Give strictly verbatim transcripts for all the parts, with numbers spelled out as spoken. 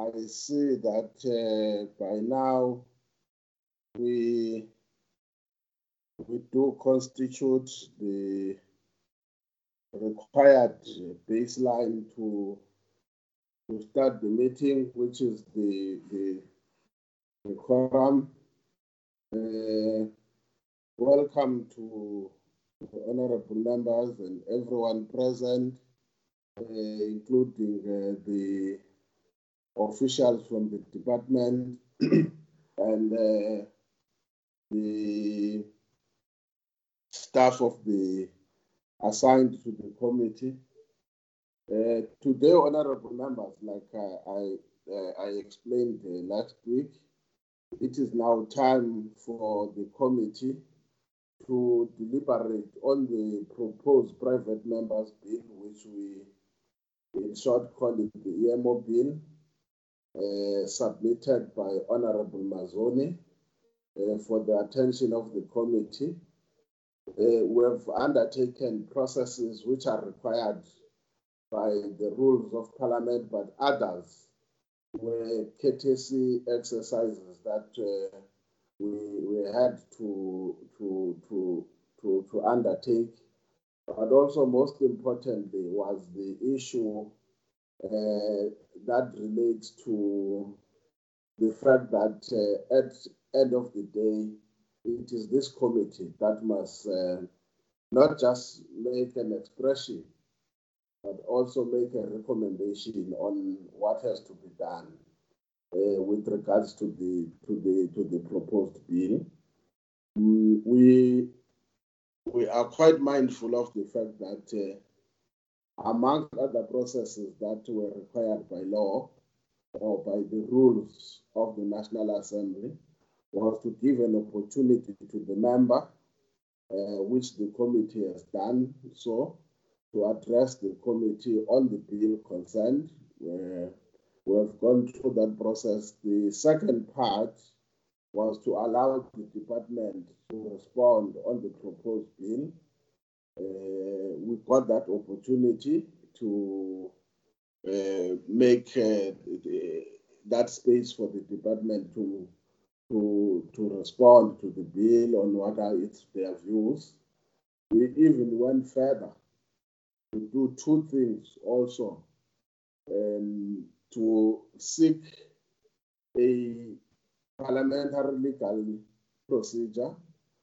I see that uh, by now we we do constitute the required baseline to to start the meeting, which is the the, the quorum. Uh, welcome to the honorable members and everyone present, uh, including uh, the officials from the department and uh, the staff of the assigned to the committee. Uh, today, honorable members, like uh, I uh, I explained uh, last week, it is now time for the committee to deliberate on the proposed private members bill, which we in short call it the E M O bill, uh, submitted by Honorable Mazoni uh, for the attention of the committee. Uh, we have undertaken processes which are required by the rules of Parliament, but others were courtesy exercises that uh, we, we had to, to, to, to, to undertake. But also, most importantly, was the issue uh, that relates to the fact that uh, at the end of the day, it is this committee that must uh, not just make an expression, but also make a recommendation on what has to be done uh, with regards to the to the to the proposed bill. We we are quite mindful of the fact that, uh, among other processes that were required by law or by the rules of the National Assembly, was to give an opportunity to the member, uh, which the committee has done so, to address the committee on the bill concerned. Uh, we have gone through that process. The second part was to allow the department to respond on the proposed bill. Uh, we got that opportunity to uh, make uh, the, that space for the department to to to respond to the bill on what are its their views. We even went further to do two things also, um, to seek a parliamentary legal procedure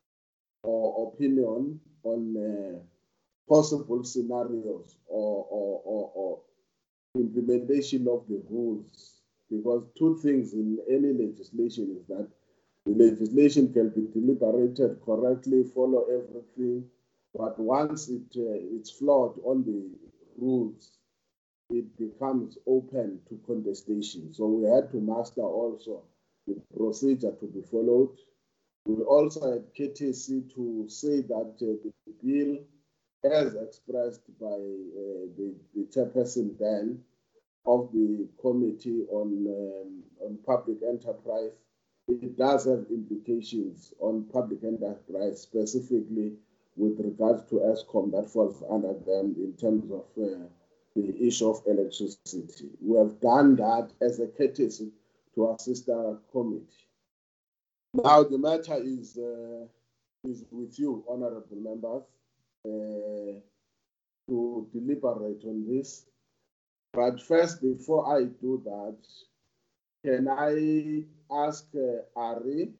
or opinion on uh, possible scenarios or, or, or, or implementation of the rules. Because two things in any legislation is that the legislation can be deliberated correctly, follow everything, but once it uh, it's flawed on the rules, it becomes open to contestation. So we had to master also the procedure to be followed. We also had courtesy to say that uh, the bill, as expressed by uh, the, the chairperson then of the Committee on, um, on Public Enterprise, it does have implications on public enterprise, specifically with regards to ESCOM that falls under them in terms of uh, the issue of electricity. We have done that as a courtesy to our sister committee. Now the matter is uh, is with you, honorable members, uh, to deliberate on this. But first, before I do that, can I ask uh, Ari,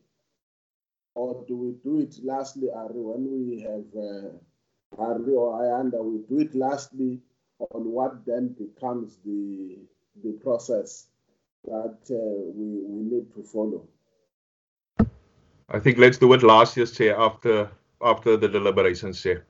or do we do it lastly, Ari, when we have uh, Ari or Ayanda, we do it lastly on what then becomes the the process that uh, we, we need to follow? I think let's do it last year's chair after after the deliberations, chair.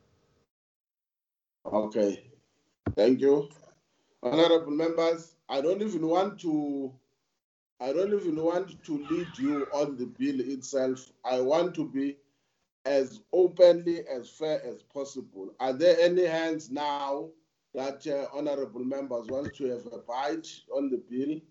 Okay, thank you. Honorable members, I don't even want to I don't even want to lead you on the bill itself. I want to be as openly, as fair as possible. Are there any hands now that uh, honorable members want to have a bite on the bill?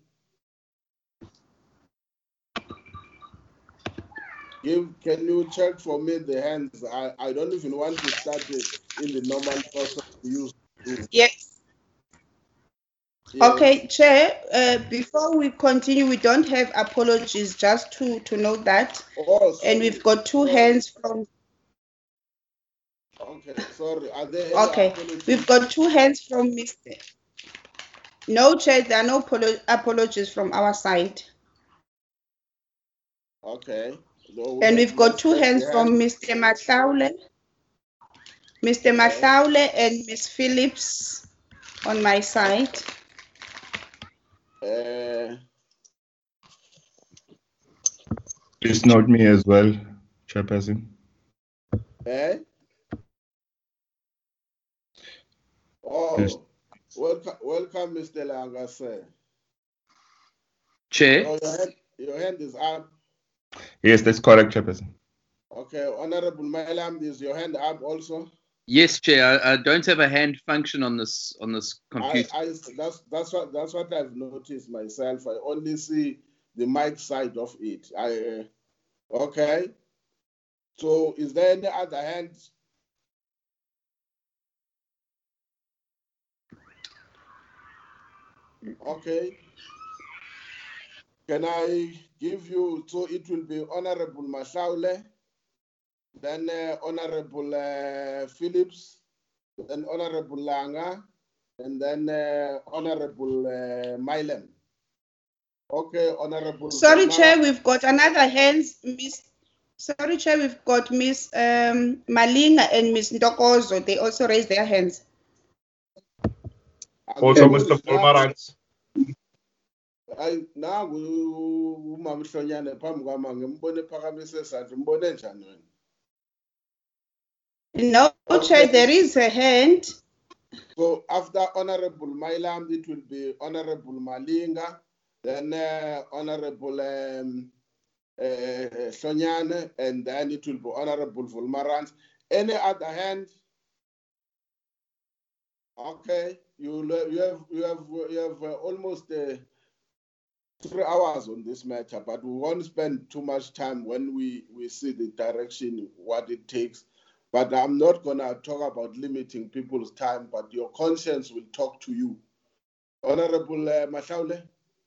Give, can you check for me the hands? I, I don't even want to start it in the normal process we use to do. Yes. Yes. Okay, Chair, uh, before we continue, we don't have apologies, just to, to note that. Oh, sorry. And we've got two Sorry. hands from, Okay, sorry. Are there any okay, apologies? we've got two hands from Mister No, Chair, there are no apolo- apologies from our side. Okay. So And let- we've got let's two take the hands hand. from Mister Matlaule, Mister Okay. Matlaule and Miss Phillips on my side. Uh, Please note me as well, Chairperson. eh? Please. Oh, welcome, welcome, Mister Langa, sir. Chair. Oh, your hand, your hand is up. Yes, that's correct, Chairperson. Okay, Honorable Mailam, is your hand up also? Yes, Chair. I, I don't have a hand function on this on this computer. I, I, that's that's what that's what I've noticed myself. I only see the mic side of it. I uh, okay. So, is there any other hand? Okay. Can I give you? So it will be Honorable Mashaule, then uh, Honorable uh, Phillips, then Honorable Langa, and then uh, Honorable uh, Milam. Okay, Honorable. Sorry, Verma. Chair, we've got another hands, Miss. Sorry, Chair, we've got Miss um, Malinga and Miss Ndokozo. They also raised their hands. Also, Mister Volmarans. I now umama Hlonyane phambi kwami ngimbone phakamise isandla umbone njani wena? No, Chair, there is a hand. So after Honorable Mailam, it will be Honorable Malinga, then uh, Honorable um, uh, Hlonyane, and then it will be Honorable Volmarans. Any other hand? Okay, you you have you have you have uh, almost uh, three hours on this matter, but we won't spend too much time when we we see the direction, what it takes. But I'm not gonna talk about limiting people's time, but your conscience will talk to you. Honorable uh, Mashaule.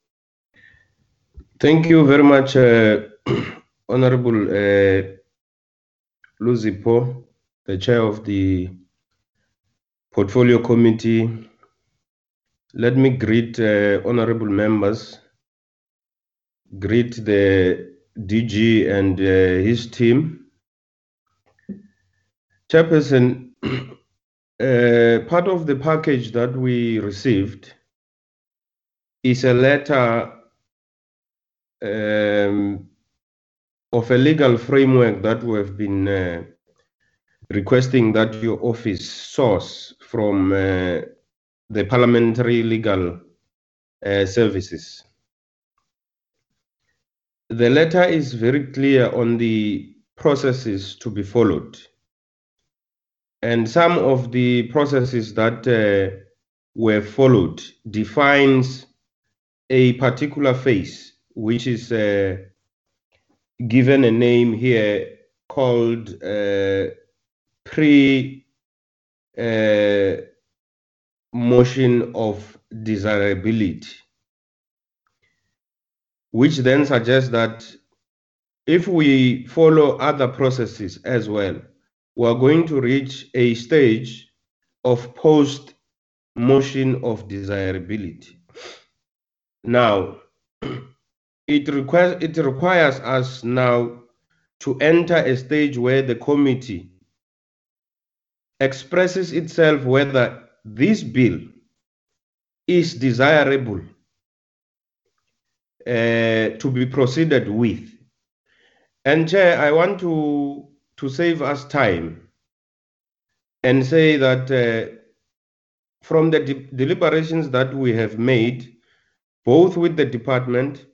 Thank you very much, uh, Honorable uh, Luzipo, the chair of the Portfolio Committee. Let me greet uh, honorable members, greet the D G and uh, his team. Chairperson, uh, part of the package that we received is a letter um, of a legal framework that we have been uh, requesting that your office source from uh, the Parliamentary Legal uh, Services. The letter is very clear on the processes to be followed. And some of the processes that uh, were followed defines a particular phase, which is uh, given a name here called uh, pre uh, motion of desirability, which then suggests that if we follow other processes as well, we are going to reach a stage of post motion of desirability. Now, it requires it requires us now to enter a stage where the committee expresses itself whether this bill is desirable uh, to be proceeded with. And Chair, I want to to save us time and say that uh, from the de deliberations that we have made, both with the department,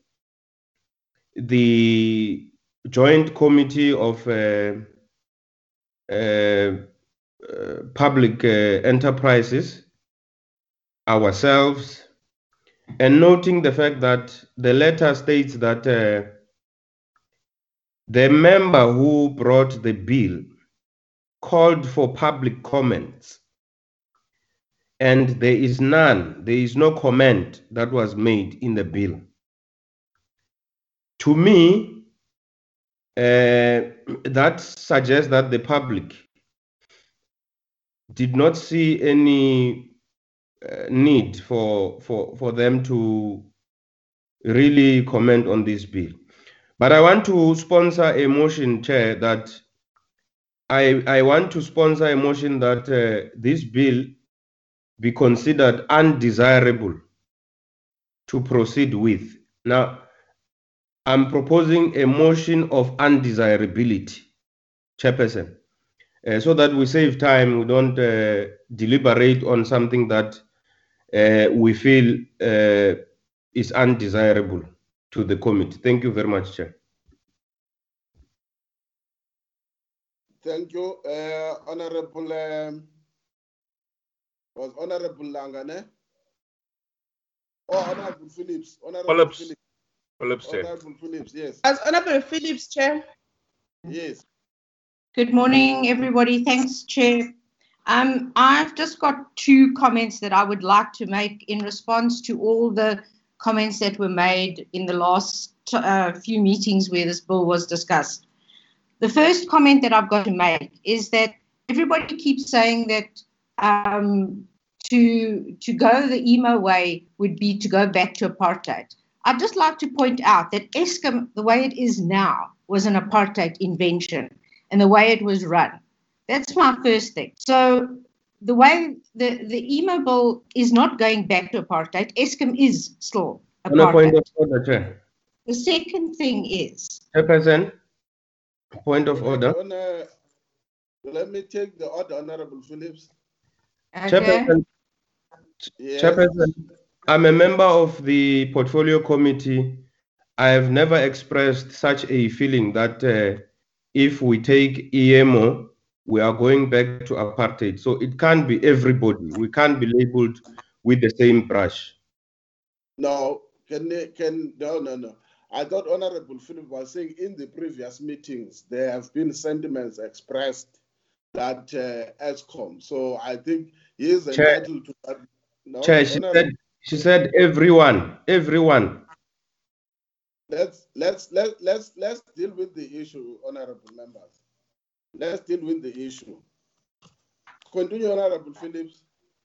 the joint committee of uh, uh, uh, public uh, enterprises, ourselves, and noting the fact that the letter states that uh, the member who brought the bill called for public comments. and there is none, there is no comment that was made in the bill. To me, uh, that suggests that the public did not see any uh, need for, for, for them to really comment on this bill. But I want to sponsor a motion, Chair, that I, I want to sponsor a motion that uh, this bill be considered undesirable to proceed with. Now, I'm proposing a motion of undesirability, Chairperson, uh, so that we save time, we don't uh, deliberate on something that uh, we feel uh, is undesirable to the committee. Thank you very much, Chair. Thank you, uh, Honorable, um, was Honorable Langane? Oh, Honorable Phillips. Honorable Phillips. Phillips. Phillips, Chair. Honorable Phillips, yes. As Honorable Phillips, Chair. Yes. Good morning, everybody. Thanks, Chair. Um, I've just got two comments that I would like to make in response to all the comments that were made in the last uh, few meetings where this bill was discussed. The first comment that I've got to make is that everybody keeps saying that um, to, to go the E M O way would be to go back to apartheid. I'd just like to point out that Eskom, the way it is now, was an apartheid invention and the way it was run. That's my first thing. So the way the, the E M O bill is not going back to apartheid, Eskom is still apartheid. On a point of order, Chair. The second thing is... Chairperson, point of order. Honor, let me take the order, Honorable Phillips. Okay. Chairperson, Yes. Chairperson, I'm a member of the Portfolio Committee. I have never expressed such a feeling that uh, if we take E M O, we are going back to apartheid. So it can't be everybody. We can't be labeled with the same brush. No, can can no no no. I thought Honorable Philip was saying in the previous meetings there have been sentiments expressed that uh, Eskom. So I think he is Chair, entitled to that. No, Chair, she said, she said everyone, everyone. Let's let's let let's let's deal with the issue, honorable members. Let's deal with the issue. Continue, Honorable Phillips.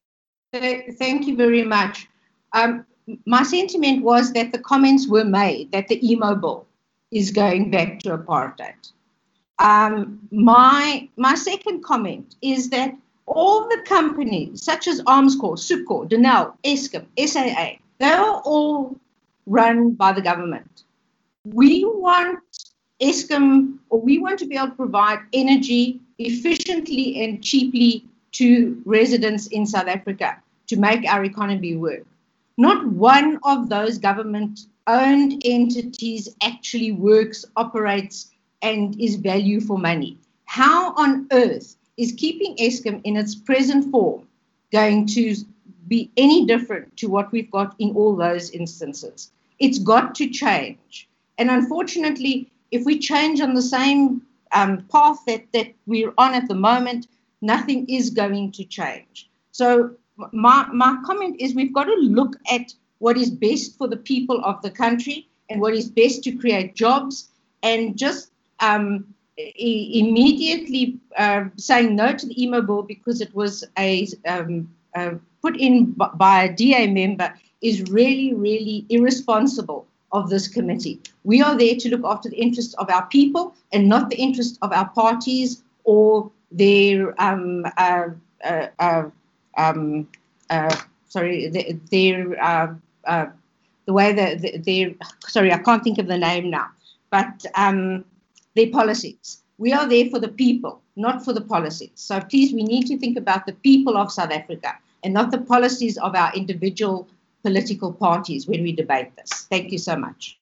Thank you very much. Um, my sentiment was that the comments were made that the E M O bill is going back to apartheid. Um, my, my second comment is that all the companies, such as Armscor, Supcor, Denel, Eskom, S A A, they are all run by the government. We want Eskom, or we want to be able to provide energy efficiently and cheaply to residents in South Africa to make our economy work. Not one of those government-owned entities actually works, operates, and is value for money. How on earth is keeping Eskom in its present form going to be any different to what we've got in all those instances? It's got to change. And unfortunately, if we change on the same um, path that, that we're on at the moment, nothing is going to change. So my, my comment is we've got to look at what is best for the people of the country and what is best to create jobs, and just um, e immediately uh, saying no to the E M O bill because it was a, um, uh, put in by a D A member is really, really irresponsible of this committee. We are there to look after the interests of our people and not the interests of our parties or their, um, uh, uh, uh, um, uh, sorry, their, their uh, uh, the way that their, sorry, I can't think of the name now, but um, their policies. We are there for the people, not for the policies. So please, we need to think about the people of South Africa and not the policies of our individual political parties when we debate this. Thank you so much.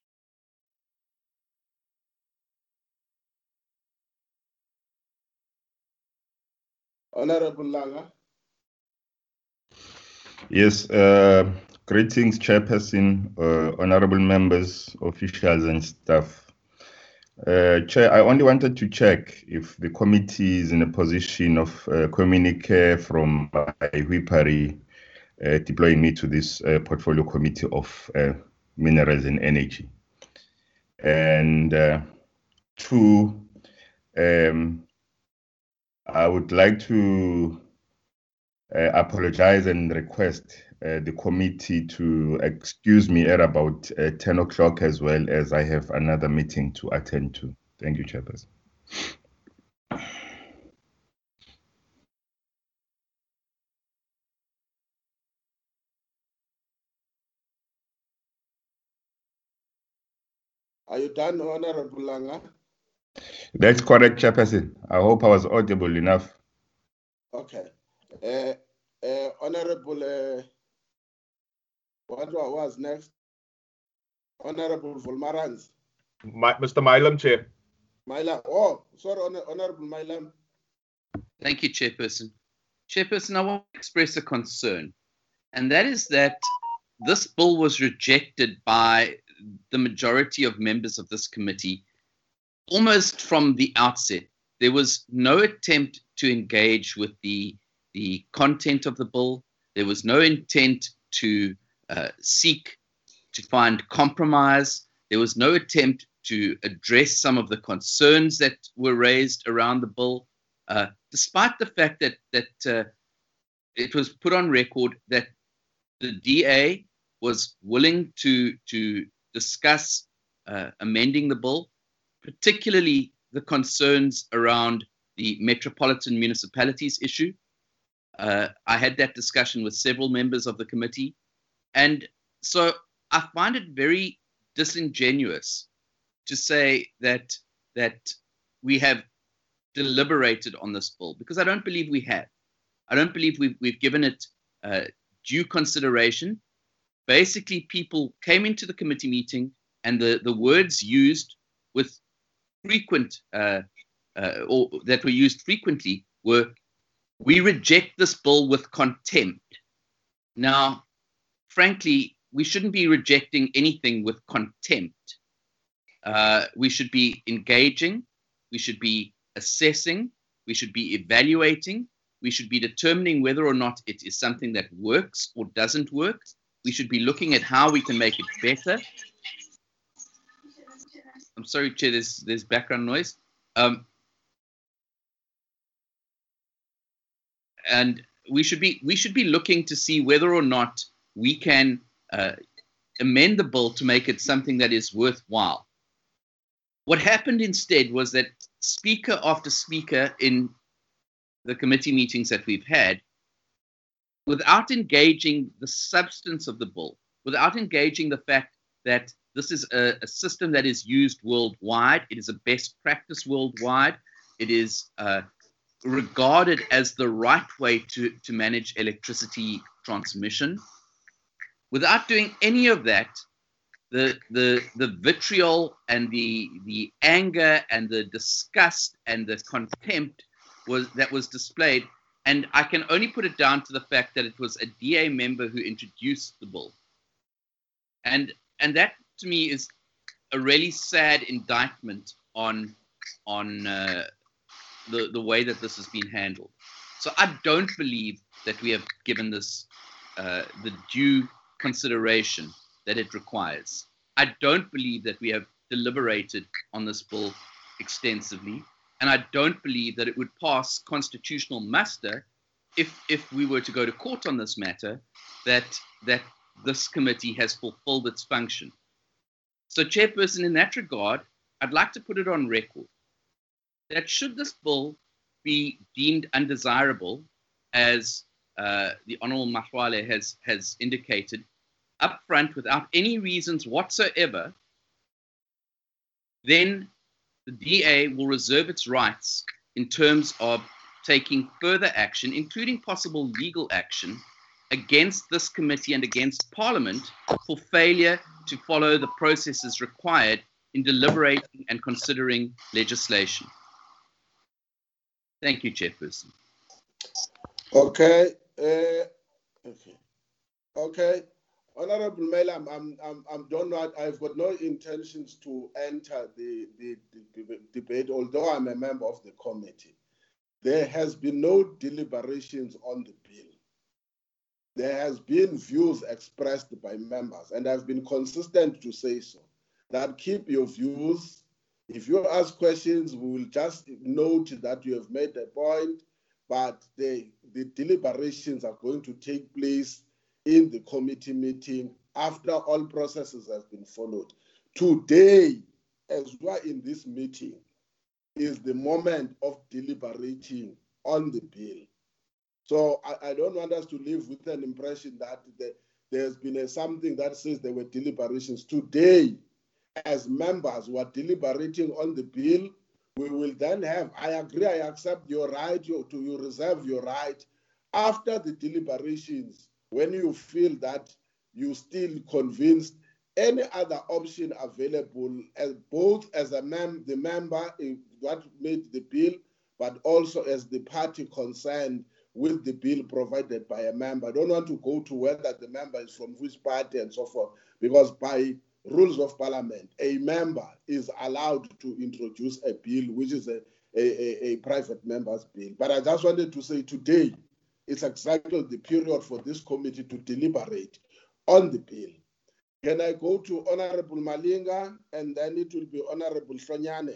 Honorable Langa. Yes, uh, greetings, Chairperson, uh, honorable members, officials, and staff. Uh, Chair, I only wanted to check if the committee is in a position of uh, communique from Whipari uh, deploying me to this uh, portfolio committee of uh, minerals and energy. And uh, two, um, I would like to uh, apologize and request uh, the committee to excuse me at about uh, ten o'clock, as well as I have another meeting to attend to. Thank you, Chairperson. Are you done, Honorable Langa? That's correct, Chairperson. I hope I was audible enough. Okay. Uh, uh, Honorable, uh, what was next? Honorable Volmarans. My, Mister Milam, Chair. Milam. Oh, sorry, Honor, Honorable Milam. Thank you, Chairperson. Chairperson, I want to express a concern, and that is that this bill was rejected by the majority of members of this committee almost from the outset. There was no attempt to engage with the, the content of the bill. There was no intent to uh, seek to find compromise. There was no attempt to address some of the concerns that were raised around the bill, uh, despite the fact that, that uh, it was put on record that the D A was willing to, to discuss uh, amending the bill, particularly the concerns around the metropolitan municipalities issue. Uh, I had that discussion with several members of the committee. And so I find it very disingenuous to say that, that we have deliberated on this bill, because I don't believe we have. I don't believe we've, we've given it uh, due consideration. Basically, people came into the committee meeting, and the, the words used with frequent, uh, uh, or that were used frequently were, "We reject this bill with contempt." Now, frankly, we shouldn't be rejecting anything with contempt. Uh, we should be engaging, we should be assessing, we should be evaluating, we should be determining whether or not it is something that works or doesn't work. We should be looking at how we can make it better. I'm sorry, Chair, there's, there's background noise. Um, and we should be we should be looking to see whether or not we can uh, amend the bill to make it something that is worthwhile. What happened instead was that speaker after speaker in the committee meetings that we've had, without engaging the substance of the bill, without engaging the fact that this is a, a system that is used worldwide, it is a best practice worldwide, it is uh, regarded as the right way to, to manage electricity transmission. Without doing any of that, the, the, the vitriol and the, the anger and the disgust and the contempt was, that was displayed. And I can only put it down to the fact that it was a D A member who introduced the bill. And, and that, to me, is a really sad indictment on, on uh, the, the way that this has been handled. So I don't believe that we have given this uh, the due consideration that it requires. I don't believe that we have deliberated on this bill extensively. And I don't believe that it would pass constitutional muster if, if we were to go to court on this matter, that, that this committee has fulfilled its function. So, Chairperson, in that regard, I'd like to put it on record that should this bill be deemed undesirable, as uh, the Honourable Mahloale has, has indicated, upfront without any reasons whatsoever, then the D A will reserve its rights in terms of taking further action, including possible legal action, against this committee and against Parliament for failure to follow the processes required in deliberating and considering legislation. Thank you, Chairperson. Okay. Uh, okay. Okay. Honorable Milam, I'm, I'm, I'm done. Not, I've got no intentions to enter the, the, the, the debate, although I'm a member of the committee. There has been no deliberations on the bill. there has been views expressed by members, and I've been consistent to say so, that keep your views. If you ask questions, we will just note that you have made a point, but the, the deliberations are going to take place in the committee meeting after all processes have been followed. Today, as we are in this meeting, is the moment of deliberating on the bill. So I, I don't want us to live with an impression that the, there's been a, something that says there were deliberations. Today, as members who are deliberating on the bill, we will then have, I agree, I accept your right, you, to you reserve your right. After the deliberations, when you feel that you still convinced, any other option available, as both as a mem the member that made the bill, but also as the party concerned with the bill provided by a member. I don't want to go to whether the member is from which party and so forth, because by rules of parliament, a member is allowed to introduce a bill, which is a, a, a private member's bill. But I just wanted to say today, it's exactly the period for this committee to deliberate on the bill. Can I go to Honorable Malinga, and then it will be Honorable Hlonyane?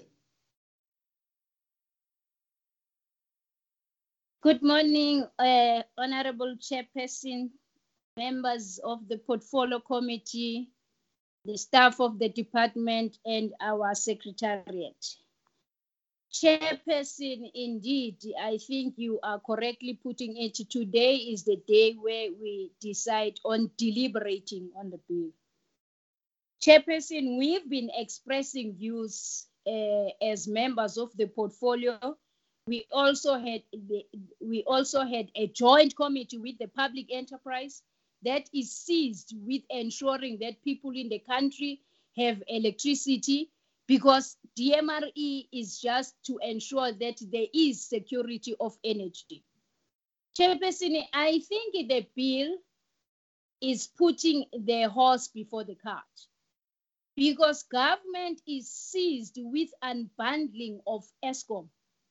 Good morning, uh, Honorable Chairperson, members of the Portfolio Committee, the staff of the department, and our secretariat. Chairperson, indeed, I think you are correctly putting it. Today is the day where we decide on deliberating on the bill. Chairperson, we've been expressing views uh, as members of the portfolio. We also had the, we also had a joint committee with the public enterprise that is seized with ensuring that people in the country have electricity, because D M R E is just to ensure that there is security of energy. Chairperson, I think the bill is putting the horse before the cart, because government is seized with unbundling of Eskom,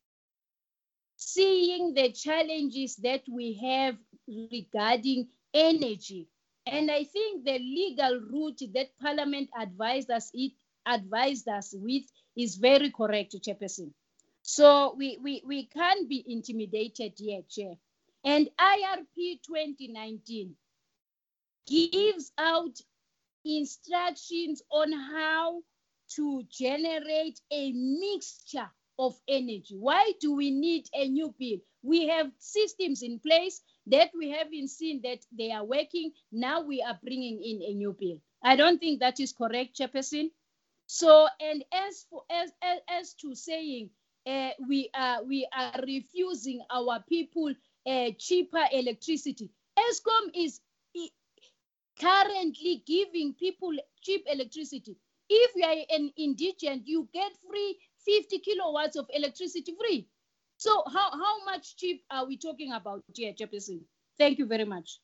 seeing the challenges that we have regarding energy. And I think the legal route that Parliament advised us, it advised us with is very correct, Chairperson. So we, we, we can't be intimidated yet, Chair. And I R P twenty nineteen gives out instructions on how to generate a mixture of energy. Why do we need a new bill? We have systems in place that we haven't seen that they are working. Now we are bringing in a new bill. I don't think that is correct, Chairperson. So, and as for as as, as to saying uh, we are we are refusing our people uh, cheaper electricity, Eskom is currently giving people cheap electricity. If you are an indigent, you get free fifty kilowatts of electricity free. So how, how much cheap are we talking about here, Chairperson? Thank you very much.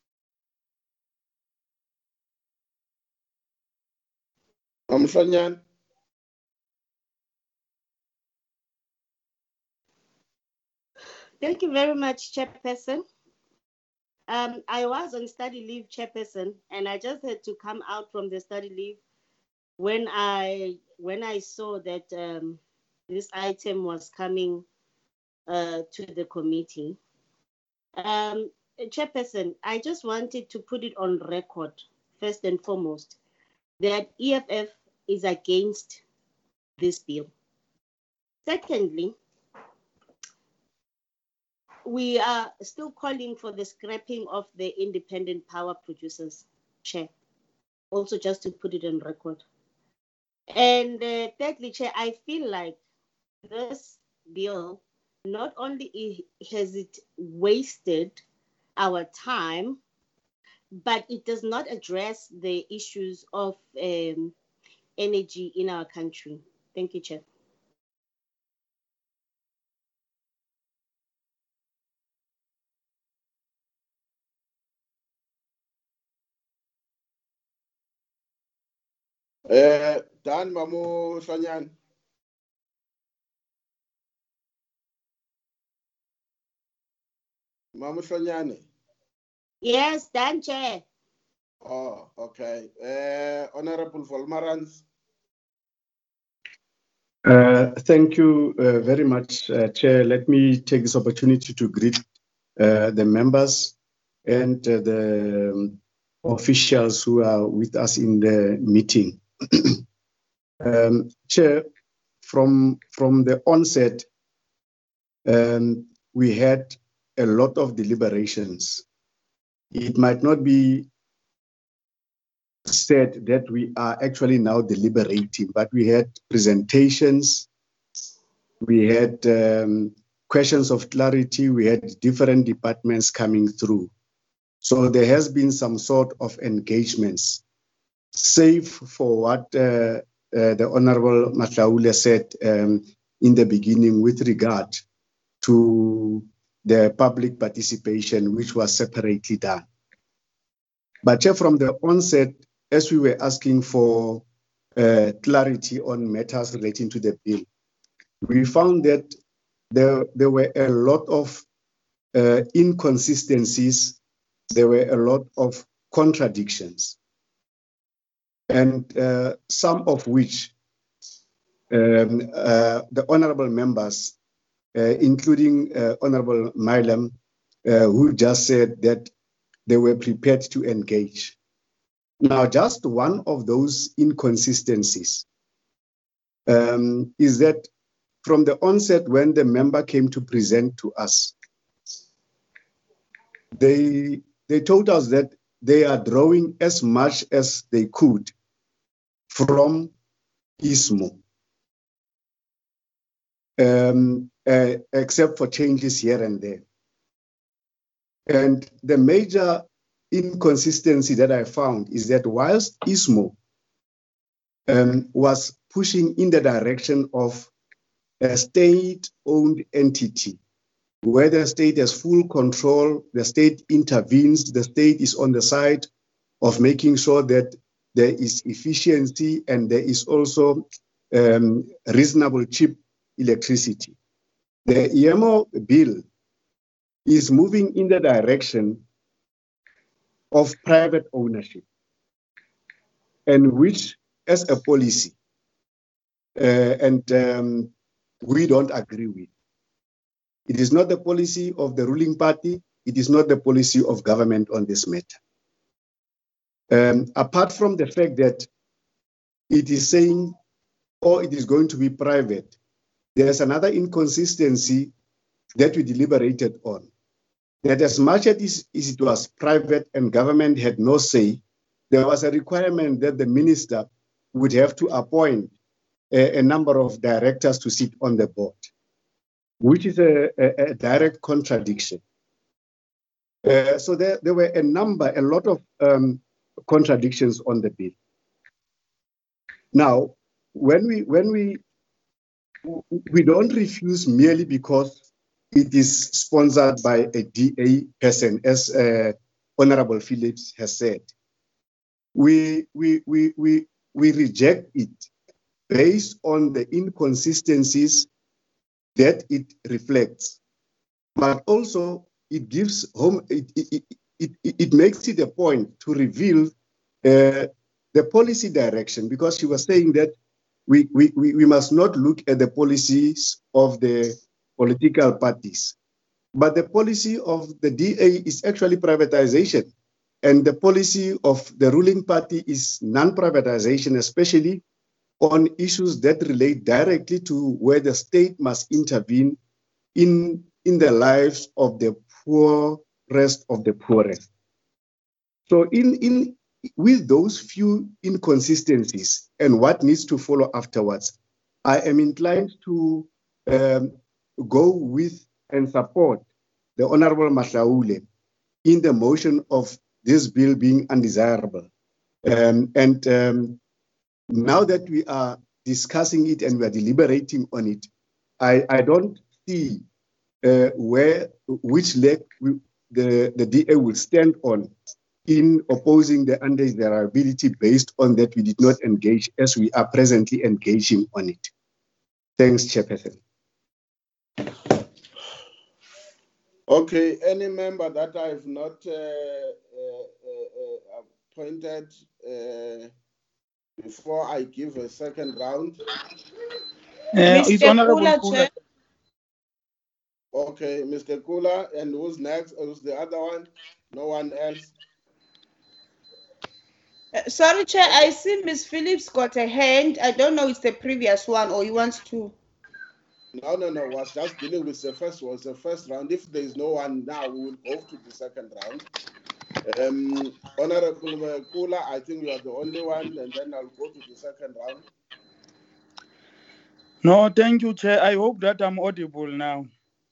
I'm Hlonyane. Thank you very much, Chairperson. Um, I was on study leave, Chairperson, and I just had to come out from the study leave when I when I saw that um, this item was coming uh, to the committee. Um, Chairperson, I just wanted to put it on record, first and foremost, that E F F is against this bill. Secondly, we are still calling for the scrapping of the independent power producers, Chair. Also, just to put it on record. And uh, thirdly, Chair, I feel like this bill, not only has it wasted our time, but it does not address the issues of um, energy in our country. Thank you, Chair. Uh, Dan Mamu Hlonyane. Mamu Hlonyane. Yes, done, Chair. Oh, okay. Uh, Honorable Volmarans. Uh, thank you uh, very much, uh, Chair. Let me take this opportunity to greet uh, the members and uh, the um, officials who are with us in the meeting. um, Chair, from, from the onset, um, we had a lot of deliberations. It might not be said that we are actually now deliberating, but we had presentations, we had um, questions of clarity, we had different departments coming through. So there has been some sort of engagements, save for what uh, uh, the Honorable Matlaule said um, in the beginning with regard to the public participation, which was separately done. But Chair, from the onset, as we were asking for uh, clarity on matters relating to the bill, we found that there, there were a lot of uh, inconsistencies, there were a lot of contradictions, and uh, some of which um, uh, the honorable members, uh, including uh, Honorable Milam, uh, who just said that they were prepared to engage. Now, just one of those inconsistencies um, is that from the onset, when the member came to present to us, they, they told us that they are drawing as much as they could from I S M O, um, uh, except for changes here and there. And the major inconsistency that I found is that whilst I S M O um, was pushing in the direction of a state-owned entity, where the state has full control, the state intervenes, the state is on the side of making sure that there is efficiency and there is also um, reasonable, cheap electricity. The I E M O bill is moving in the direction of private ownership, and which, as a policy, uh, and um, we don't agree with. It is not the policy of the ruling party. It is not the policy of government on this matter. Um, apart from the fact that it is saying, or it is going to be private, there's another inconsistency that we deliberated on. That as much as it was private and government had no say, there was a requirement that the minister would have to appoint a, a number of directors to sit on the board, which is a, a, a direct contradiction. Uh, so there, there were a number, a lot of um, contradictions on the bill. Now, when we, when we, we don't refuse merely because it is sponsored by a D A person, as uh, Honorable Phillips has said. We, we, we, we, we reject it based on the inconsistencies that it reflects, but also it gives home, it, it, it, it, it makes it a point to reveal uh, the policy direction, because she was saying that we, we, we must not look at the policies of the political parties, but the policy of the D A is actually privatization, and the policy of the ruling party is non-privatization, especially on issues that relate directly to where the state must intervene in, in the lives of the poorest of the poorest. So in, in, with those few inconsistencies and what needs to follow afterwards, I am inclined to um, go with and support the Honorable Matlaule in the motion of this bill being undesirable. Um, and um, now that we are discussing it and we are deliberating on it, I, I don't see uh, where, which leg we, the, the D A will stand on in opposing the undesirability based on that we did not engage as we are presently engaging on it. Thanks, Chairperson. Okay, any member that I've not uh, uh, uh, uh, appointed uh, before I give a second round? Uh, it's Mister Honorable Kula, Kula. Chair. Okay, Mister Kula, and who's next? Who's the other one? No one else? Uh, sorry, Chair, I see Miss Phillips got a hand. I don't know it's the previous one or he wants to. No, no, no. Was just dealing with the first was the first round. If there is no one now, we will go to the second round. Um, Honorable Kula, I think you are the only one, and then I'll go to the second round. No, thank you, Chair. I hope that I'm audible now.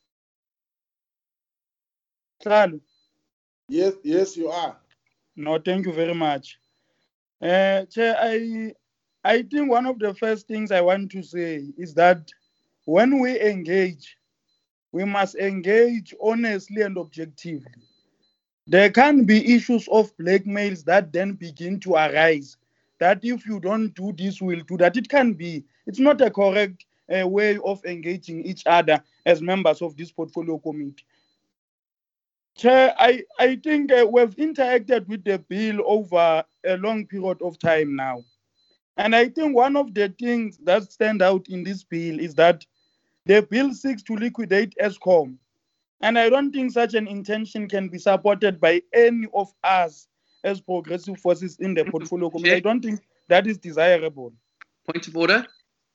Tlalo? Yes, yes, you are. No, thank you very much. Uh, Chair, I, I think one of the first things I want to say is that when we engage, we must engage honestly and objectively. There can be issues of blackmails that then begin to arise, that if you don't do this, we'll do that. It can be. It's not a correct uh, way of engaging each other as members of this portfolio committee. Chair, I, I think uh, we've interacted with the bill over a long period of time now. And I think one of the things that stand out in this bill is that the bill seeks to liquidate ESCOM. And I don't think such an intention can be supported by any of us as progressive forces in the portfolio committee. I don't think that is desirable. Point of order.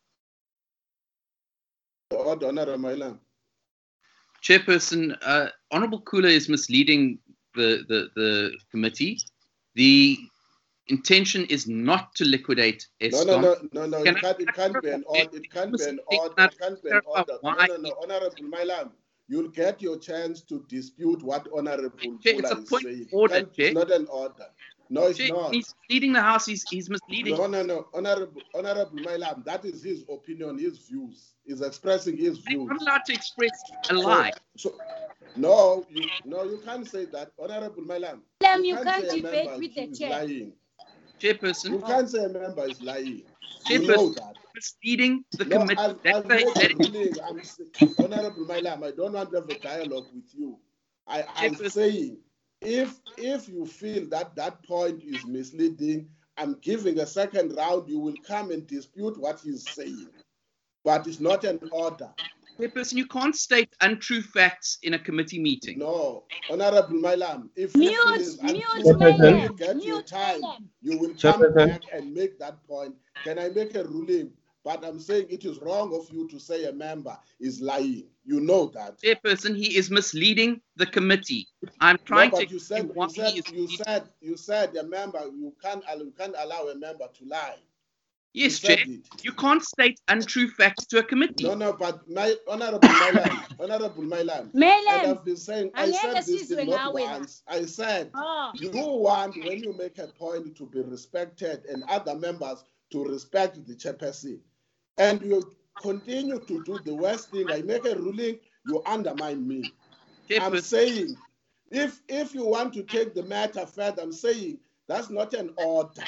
Order, Honorable Mailam. Chairperson, uh, Honorable Kula is misleading the, the, the committee. The intention is not to liquidate ESCOM. No, no, no, no, no. Can It can't, it can't be an order. It can't be an order. It can't be an order. No, no, no, Honorable Mailam. You'll get your chance to dispute what Honorable Kula is saying. Order, It's not an order. No, it's Chair, not. He's leading the House. He's, he's misleading. No, no, no. Honorable, Honorable Mailam, that is his opinion, his views. He's expressing his views. I'm not allowed to express a lie. So, so, no, you, no, you can't say that. Honorable Mailam, Ma'am, you you can't can't say a debate member with the is chair. lying. Chairperson. You can't say a member is lying. You Chairperson, know that. misleading the No, committee. I've, That's I've a- made a that is- ruling. I'm saying, Honorable Mailam, I don't want to have a dialogue with you. I, I'm saying, if if you feel that that point is misleading, I'm giving a second round. You will come and dispute what he's saying, but it's not an order. Chairperson, you can't state untrue facts in a committee meeting. No, Honorable Mailam, if Mute, you feel it's mute, untrue, Mailam. when you get your Mute, time, Mailam. you will come Chairperson. back and make that point. Can I make a ruling? But I'm saying it is wrong of you to say a member is lying. You know that. Chairperson, he is misleading the committee. I'm trying No, to but you said, why you said, he is you said, you said a member, you can't, you can't allow a member to lie. Yes, You said Chair. it. You can't state untrue facts to a committee. No, no, but my Honorable Mailam, Honorable Mailam, and Mailam, I've been saying, I said angeke this sizwe thing not ngawe la. once. I said, Oh. you want when you make a point to be respected and other members to respect the chairperson, and you continue to do the worst thing. I make a ruling, you undermine me. I'm Chairperson, saying, if if you want to take the matter further, I'm saying that's not an order.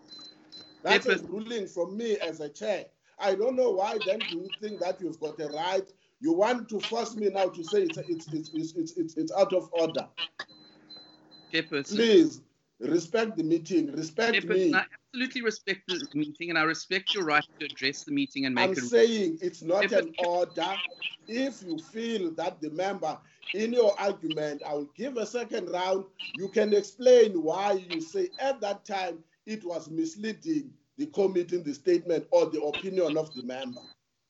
That's a ruling from me as a chair. I don't know why then do you think that you've got a right? You want to force me now to say it's it's it's it's it's, it's, it's out of order. Chairperson. Please respect the meeting. Respect Chairperson, me. I absolutely respect the meeting and I respect your right to address the meeting and make I'm a saying it's not an Chairperson. order. If you feel that the member in your argument, I will give a second round. You can explain why you say at that time it was misleading the committee in the statement or the opinion of the member.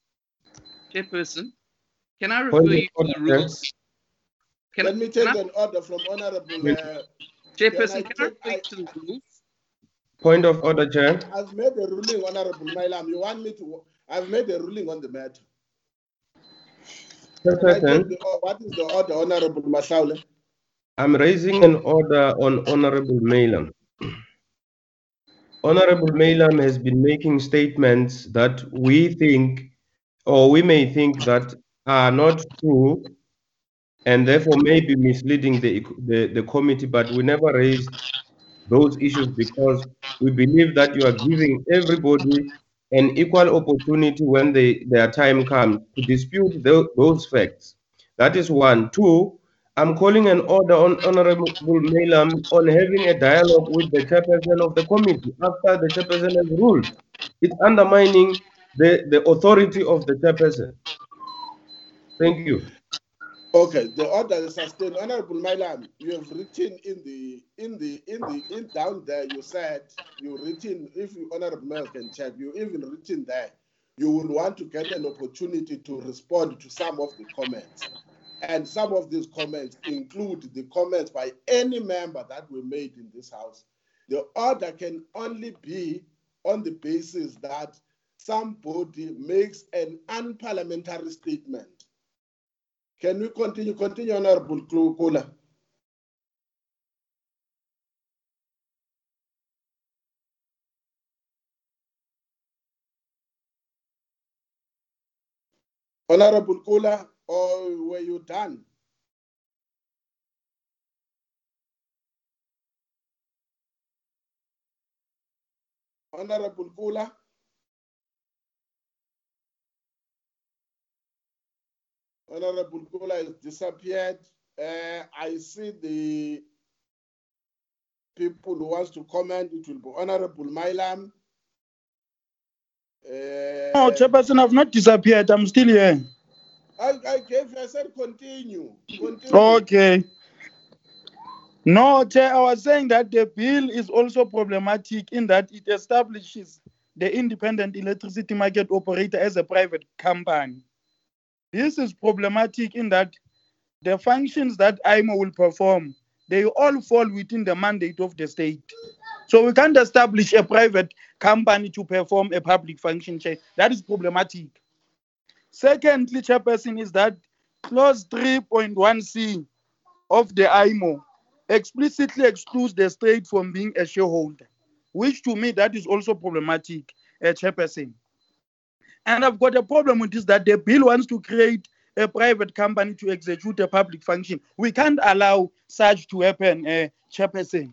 Chairperson, can I refer Point of you to order, the rules? Can, Let me can take I, an order from Honorable. Uh, Chairperson, can can I I take- refer you I- to the rules? Point of order, Chair. I've made a ruling, Honorable Mailam. You want me to? I've made a ruling on the matter. Can I take Chairperson, the, or what is the order, Honorable Mashaule? I'm raising an order on Honorable Mailam. Honorable Mailam has been making statements that we think, or we may think that are not true, and therefore may be misleading the, the, the committee, but we never raised those issues because we believe that you are giving everybody an equal opportunity when they, their time comes to dispute tho- those facts. That is one. Two, I'm calling an order on Honorable Mailam on having a dialogue with the chairperson of the committee after the chairperson has ruled. It's undermining the, the authority of the chairperson. Thank you. Okay, the order is sustained. Honorable Mailam, you have written in the in the in the in down there. You said you written. If you, Honorable Mayor can check, you even written there. You will want to get an opportunity to respond to some of the comments, and some of these comments include the comments by any member that were made in this house. The order can only be on the basis that somebody makes an unparliamentary statement. Can we continue? Continue, Honorable Kula. Honorable Kula, or were you done? Honorable Kula. Honorable Kula has disappeared. Uh, I see the people who wants to comment. It will be Honorable Mailam. Uh, No, Chairperson, I've not disappeared. I'm still here. I, I gave you, I said continue. Continue. Okay. No, Chair, I was saying that the bill is also problematic in that it establishes the independent electricity market operator as a private company. This is problematic in that the functions that I M O will perform, they all fall within the mandate of the state. So we can't establish a private company to perform a public function. Chair. That is problematic. Secondly, Chairperson, is that clause three point one C of the I M O explicitly excludes the state from being a shareholder, which to me, that is also problematic, uh, Chairperson. And I've got a problem with this, that the bill wants to create a private company to execute a public function. We can't allow such to happen, uh, Chairperson.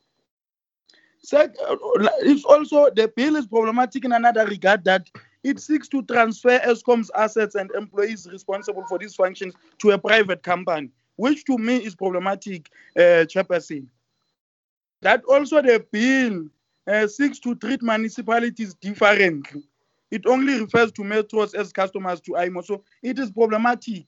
So, uh, it's also, the bill is problematic in another regard that it seeks to transfer ESCOM's assets and employees responsible for these functions to a private company, which to me is problematic, uh, Chairperson. That also the bill uh, seeks to treat municipalities differently. It only refers to metros as customers to I M O, so it is problematic.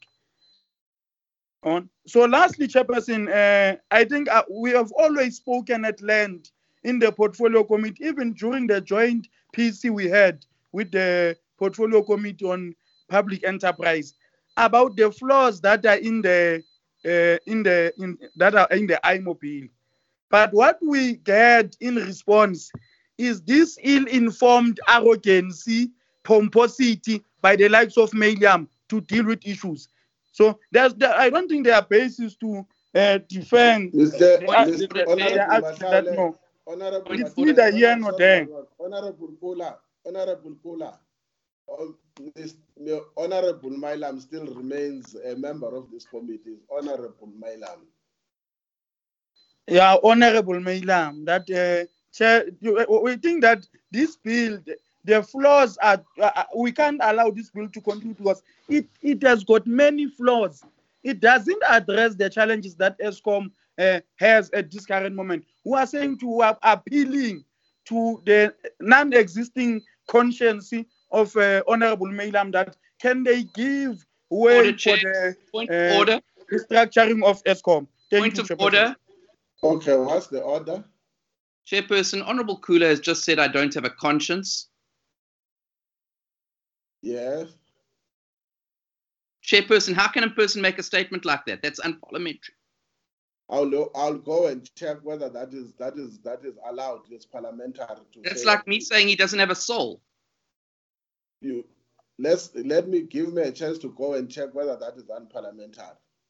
On. So lastly, Chairperson, uh, I think uh, we have always spoken at length in the Portfolio Committee, even during the joint P C we had with the Portfolio Committee on Public Enterprise, about the flaws that are in the uh, in the in that are in the I M O bill. But what we get in response is this ill-informed arrogancy, pomposity by the likes of Mailam to deal with issues. So there's, there, I don't think there are bases to uh, defend. Mister The, uh, Mister the, the, Honorable the, that, no. Honorable It's neither here nor there. Honorable Kula, Honorable Kula, um, this, Honorable Mailam still remains a member of this committee. Honorable Mailam. Yeah, Honorable Mailam, that uh, chair, we think that this bill, the flaws are, uh, we can't allow this bill to continue because it, it has got many flaws. It doesn't address the challenges that ESCOM uh, has at this current moment. We are saying to uh, appealing to the non-existing conscience of uh, Honorable Mailam that can they give way Order, for Chair. the Point uh, order. restructuring of ESCOM. Thank Point you, of Chairperson. order. Okay, what's the order? Chairperson, Honorable Kula has just said I don't have a conscience. Yes. Chairperson, how can a person make a statement like that? That's unparliamentary. I'll I'll go and check whether that is that is that is allowed. It's parliamentary to That's say like that. me saying he doesn't have a soul. You let's let me give me a chance to go and check whether that is unparliamentary.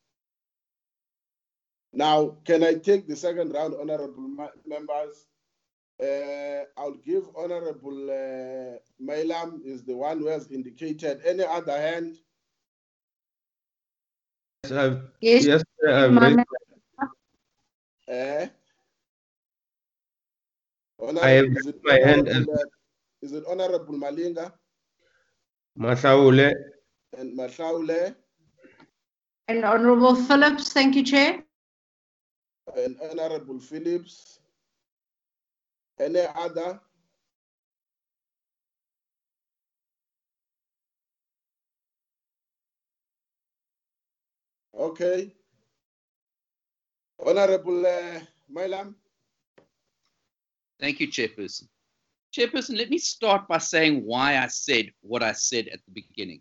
Now, can I take the second round, honorable members? Uh, I'll give Honorable uh, Mailam is the one who has indicated. Any other hand? Yes, I've, Yes, yes, I've Mama. raised, Uh, I have Honorable, is it raised my hand as Honorable, uh, is it Honorable Malinga Masaule. and Mashaule? And Honorable Phillips, thank you, Chair. And Honorable Phillips. Any other? Okay. Honorable uh, Mailam. Thank you, Chairperson. Chairperson, let me start by saying why I said what I said at the beginning.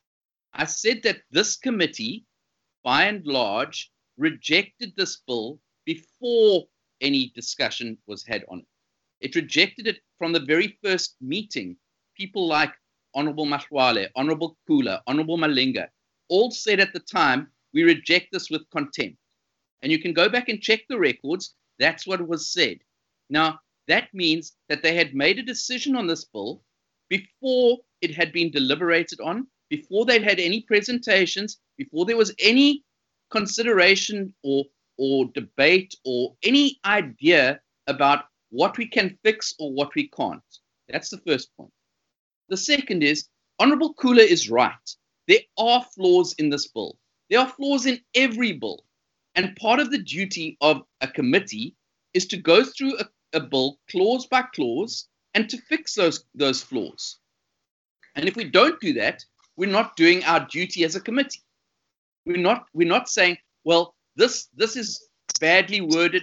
I said that this committee, by and large, rejected this bill before any discussion was had on it. It rejected it from the very first meeting. People like Honorable Mashwale, Honorable Kula, Honorable Malinga, all said at the time, we reject this with contempt. And you can go back and check the records. That's what was said. Now, that means that they had made a decision on this bill before it had been deliberated on, before they'd had any presentations, before there was any consideration or, or debate or any idea about what we can fix or what we can't. That's the first point. The second is, Honorable Kula is right. There are flaws in this bill. There are flaws in every bill. And part of the duty of a committee is to go through a, a bill clause by clause and to fix those, those flaws. And if we don't do that, we're not doing our duty as a committee. We're not, we're not saying, well, this, this is badly worded.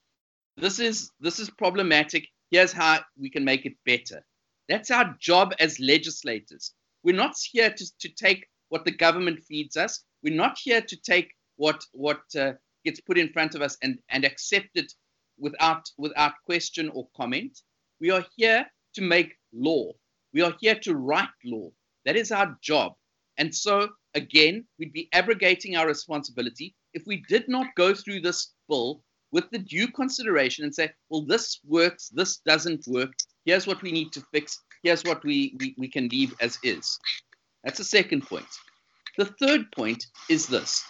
This is, this is problematic. Here's how we can make it better. That's our job as legislators. We're not here to, to take what the government feeds us. We're not here to take what, what uh, gets put in front of us and, and accept it without, without question or comment. We are here to make law. We are here to write law. That is our job. And so, again, we'd be abrogating our responsibility if we did not go through this bill with the due consideration and say, well, this works, this doesn't work. Here's what we need to fix. Here's what we, we, we can leave as is. That's the second point. The third point is this.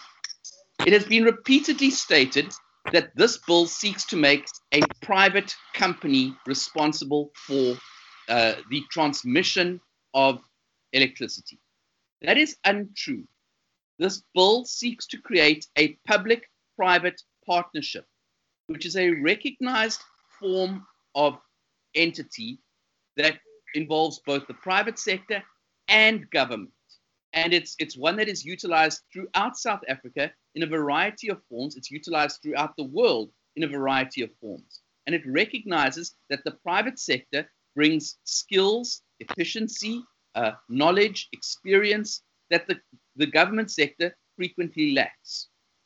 It has been repeatedly stated that this bill seeks to make a private company responsible for uh, the transmission of electricity. That is untrue. This bill seeks to create a public-private partnership, which is a recognized form of entity that involves both the private sector and government. And it's, it's one that is utilized throughout South Africa in a variety of forms. It's utilized throughout the world in a variety of forms. And it recognizes that the private sector brings skills, efficiency, uh, knowledge, experience that the, the government sector frequently lacks.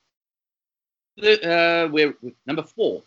The, uh, we're, number four,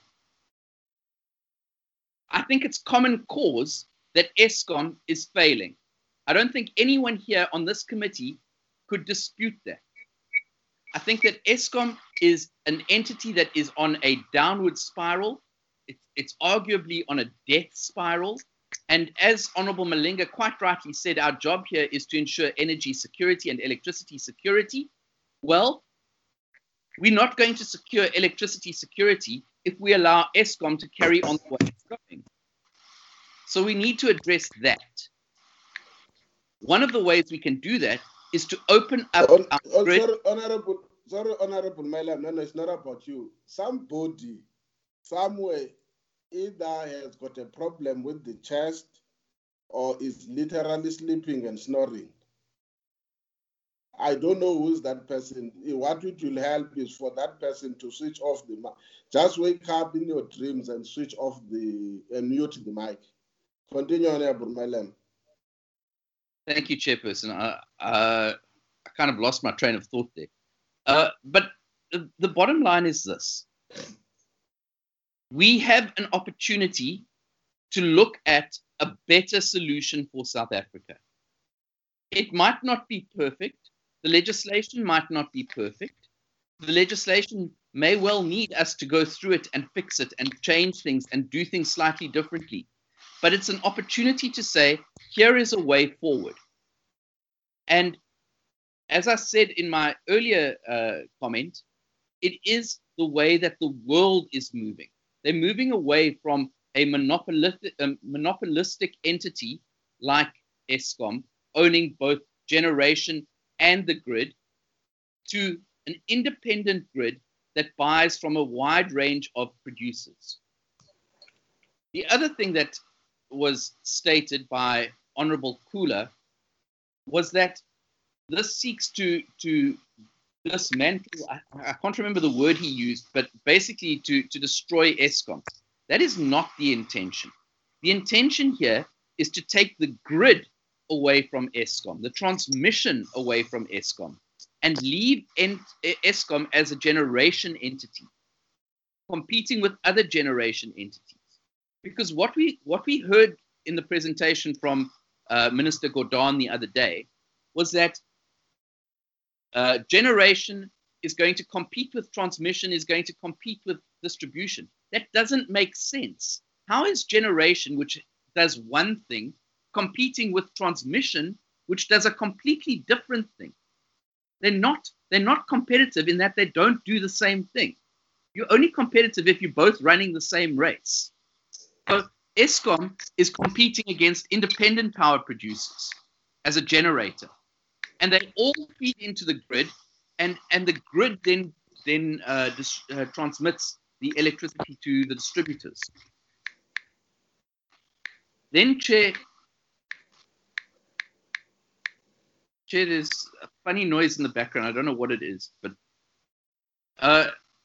I think it's common cause that Eskom is failing. I don't think anyone here on this committee could dispute that. I think that Eskom is an entity that is on a downward spiral. It's, it's arguably on a death spiral. And as Honorable Malinga quite rightly said, our job here is to ensure energy security and electricity security. Well, we're not going to secure electricity security if we allow Eskom to carry on the way it's going. So we need to address that. One of the ways we can do that is to open up On, our on, grid. sorry, Honorable, sorry, Honorable Mailam, no, no, it's not about you. Somebody, somewhere, either has got a problem with the chest or is literally sleeping and snoring. I don't know who's that person. What it will help is for that person to switch off the mic. Just wake up in your dreams and switch off the, and mute the mic. Continue, Honorable Mailam. Thank you, Chairperson. I, uh, I kind of lost my train of thought there. Uh, but the, the bottom line is this. We have an opportunity to look at a better solution for South Africa. It might not be perfect. The legislation might not be perfect. The legislation may well need us to go through it and fix it and change things and do things slightly differently. But it's an opportunity to say, here is a way forward. And as I said in my earlier uh, comment, it is the way that the world is moving. They're moving away from a monopolistic, um, monopolistic entity like Eskom, owning both generation and the grid, to an independent grid that buys from a wide range of producers. The other thing that was stated by Honorable Kula was that this seeks to, to dismantle, I, I can't remember the word he used, but basically to, to destroy Eskom. That is not the intention. The intention here is to take the grid away from Eskom, the transmission away from Eskom, and leave Eskom as a generation entity, competing with other generation entities. Because what we, what we heard in the presentation from uh, Minister Gordhan the other day was that uh, generation is going to compete with transmission, is going to compete with distribution. That doesn't make sense. How is generation, which does one thing, competing with transmission, which does a completely different thing? They're not, they're not competitive in that they don't do the same thing. You're only competitive if you're both running the same race. So Eskom is competing against independent power producers as a generator. And they all feed into the grid, and, and the grid then, then uh, dis, uh, transmits the electricity to the distributors. Then, Chair, Chair, there's a funny noise in the background. I don't know what it is, but uh,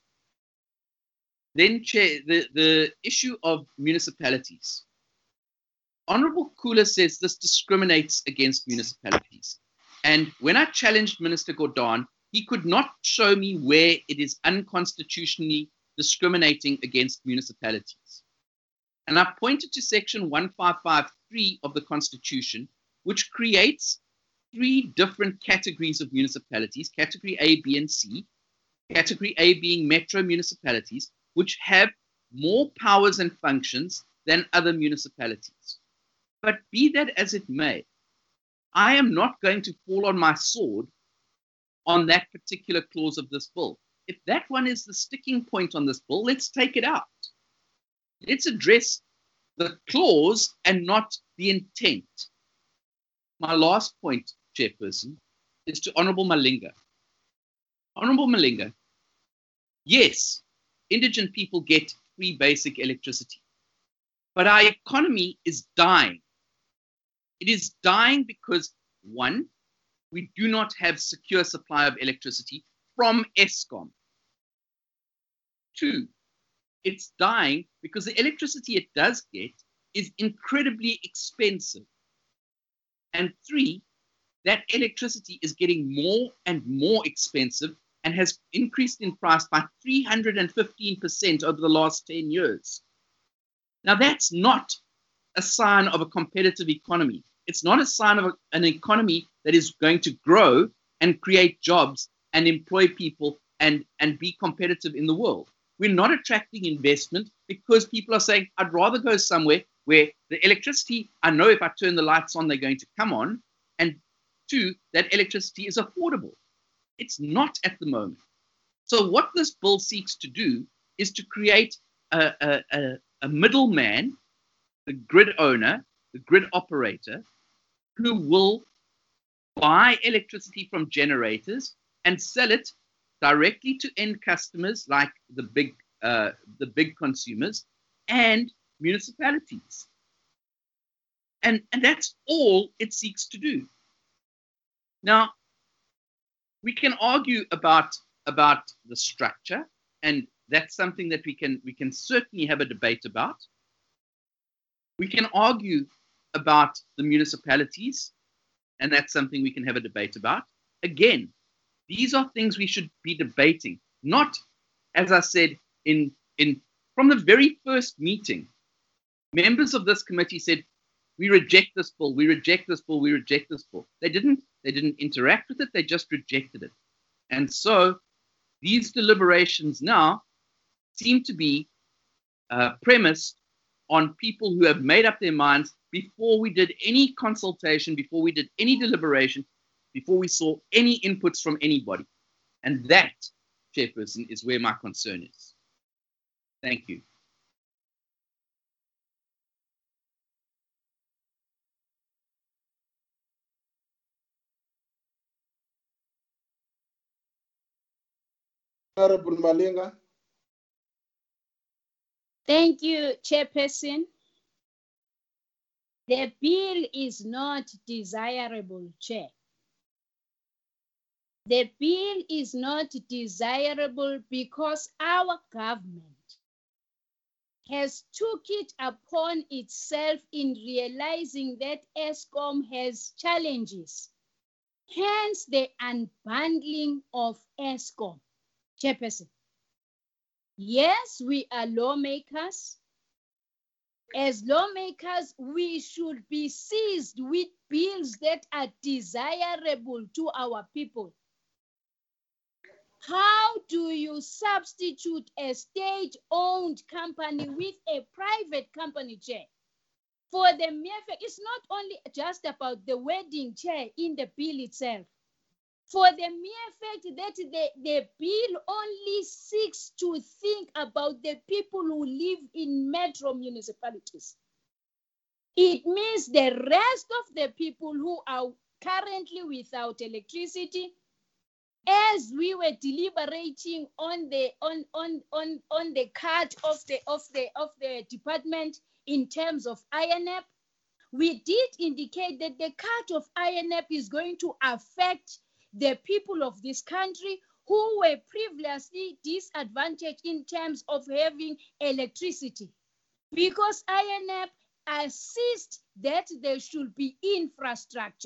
then, Chair, the, the issue of municipalities. Honorable Kula says this discriminates against municipalities. And when I challenged Minister Gordhan, he could not show me where it is unconstitutionally discriminating against municipalities. And I pointed to section one five five three of the Constitution, which creates three different categories of municipalities, category A, B, and C. Category A being metro municipalities, which have more powers and functions than other municipalities. But be that as it may, I am not going to fall on my sword on that particular clause of this bill. If that one is the sticking point on this bill, let's take it out. Let's address the clause and not the intent. My last point, Chairperson, is to Honorable Malinga. Honorable Malinga, yes, indigent people get free basic electricity, but our economy is dying. It is dying because, one, we do not have secure supply of electricity from Eskom. Two, it's dying because the electricity it does get is incredibly expensive. And three, that electricity is getting more and more expensive and has increased in price by three hundred fifteen percent over the last ten years. Now, that's not a sign of a competitive economy. It's not a sign of a, an economy that is going to grow and create jobs and employ people and, and be competitive in the world. We're not attracting investment because people are saying, I'd rather go somewhere where the electricity, I know if I turn the lights on, they're going to come on. And two, that electricity is affordable. It's not at the moment. So what this bill seeks to do is to create a, a, a, a middleman, the grid owner, the grid operator, who will buy electricity from generators and sell it directly to end customers like the big, uh, the big consumers and municipalities. And, and that's all it seeks to do. Now, we can argue about, about the structure, and that's something that we can, we can certainly have a debate about. We can argue about the municipalities, and that's something we can have a debate about. Again, these are things we should be debating, not, as I said, in, in from the very first meeting, members of this committee said, we reject this bill, we reject this bill, we reject this bill. They didn't, they didn't interact with it, they just rejected it. And so these deliberations now seem to be uh, premised on people who have made up their minds before we did any consultation, before we did any deliberation, before we saw any inputs from anybody. And that, Chairperson, is where my concern is. Thank you. Honorable Malinga. Thank you, Chairperson. The bill is not desirable, Chair. The bill is not desirable because our government has took it upon itself in realizing that Eskom has challenges. Hence the unbundling of Eskom. Chairperson. Yes, we are lawmakers. As lawmakers, we should be seized with bills that are desirable to our people. How do you substitute a state-owned company with a private company, Chair? For the mere fact, it's not only just about the wording, Chair, in the bill itself. For the mere fact that the, the bill only seeks to think about the people who live in metro municipalities. It means the rest of the people who are currently without electricity, as we were deliberating on the on on on on the cut of the of the of the department in terms of I N E P, we did indicate that the cut of I N E P is going to affect the people of this country who were previously disadvantaged in terms of having electricity, because I N E P assists that there should be infrastructure.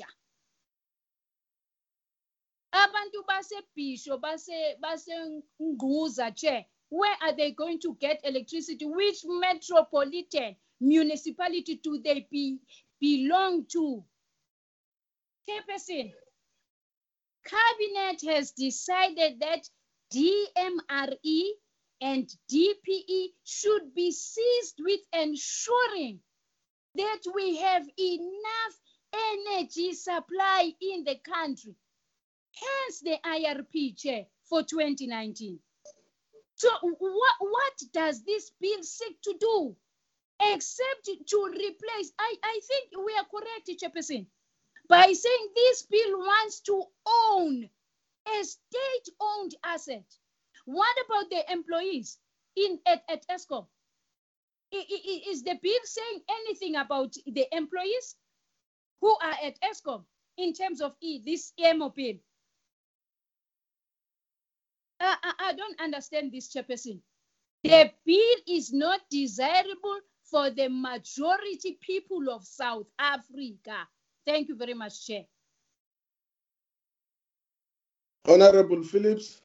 Abantu base Bisho, base base Nguza, Chair, where are they going to get electricity? Which metropolitan municipality do they be, belong to? Chairperson, Cabinet has decided that D M R E and D P E should be seized with ensuring that we have enough energy supply in the country. Hence the I R P, Chair, for twenty nineteen. So what, what does this bill seek to do? Except to replace, I, I think we are correct, Chairperson, by saying this bill wants to own a state-owned asset. What about the employees in at, at Eskom? Is the bill saying anything about the employees who are at Eskom in terms of e, this E M O bill? Uh, I, I don't understand this, Chairperson. The bill is not desirable for the majority people of South Africa. Thank you very much, Chair. Honorable Phillips.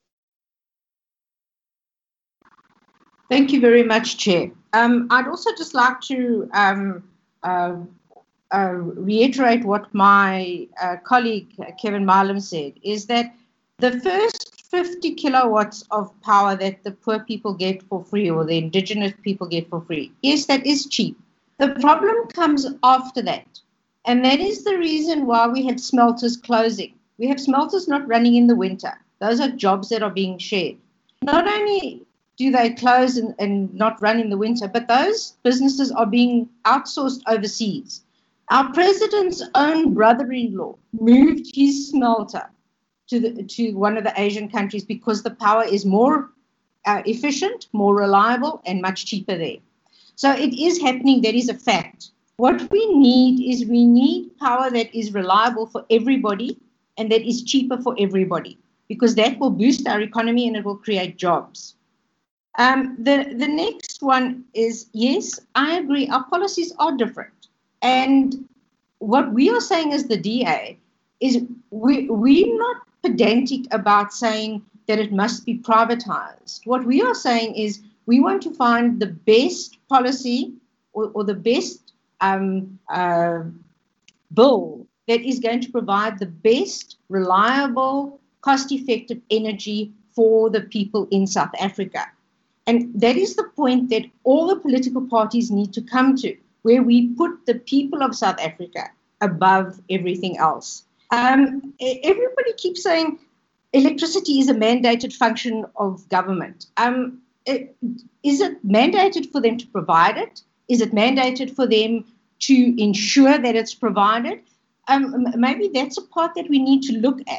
Thank you very much, Chair. Um, I'd also just like to um, uh, uh, reiterate what my uh, colleague Kevin Marlam said, is that the first fifty kilowatts of power that the poor people get for free, or the indigenous people get for free, yes, that is cheap. The problem comes after that. And that is the reason why we have smelters closing. We have smelters not running in the winter. Those are jobs that are being shared. Not only do they close and, and not run in the winter, but those businesses are being outsourced overseas. Our president's own brother-in-law moved his smelter to, the, to one of the Asian countries because the power is more uh, efficient, more reliable, and much cheaper there. So it is happening. That is a fact. What we need is we need power that is reliable for everybody and that is cheaper for everybody, because that will boost our economy and it will create jobs. Um, the, the next one is, yes, I agree, our policies are different. And what we are saying as the D A is we, we're not pedantic about saying that it must be privatized. What we are saying is we want to find the best policy or, or the best Um, uh, bill that is going to provide the best, reliable, cost-effective energy for the people in South Africa. And that is the point that all the political parties need to come to, where we put the people of South Africa above everything else. Um, everybody keeps saying electricity is a mandated function of government. Um, it, is it mandated for them to provide it? Is it mandated for them to ensure that it's provided? Um, maybe that's a part that we need to look at.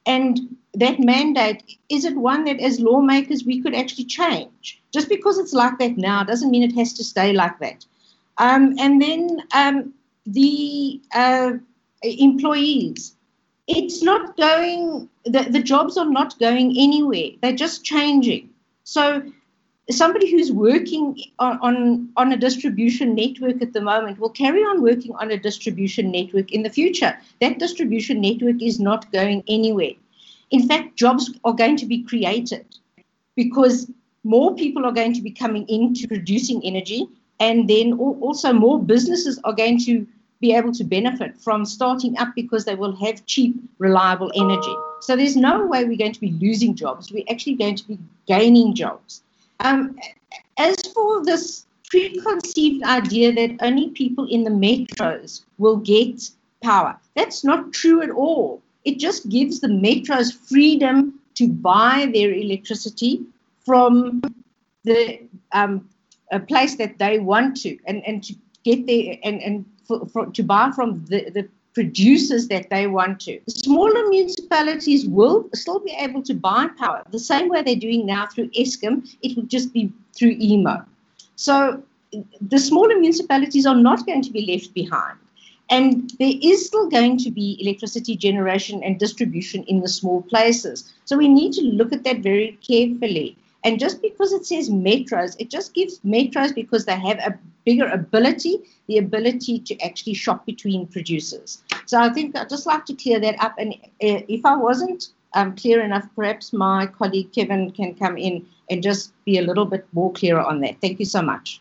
And that mandate, is it one that as lawmakers we could actually change? Just because it's like that now doesn't mean it has to stay like that. Um, and then um, the uh, employees, it's not going, the, the jobs are not going anywhere. They're just changing. So somebody who's working on, on, on a distribution network at the moment will carry on working on a distribution network in the future. That distribution network is not going anywhere. In fact, jobs are going to be created because more people are going to be coming into producing energy, and then also more businesses are going to be able to benefit from starting up because they will have cheap, reliable energy. So there's no way we're going to be losing jobs. We're actually going to be gaining jobs. Um, as for this preconceived idea that only people in the metros will get power, that's not true at all. It just gives the metros freedom to buy their electricity from the um, a place that they want to, and, and to get there and, and for, for, to buy from the, the producers that they want to. The smaller municipalities will still be able to buy power the same way they're doing now through Eskom. It will just be through E M O. So the smaller municipalities are not going to be left behind. And there is still going to be electricity generation and distribution in the small places. So we need to look at that very carefully. And just because it says metros, it just gives metros because they have a bigger ability, the ability to actually shop between producers. So I think I'd just like to clear that up. And uh, if I wasn't um, clear enough, perhaps my colleague Kevin can come in and just be a little bit more clearer on that. Thank you so much.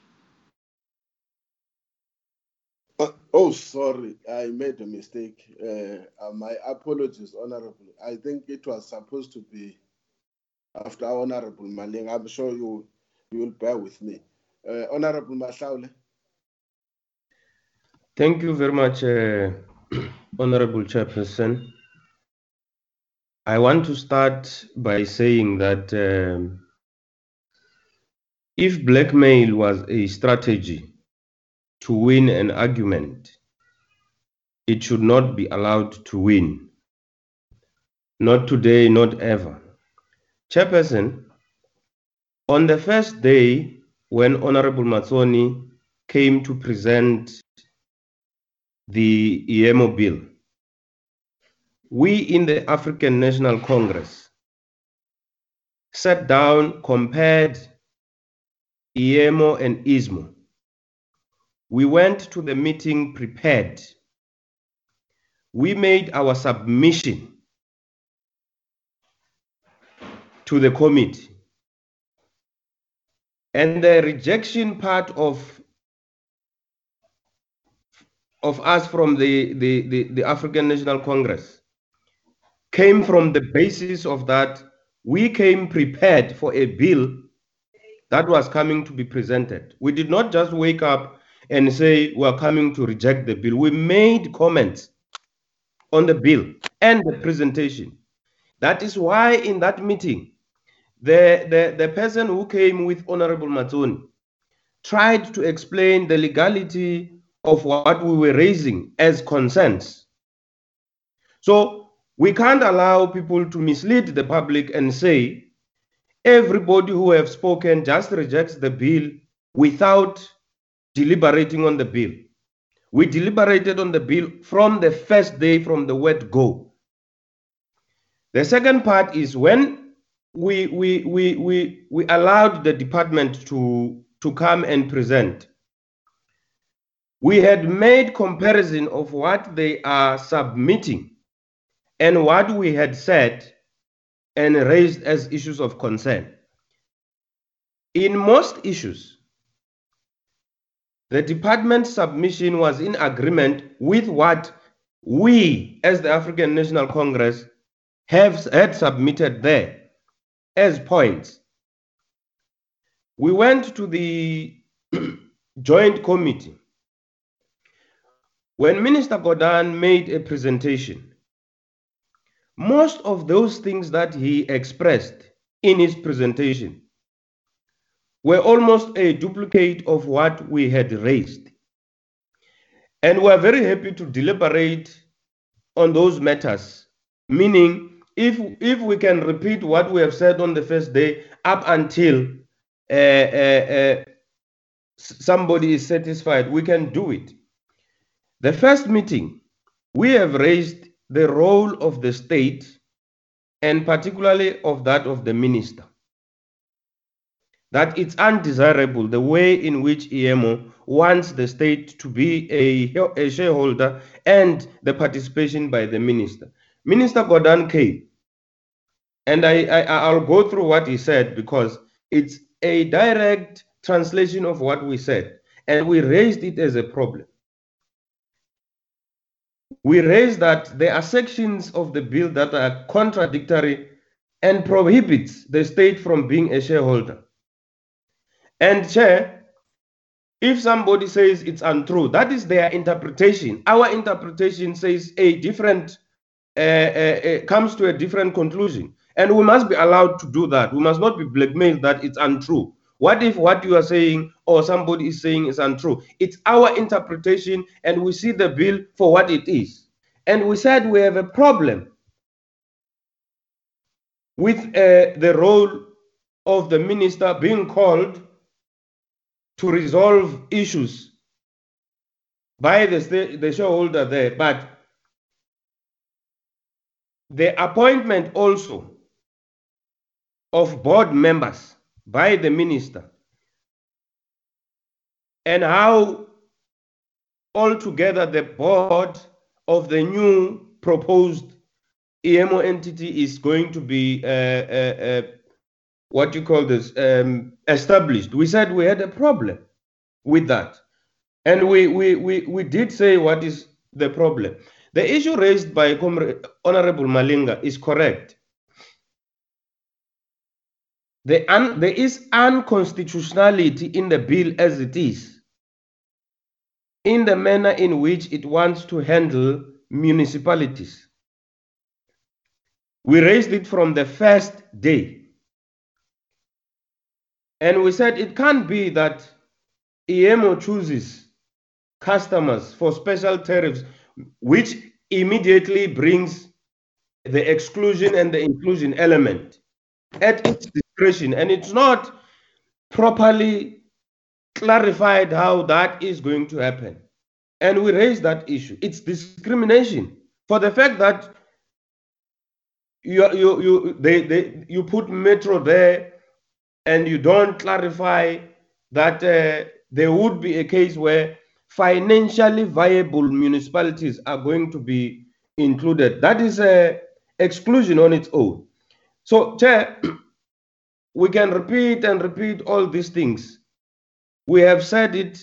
Uh, oh, sorry, I made a mistake. Uh, uh, my apologies, Honorable. I think it was supposed to be after Honorable Maling. I'm sure you you will bear with me. Uh, Honorable Mahlaule. Thank you very much, uh, Honorable Chairperson. I want to start by saying that um, if blackmail was a strategy to win an argument, it should not be allowed to win. Not today, not ever. Chairperson, on the first day when Honorable Matsoni came to present the E M O bill, we in the African National Congress sat down, compared E M O and I S M O. We went to the meeting prepared. We made our submission to the committee. And the rejection part of, of us from the, the, the, the African National Congress came from the basis of that we came prepared for a bill that was coming to be presented. We did not just wake up and say we're coming to reject the bill. We made comments on the bill and the presentation. That is why in that meeting, the, the, the person who came with Honorable Matsoni tried to explain the legality of what we were raising as concerns. So we can't allow people to mislead the public and say everybody who have spoken just rejects the bill without deliberating on the bill. We deliberated on the bill from the first day, from the word go. The second part is when we, we, we, we, we allowed the department to, to come and present. We had made comparison of what they are submitting and what we had said and raised as issues of concern. In most issues, the department's submission was in agreement with what we, as the African National Congress, have had submitted there as points. We went to the joint committee. When Minister Godan made a presentation, most of those things that he expressed in his presentation were almost a duplicate of what we had raised. And we're very happy to deliberate on those matters, meaning if if we can repeat what we have said on the first day up until uh, uh, uh, somebody is satisfied, we can do it. The first meeting, we have raised the role of the state and particularly of that of the minister, that it's undesirable the way in which I E M O wants the state to be a, a shareholder and the participation by the minister. Minister Gordhan came, and I, I, I'll go through what he said because it's a direct translation of what we said, and we raised it as a problem. We raised that there are sections of the bill that are contradictory and prohibits the state from being a shareholder. And Chair, if somebody says it's untrue, that is their interpretation. Our interpretation says a different, uh, uh, uh, comes to a different conclusion. And we must be allowed to do that. We must not be blackmailed that it's untrue. What if what you are saying or somebody is saying is untrue? It's our interpretation and we see the bill for what it is. And we said we have a problem with uh, the role of the minister being called to resolve issues by the, the shareholder there. But the appointment also of board members by the minister and how altogether the board of the new proposed I E M O entity is going to be uh, uh, uh, what you call this um, established. We said we had a problem with that, and we we we we did say what is the problem. The issue raised by Honorable Malinga is correct. The un, there is unconstitutionality in the bill as it is, in the manner in which it wants to handle municipalities. We raised it from the first day. And we said it can't be that I E M O chooses customers for special tariffs, which immediately brings the exclusion and the inclusion element at its discretion. And it's not properly clarified how that is going to happen. And we raised that issue. It's discrimination for the fact that you, you, you, they, they, you put Metro there and you don't clarify that uh, there would be a case where financially viable municipalities are going to be included. That is an exclusion on its own. So, Chair, we can repeat and repeat all these things. We have said it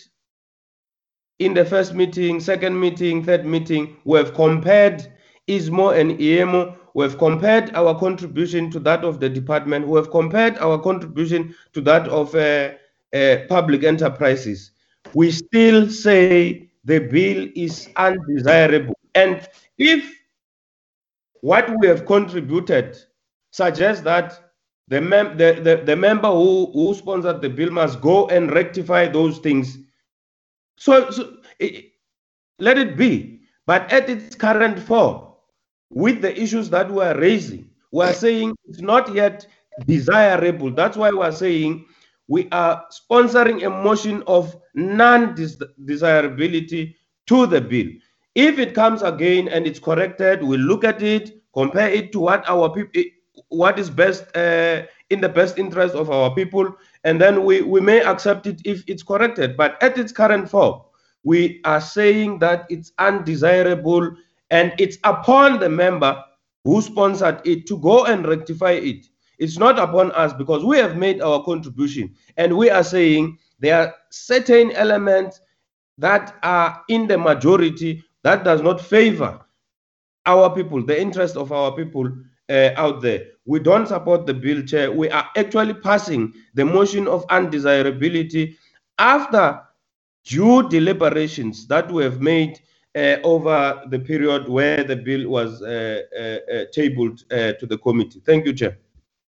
in the first meeting, second meeting, third meeting. We have compared I S M O and I E M O. We have compared our contribution to that of the department. We have compared our contribution to that of uh, uh, public enterprises. We still say the bill is undesirable. And if what we have contributed suggests that the, mem the, the, the member who, who sponsored the bill must go and rectify those things, so, so it, let it be. But at its current form, with the issues that we are raising, we are saying it's not yet desirable. That's why we are saying we are sponsoring a motion of non-desirability to the bill. If it comes again and it's corrected, we'll look at it, compare it to what our people, what is best uh, in the best interest of our people, and then we, we may accept it if it's corrected. But at its current form, we are saying that it's undesirable. And it's upon the member who sponsored it to go and rectify it. It's not upon us because we have made our contribution. And we are saying there are certain elements that are in the majority that does not favor our people, the interest of our people uh, out there. We don't support the bill, Chair. We are actually passing the motion of undesirability after due deliberations that we have made Uh, over the period where the bill was uh, uh, uh, tabled uh, to the committee. Thank you, Chair.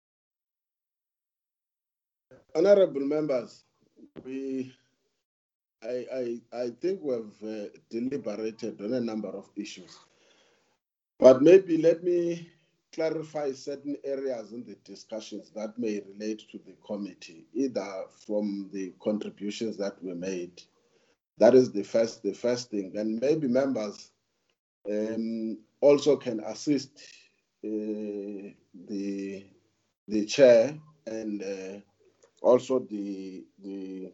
Honorable members, we, I, I, I think we've uh, deliberated on a number of issues. But maybe let me clarify certain areas in the discussions that may relate to the committee, either from the contributions that were made. That is the first, the first thing. And maybe members um, also can assist uh, the, the chair and uh, also the, the,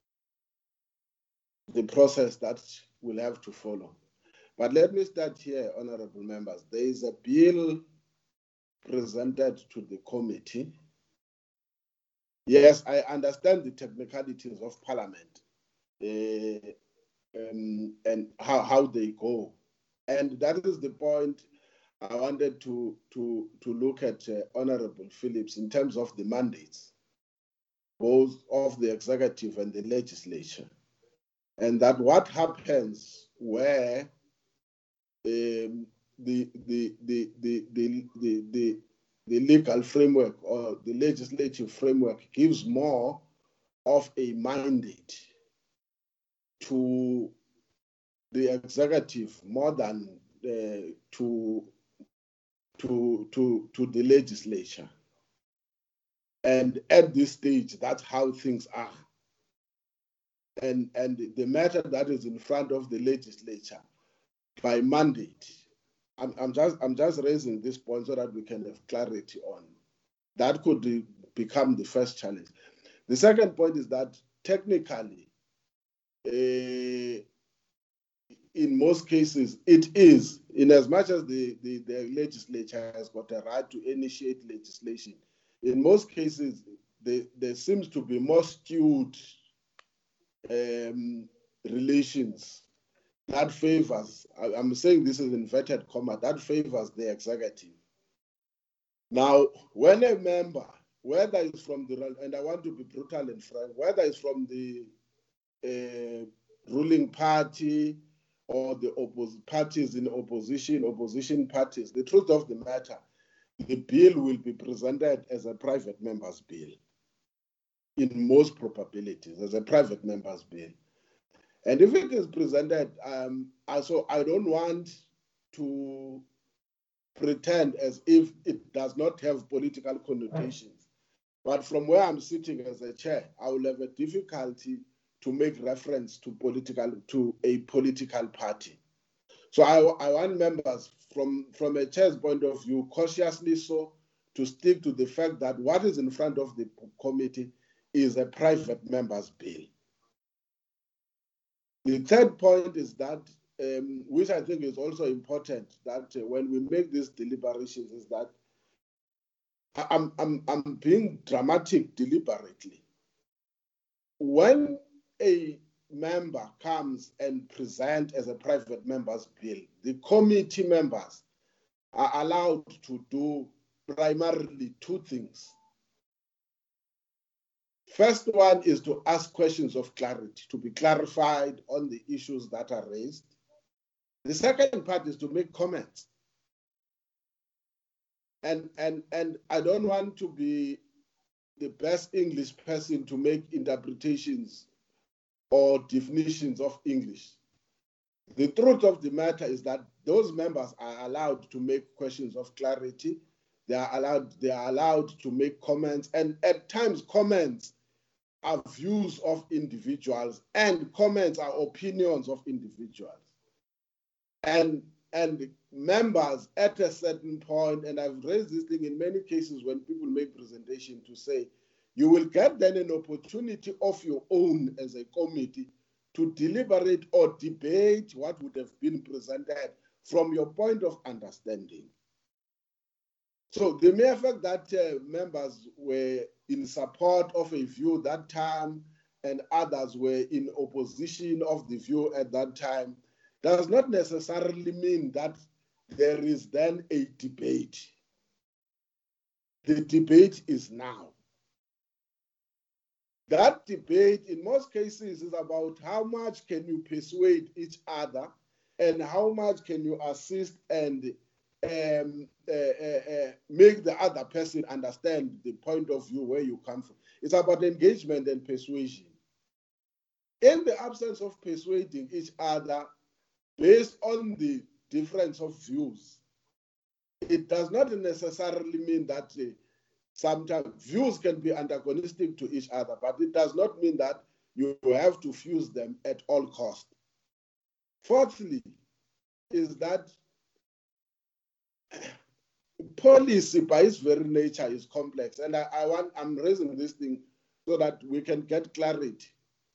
the process that will have to follow. But let me start here, honorable members. There is a bill presented to the committee. Yes, I understand the technicalities of Parliament uh, um, and how, how they go. And that is the point I wanted to, to, to look at uh, Honorable Phillips in terms of the mandates, both of the executive and the legislature. And that what happens where um, the, the, the, the, the, the, the, the legal framework or the legislative framework gives more of a mandate to the executive more than uh, to, to, to, to the legislature. And at this stage, that's how things are. And, and the matter that is in front of the legislature by mandate, I'm, I'm, just, I'm just raising this point so that we can have clarity on. That could become the first challenge. The second point is that technically, uh, in most cases, it is, in as much as the, the, the legislature has got a right to initiate legislation, in most cases, they, there seems to be more skewed um, relations that favors, I, I'm saying this is inverted comma, that favors the executive. Now, when a member, whether it's from the, and I want to be brutal and frank, whether it's from the uh, ruling party or the oppos- parties in opposition, opposition parties, the truth of the matter, the bill will be presented as a private member's bill, in most probabilities, as a private member's bill. And if it is presented, um, also I don't want to pretend as if it does not have political connotations. But from where I'm sitting as a chair, I will have a difficulty to make reference to political to a political party. So I, I want members from, from a chair's point of view, cautiously so, to stick to the fact that what is in front of the committee is a private member's bill. The third point is that, um, which I think is also important, that uh, when we make these deliberations, is that I'm, I'm, I'm being dramatic deliberately. When a member comes and presents as a private member's bill, the committee members are allowed to do primarily two things. First one is to ask questions of clarity, to be clarified on the issues that are raised. The second part is to make comments. And, and, and I don't want to be the best English person to make interpretations or definitions of English. The truth of the matter is that those members are allowed to make questions of clarity. They are allowed, they are allowed to make comments, and at times comments are views of individuals and comments are opinions of individuals. And, and members at a certain point, and I've raised this thing in many cases when people make presentation to say, you will get then an opportunity of your own as a committee to deliberate or debate what would have been presented from your point of understanding. So the mere fact that uh, members were in support of a view that time and others were in opposition of the view at that time does not necessarily mean that there is then a debate. The debate is now. That debate in most cases is about how much can you persuade each other and how much can you assist and um, uh, uh, uh, make the other person understand the point of view where you come from. It's about engagement and persuasion. In the absence of persuading each other based on the difference of views, it does not necessarily mean that uh, sometimes views can be antagonistic to each other, but it does not mean that you have to fuse them at all costs. Fourthly, is that policy by its very nature is complex. And I, I want, I'm raising this thing so that we can get clarity.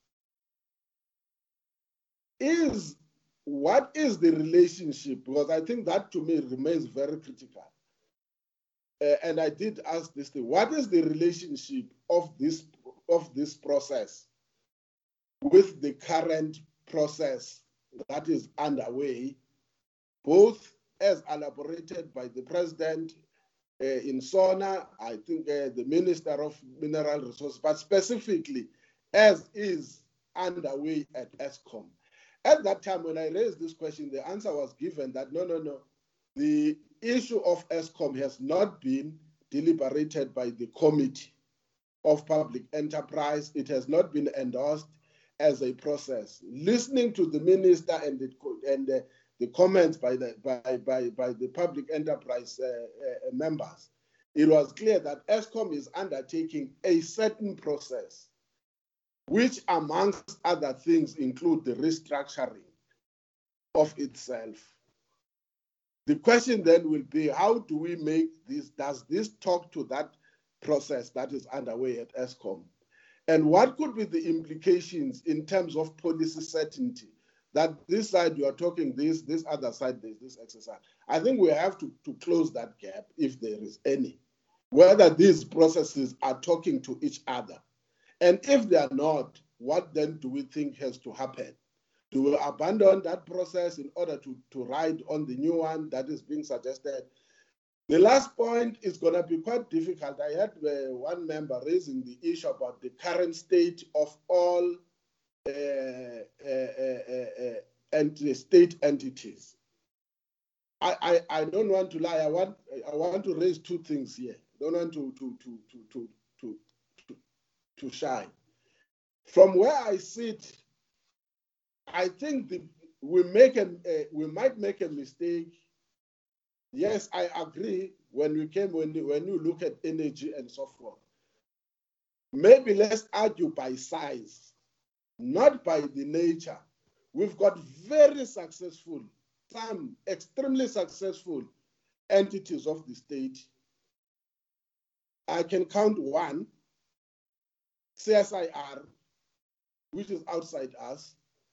Is, what is the relationship? Because I think that to me remains very critical. Uh, and I did ask this thing, what is the relationship of this, of this process with the current process that is underway, both as elaborated by the president uh, in SONA, I think uh, the Minister of Mineral Resources, but specifically as is underway at Eskom. At that time, when I raised this question, the answer was given that no, no, no, the issue of Eskom has not been deliberated by the Committee of Public Enterprise. It has not been endorsed as a process. Listening to the minister and the, and the, the comments by the, by, by, by the public enterprise uh, uh, members, it was clear that Eskom is undertaking a certain process, which amongst other things include the restructuring of itself. The question then will be, how do we make this, does this talk to that process that is underway at Eskom? And what could be the implications in terms of policy certainty? That this side you are talking this, this other side there's this exercise. I think we have to, to close that gap if there is any, whether these processes are talking to each other. And if they are not, what then do we think has to happen? Do we abandon that process in order to, to ride on the new one that is being suggested? The last point is going to be quite difficult. I had uh, one member raising the issue about the current state of all uh, uh, uh, uh, uh, state entities. I, I, I don't want to lie. I want I want to raise two things here. I don't want to to to to to to, to, to shine. From where I sit, I think the, we make a, uh, we might make a mistake. Yes, I agree when we came, when, when you look at energy and so forth. Maybe let's argue by size, not by the nature. We've got very successful, some extremely successful entities of the state. I can count one, C S I R, which is outside us,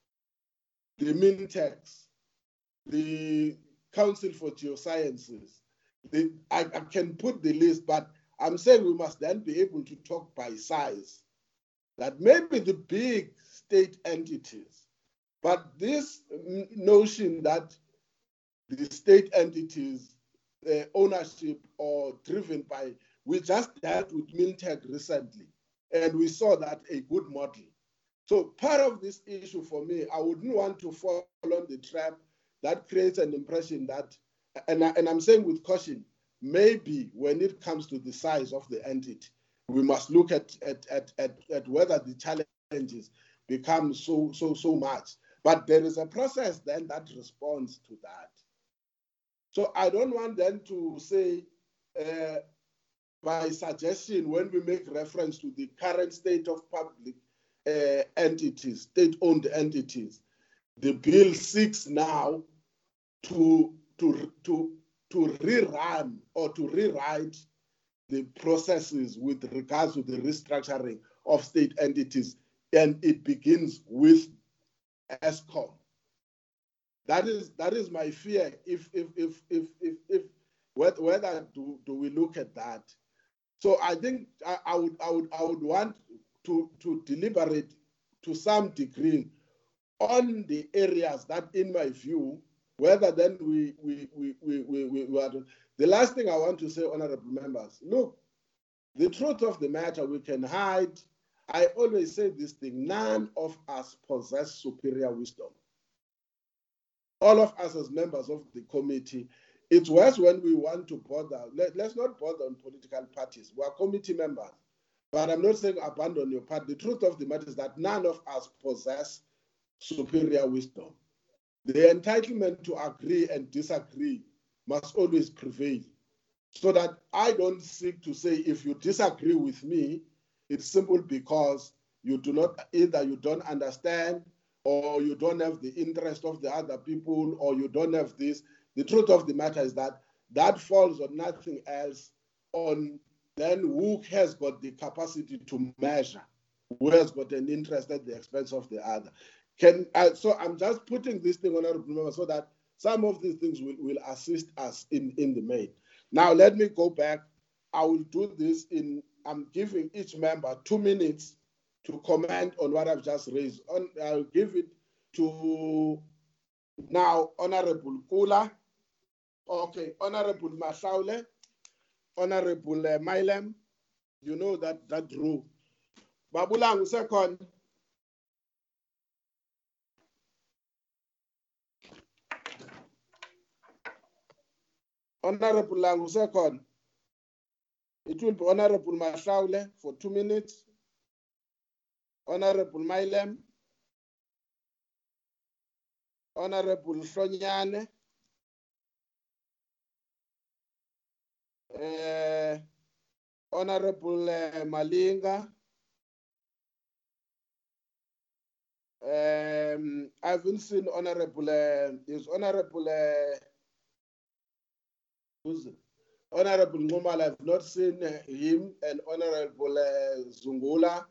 the Mintex, the Council for Geosciences. The, I, I can put the list, but I'm saying we must then be able to talk by size. That maybe the big state entities, but this notion that the state entities, uh, ownership or driven by, we just dealt with Mintech recently, and we saw that a good model. So part of this issue for me, I wouldn't want to fall on the trap that creates an impression that, and, I, and I'm saying with caution, maybe when it comes to the size of the entity, we must look at, at, at, at, at whether the challenges become so, so, so much. But there is a process then that responds to that. So I don't want them to say, uh, by suggestion, when we make reference to the current state of public uh, entities, state-owned entities, the bill seeks now to, to, to, to rerun or to rewrite the processes with regards to the restructuring of state entities, and it begins with Eskom. That is that is my fear. If if if if if, if whether do, do we look at that? So I think I, I would I would I would want to to deliberate to some degree on the areas that, in my view, whether then we we we we we, we, we are to, the last thing I want to say, honorable members, look, the truth of the matter we can hide. I always say this thing: none of us possess superior wisdom. All of us as members of the committee, it's worse when we want to bother. Let, let's not bother on political parties. We are committee members. But I'm not saying abandon your party. The truth of the matter is that none of us possess superior wisdom. The entitlement to agree and disagree must always prevail. So that I don't seek to say, if you disagree with me, it's simple because you do not, either you don't understand, or you don't have the interest of the other people, or you don't have this. The truth of the matter is that that falls on nothing else, on then who has got the capacity to measure, who has got an interest at the expense of the other. Can uh, so I'm just putting this thing on, remember, so that some of these things will, will assist us in, in the main. Now let me go back. I will do this in, I'm giving each member two minutes to comment on what I've just raised. On, I'll give it to now Honorable Kula, okay, Honorable Masaule, Honorable uh, Mailem, you know that, that rule. Babulang, second. Honorable Langu, second. It will be Honorable Masaule for two minutes. Honorable Mailem. Honorable Sonyane. Uh, Honorable uh, Malinga. Um, I haven't seen Honorable, uh, is Honorable, uh, who's it? Honorable Ngumal, I've not seen uh, him, and Honorable uh, Zungula.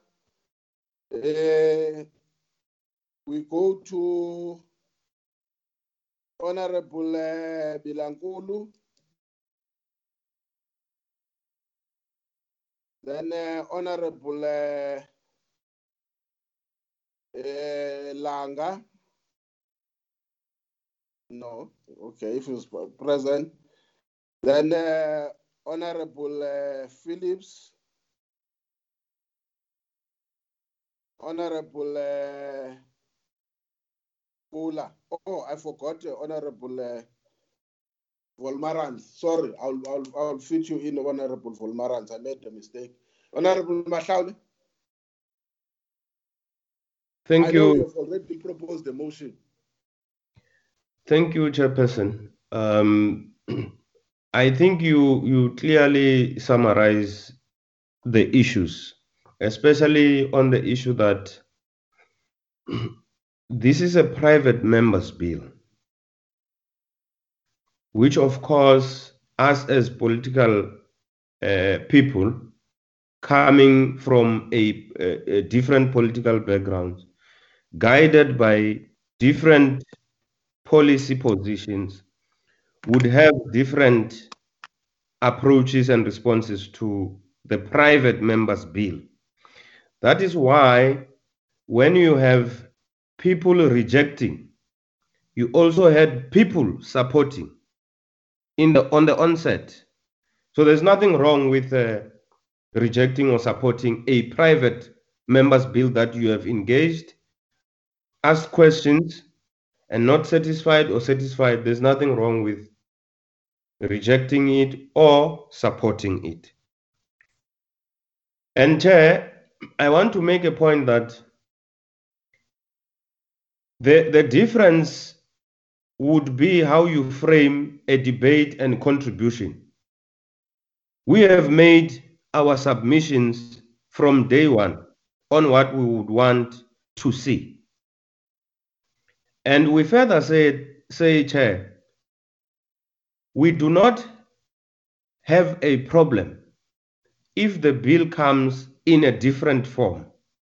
Uh, we go to Honorable uh, Bilankulu. Then uh, Honorable uh, uh, Langa. No, okay, if he's present. Then uh, Honorable uh, Phillips. Honorable uh, Kula. Oh, I forgot uh, Honorable uh, Volmarans. Sorry, I'll, I'll, I'll fit you in, Honorable Volmarans. I made a mistake. Honorable Mashaule. Thank I you. know you've already proposed the motion. Thank you, Chairperson. Um, I think you, you clearly summarize the issues, especially on the issue that this is a private member's bill, which of course, us as political uh, people coming from a, a, a different political background, guided by different policy positions, would have different approaches and responses to the private member's bill. That is why when you have people rejecting, you also had people supporting in the on the onset. So there's nothing wrong with uh, rejecting or supporting a private member's bill that you have engaged, asked questions, and not satisfied or satisfied. There's nothing wrong with rejecting it or supporting it. And Chair, I want to make a point that the, the difference would be how you frame a debate and contribution. We have made our submissions from day one on what we would want to see. And we further said, say, Chair, we do not have a problem if the bill comes in a different form.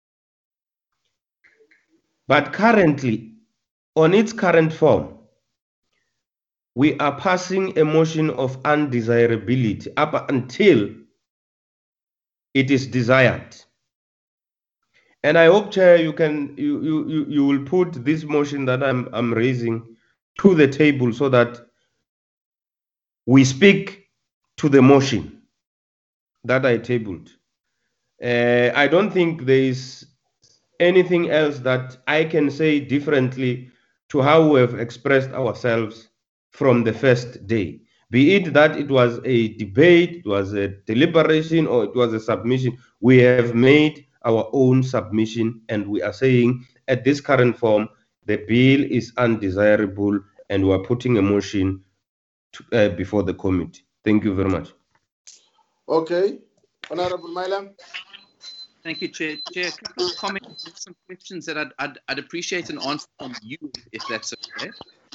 But currently, on its current form, we are passing a motion of undesirability up until it is desired. And I hope, Chair, you can you you you will put this motion that I'm I'm raising to the table so that we speak to the motion that I tabled. Uh, I don't think there is anything else that I can say differently to how we have expressed ourselves from the first day. Be it that it was a debate, it was a deliberation, or it was a submission, we have made our own submission, and we are saying at this current form, the bill is undesirable, and we are putting a motion to, uh, before the committee. Thank you very much. Okay. Honorable Mailam. Thank you, Chair. Chair, a couple of comments, some questions that I'd, I'd, I'd appreciate an answer from you, if that's okay.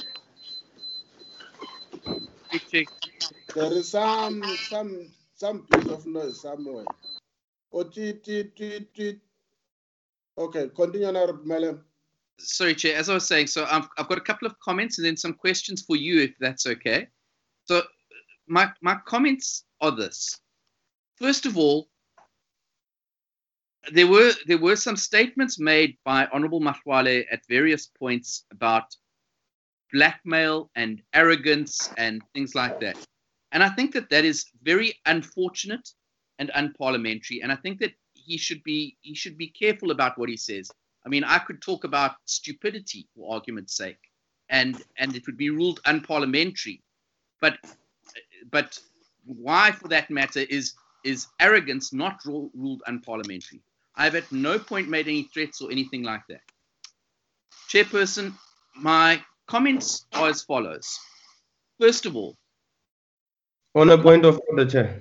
There is some some some bit of noise somewhere. Oh, tweet, tweet, tweet, tweet. Okay, continue, Honorable Mailam. Sorry, Chair. As I was saying, so I've, I've got a couple of comments and then some questions for you, if that's okay. So my my comments are this. First of all, there were there were some statements made by Honorable Mashwale at various points about blackmail and arrogance and things like that. And I think that that is very unfortunate and unparliamentary. And I think that he should be he should be careful about what he says. I mean, I could talk about stupidity for argument's sake, and and it would be ruled unparliamentary. But but why, for that matter, is is arrogance not rule, ruled unparliamentary? I've at no point made any threats or anything like that. Chairperson, my comments are as follows. First of all, on a point of order, Chair.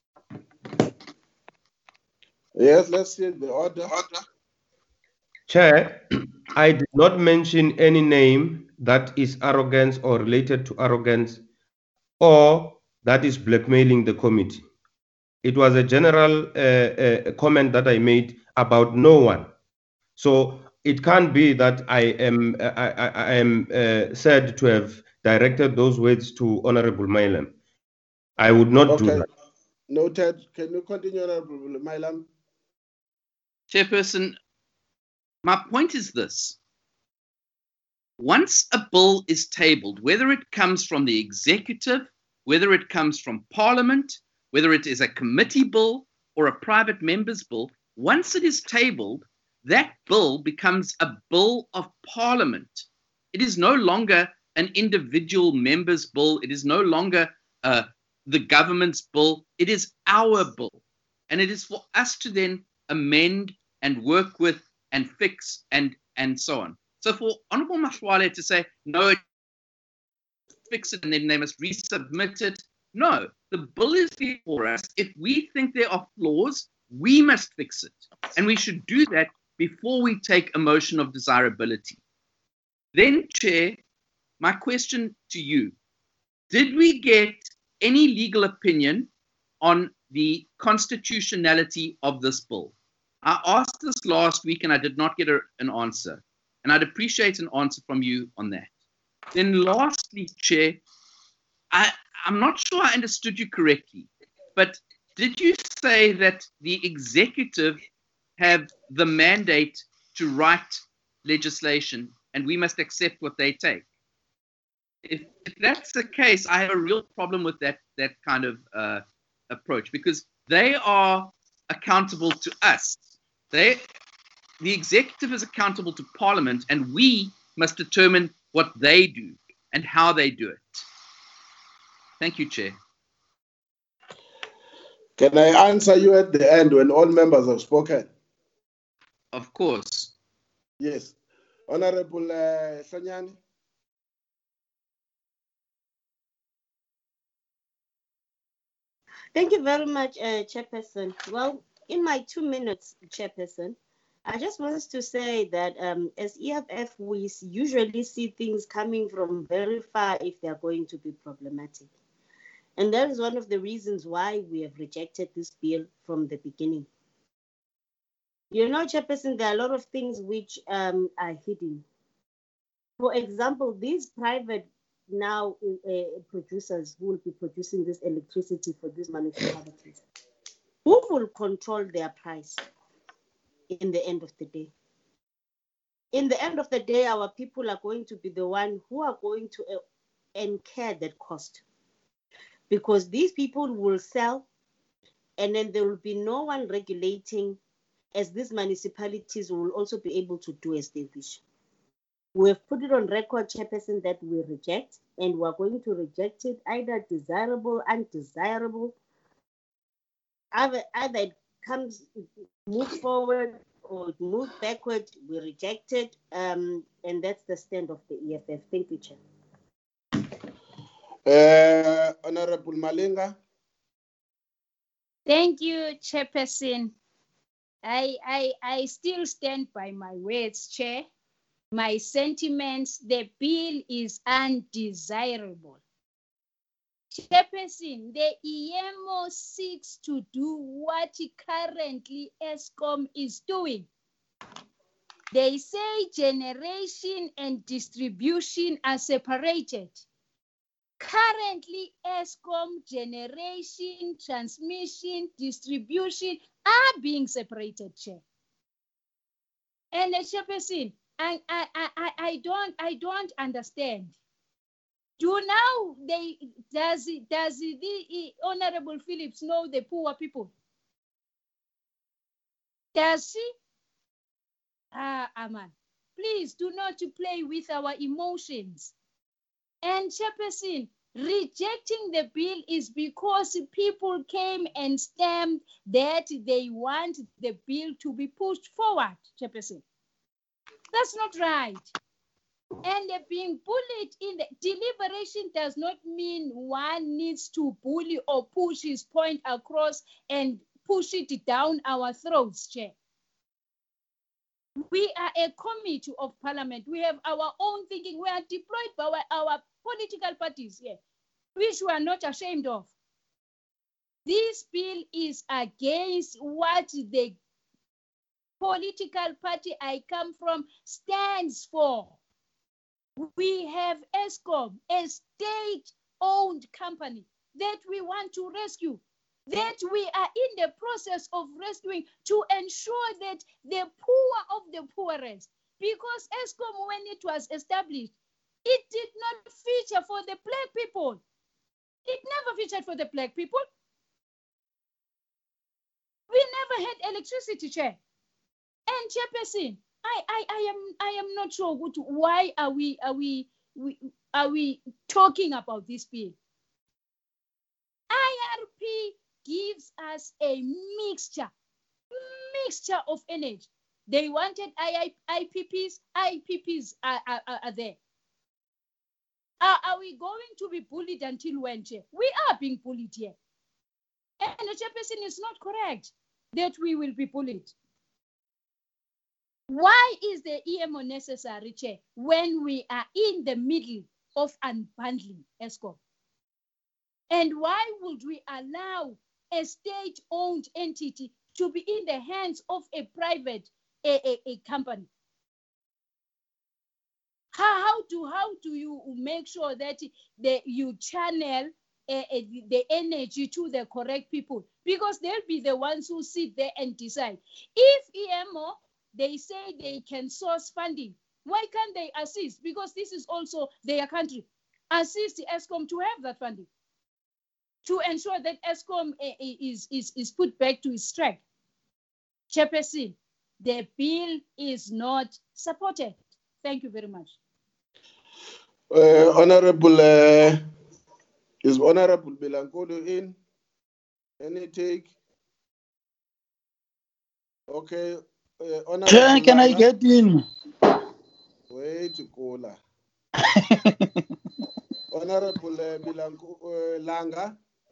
Yes, let's see the order. Chair, I did not mention any name that is arrogance or related to arrogance or that is blackmailing the committee. It was a general uh, uh, comment that I made about no one. So it can't be that I am uh, I, I, I am uh, said to have directed those words to Honorable Mailam. I would not okay. do that. Noted. Can you continue, Honorable Mailam? Chairperson, my point is this. Once a bill is tabled, whether it comes from the executive, whether it comes from Parliament, whether it is a committee bill or a private member's bill, once it is tabled, that bill becomes a bill of Parliament. It is no longer an individual member's bill. It is no longer uh, the government's bill. It is our bill. And it is for us to then amend and work with and fix and, and so on. So for Honorable Mashwale to say, no, fix it and then they must resubmit it. No, the bill is before us. If we think there are flaws, we must fix it. And we should do that before we take a motion of desirability. Then, Chair, my question to you, did we get any legal opinion on the constitutionality of this bill? I asked this last week and I did not get a, an answer. And I'd appreciate an answer from you on that. Then lastly, Chair, I, I'm not sure I understood you correctly, but did you say that the executive have the mandate to write legislation and we must accept what they take? If, if that's the case, I have a real problem with that, that kind of uh, approach, because they are accountable to us. They, the executive is accountable to Parliament, and we must determine what they do and how they do it. Thank you, Chair. Can I answer you at the end when all members have spoken? Of course. Yes. Honorable uh, Sanyani. Thank you very much, uh, Chairperson. Well, in my two minutes, Chairperson, I just wanted to say that um, as E F F, we usually see things coming from very far if they're going to be problematic. And that is one of the reasons why we have rejected this bill from the beginning. You know, Chairperson, there are a lot of things which um, are hidden. For example, these private now uh, producers who will be producing this electricity for these municipalities, who will control their price in the end of the day? In the end of the day, our people are going to be the one who are going to uh, incur that cost, because these people will sell and then there will be no one regulating, as these municipalities will also be able to do as they wish. We have put it on record, Chairperson, that we reject, and we're going to reject it, either desirable, undesirable. Either, either it comes, move forward or move backward, we reject it. Um, and that's the stand of the E F F. Thank you, Chair. Uh, Honorable Malinga. Thank you, Chairperson. I, I, I still stand by my words, Chair. My sentiments, the bill is undesirable. Chairperson, the E M O seeks to do what currently ESCOM is doing. They say generation and distribution are separated. Currently, ESCOM generation, transmission, distribution are being separated, Chair. And uh, Chairperson, I, I, I, I don't, I don't understand. Do now they does does the Honorable Phillips know the poor people? Does she? Ah, Aman, please do not play with our emotions. And Chairperson, rejecting the bill is because people came and stamped that they want the bill to be pushed forward, Chairperson. That's not right. And being bullied in the deliberation does not mean one needs to bully or push his point across and push it down our throats, Chair. We are a committee of parliament. We have our own thinking. We are deployed by our, our political parties here, which we are not ashamed of. This bill is against what the political party I come from stands for. We have ESCOM, a state-owned company that we want to rescue, that we are in the process of rescuing to ensure that the poor of the poorest, because ESCOM, when it was established, it did not feature for the black people. It never featured for the black people. We never had electricity, Chair. And Chairperson, I, I, I am I am not sure what, why are we are we, we are we talking about this bill. I R P gives us a mixture, mixture of energy. They wanted I P Ps, I P Ps are, are, are there. Are, are we going to be bullied until when, Chair? We are being bullied here. And the Chairperson is not correct that we will be bullied. Why is the E M O necessary, Chair, when we are in the middle of unbundling ESCOM? And why would we allow a state-owned entity to be in the hands of a private a, a, a company? How, how, do, how do you make sure that the, you channel uh, uh, the energy to the correct people? Because they'll be the ones who sit there and decide. If E M O, they say they can source funding, why can't they assist? Because this is also their country. Assist ESCOM to have that funding, to ensure that ESCOM is, is, is put back to its track. Chairperson, the bill is not supported. Thank you very much. Uh, Honorable, uh, is Honorable Bilankulu in? Any take? Okay. Uh, Chair, can I get in? Wait, Kola. Honorable uh, Bilanku, uh, Langa.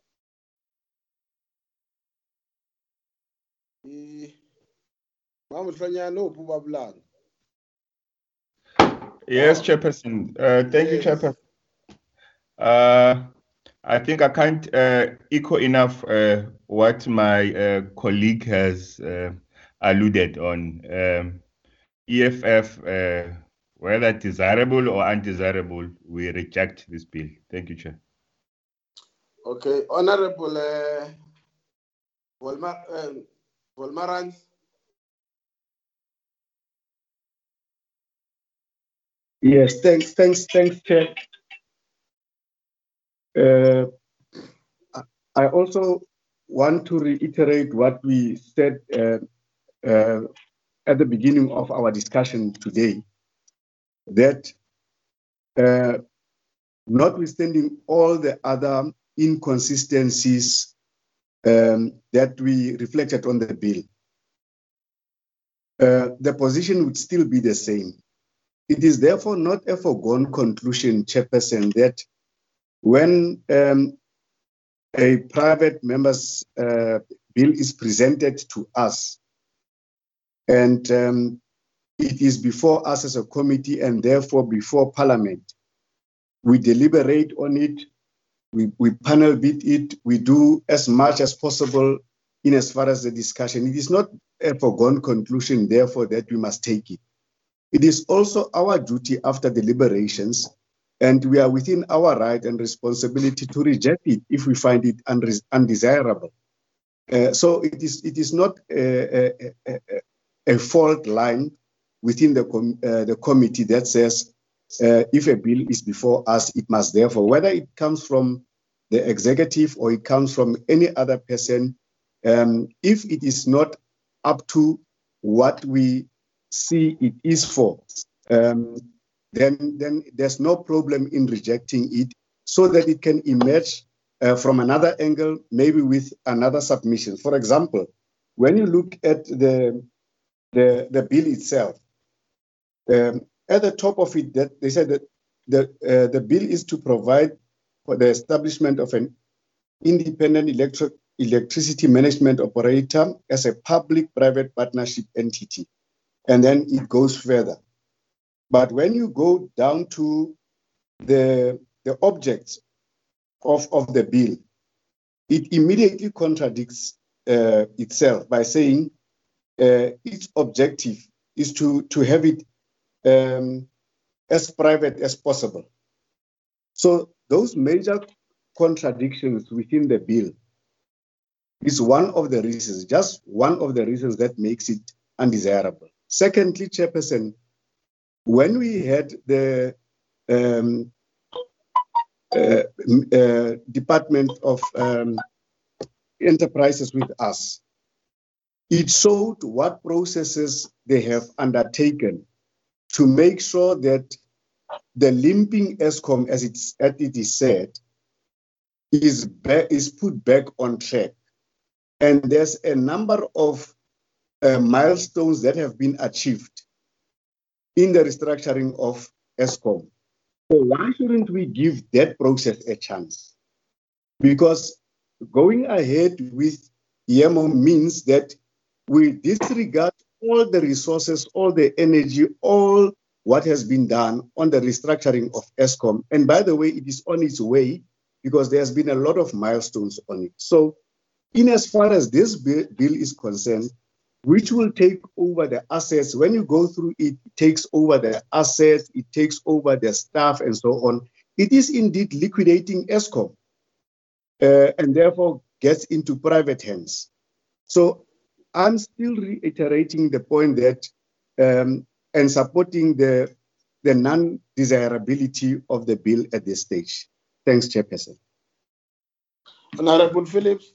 Yes, Chairperson. Uh, thank yes. you, Chairperson. Uh, I think I can't uh, echo enough uh, what my uh, colleague has uh, alluded on. Um, E F F, uh, whether desirable or undesirable, we reject this bill. Thank you, Chair. Okay, Honorable uh, Volmar, um, Volmarans. Yes, thanks, thanks, thanks, Chair. Uh, I also want to reiterate what we said uh, uh, at the beginning of our discussion today, that uh, notwithstanding all the other inconsistencies um, that we reflected on the bill, uh, the position would still be the same. It is therefore not a foregone conclusion, Chairperson, that when um, a private member's uh, bill is presented to us, and um, it is before us as a committee and therefore before Parliament, we deliberate on it, we, we panel beat it, we do as much as possible in as far as the discussion. It is not a foregone conclusion, therefore, that we must take it. It is also our duty after deliberations, and we are within our right and responsibility to reject it if we find it unre- undesirable. Uh, so it is, it is not a, a, a, a fault line within the, com- uh, the committee that says uh, if a bill is before us, it must therefore, whether it comes from the executive or it comes from any other person, um, if it is not up to what we see it is for, um, then, then there's no problem in rejecting it so that it can emerge uh, from another angle, maybe with another submission. For example, when you look at the, the, the bill itself, um, at the top of it, that they said that the, uh, the bill is to provide for the establishment of an independent electric, electricity management operator as a public-private partnership entity. And then it goes further. But when you go down to the, the objects of, of the bill, it immediately contradicts uh, itself by saying uh, its objective is to, to have it um, as private as possible. So those major contradictions within the bill is one of the reasons, just one of the reasons that makes it undesirable. Secondly, Chairperson, when we had the um, uh, uh, Department of um, Enterprises with us, it showed what processes they have undertaken to make sure that the limping ESCOM, as it's, as it is said, is, back, is put back on track. And there's a number of uh, milestones that have been achieved in the restructuring of ESCOM. So why shouldn't we give that process a chance? Because going ahead with E M O means that we disregard all the resources, all the energy, all what has been done on the restructuring of ESCOM. And by the way, it is on its way because there's been a lot of milestones on it. So in as far as this bill, bill is concerned, which will take over the assets, when you go through it, it takes over the assets, it takes over the staff and so on. It is indeed liquidating ESCOM uh, and therefore gets into private hands. So I'm still reiterating the point that um, and supporting the, the non-desirability of the bill at this stage. Thanks, Chairperson. Honorable Phillips.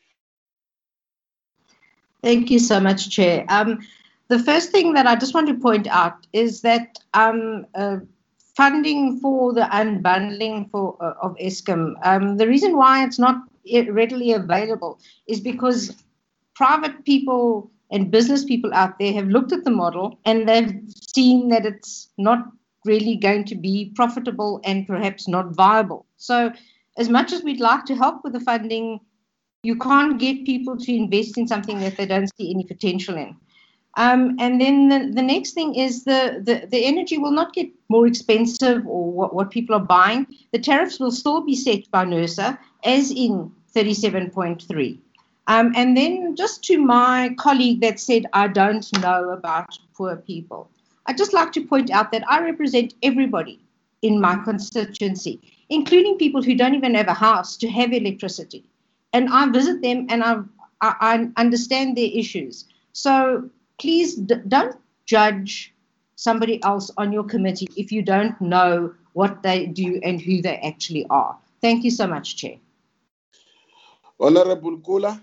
Thank you so much, Chair. Um, the first thing that I just want to point out is that um, uh, funding for the unbundling for uh, of ESCOM, um, the reason why it's not readily available is because private people and business people out there have looked at the model and they've seen that it's not really going to be profitable and perhaps not viable. So as much as we'd like to help with the funding, you can't get people to invest in something that they don't see any potential in. Um, and then the, the next thing is the, the, the energy will not get more expensive or what, what people are buying. The tariffs will still be set by NERSA as in thirty-seven point three. Um, and then just to my colleague that said, I don't know about poor people. I'd just like to point out that I represent everybody in my constituency, including people who don't even have a house to have electricity. And I visit them and I, I, I understand their issues. So please d- don't judge somebody else on your committee if you don't know what they do and who they actually are. Thank you so much, Chair. Honorable Kula.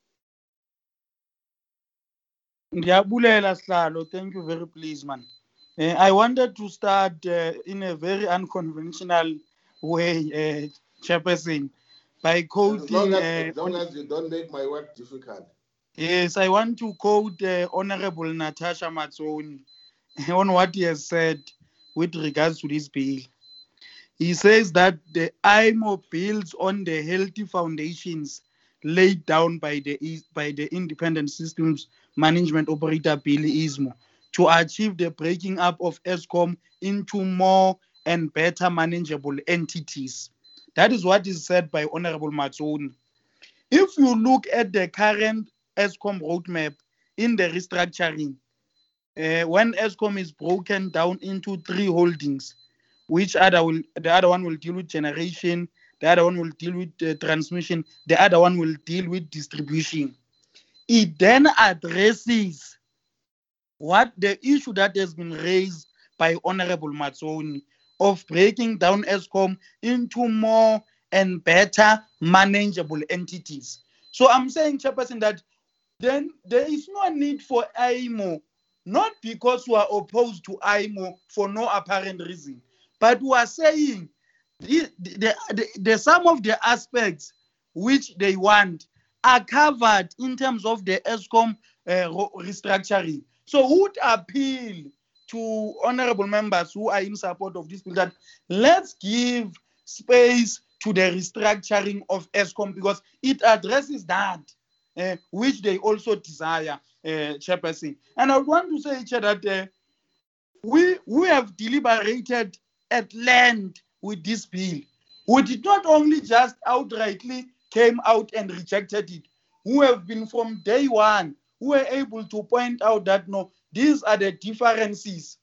Ndiyabulela Sihlalo, thank you very pleased, man. Uh, I wanted to start uh, in a very unconventional way, uh, Chairperson, by quoting... As long as, uh, as long as you don't make my work difficult. Yes, I want to quote uh, Honorable Natasha Matsoni on what he has said with regards to this bill. He says that the I M O builds on the healthy foundations laid down by the by the Independent Systems Management Operator Bill I S M O to achieve the breaking up of Eskom into more and better manageable entities. That is what is said by Honorable Matsoni. If you look at the current Eskom roadmap in the restructuring, uh, when Eskom is broken down into three holdings, which other will the other one will deal with generation, the other one will deal with uh, transmission, the other one will deal with distribution. It then addresses what the issue that has been raised by Honorable Matsoni of breaking down Eskom into more and better manageable entities. So I'm saying, Chairperson, that then there is no need for I M O, not because we are opposed to I M O for no apparent reason, but we are saying the, the, the, the some of the aspects which they want are covered in terms of the Eskom uh, restructuring. So who would appeal to honorable members who are in support of this bill that let's give space to the restructuring of Eskom because it addresses that uh, which they also desire, uh, Chairperson. And I would want to say, Chair, that uh, we, we have deliberated at length with this bill. We did not only just outrightly came out and rejected it. We have been from day one, we were able to point out that no, these are the differences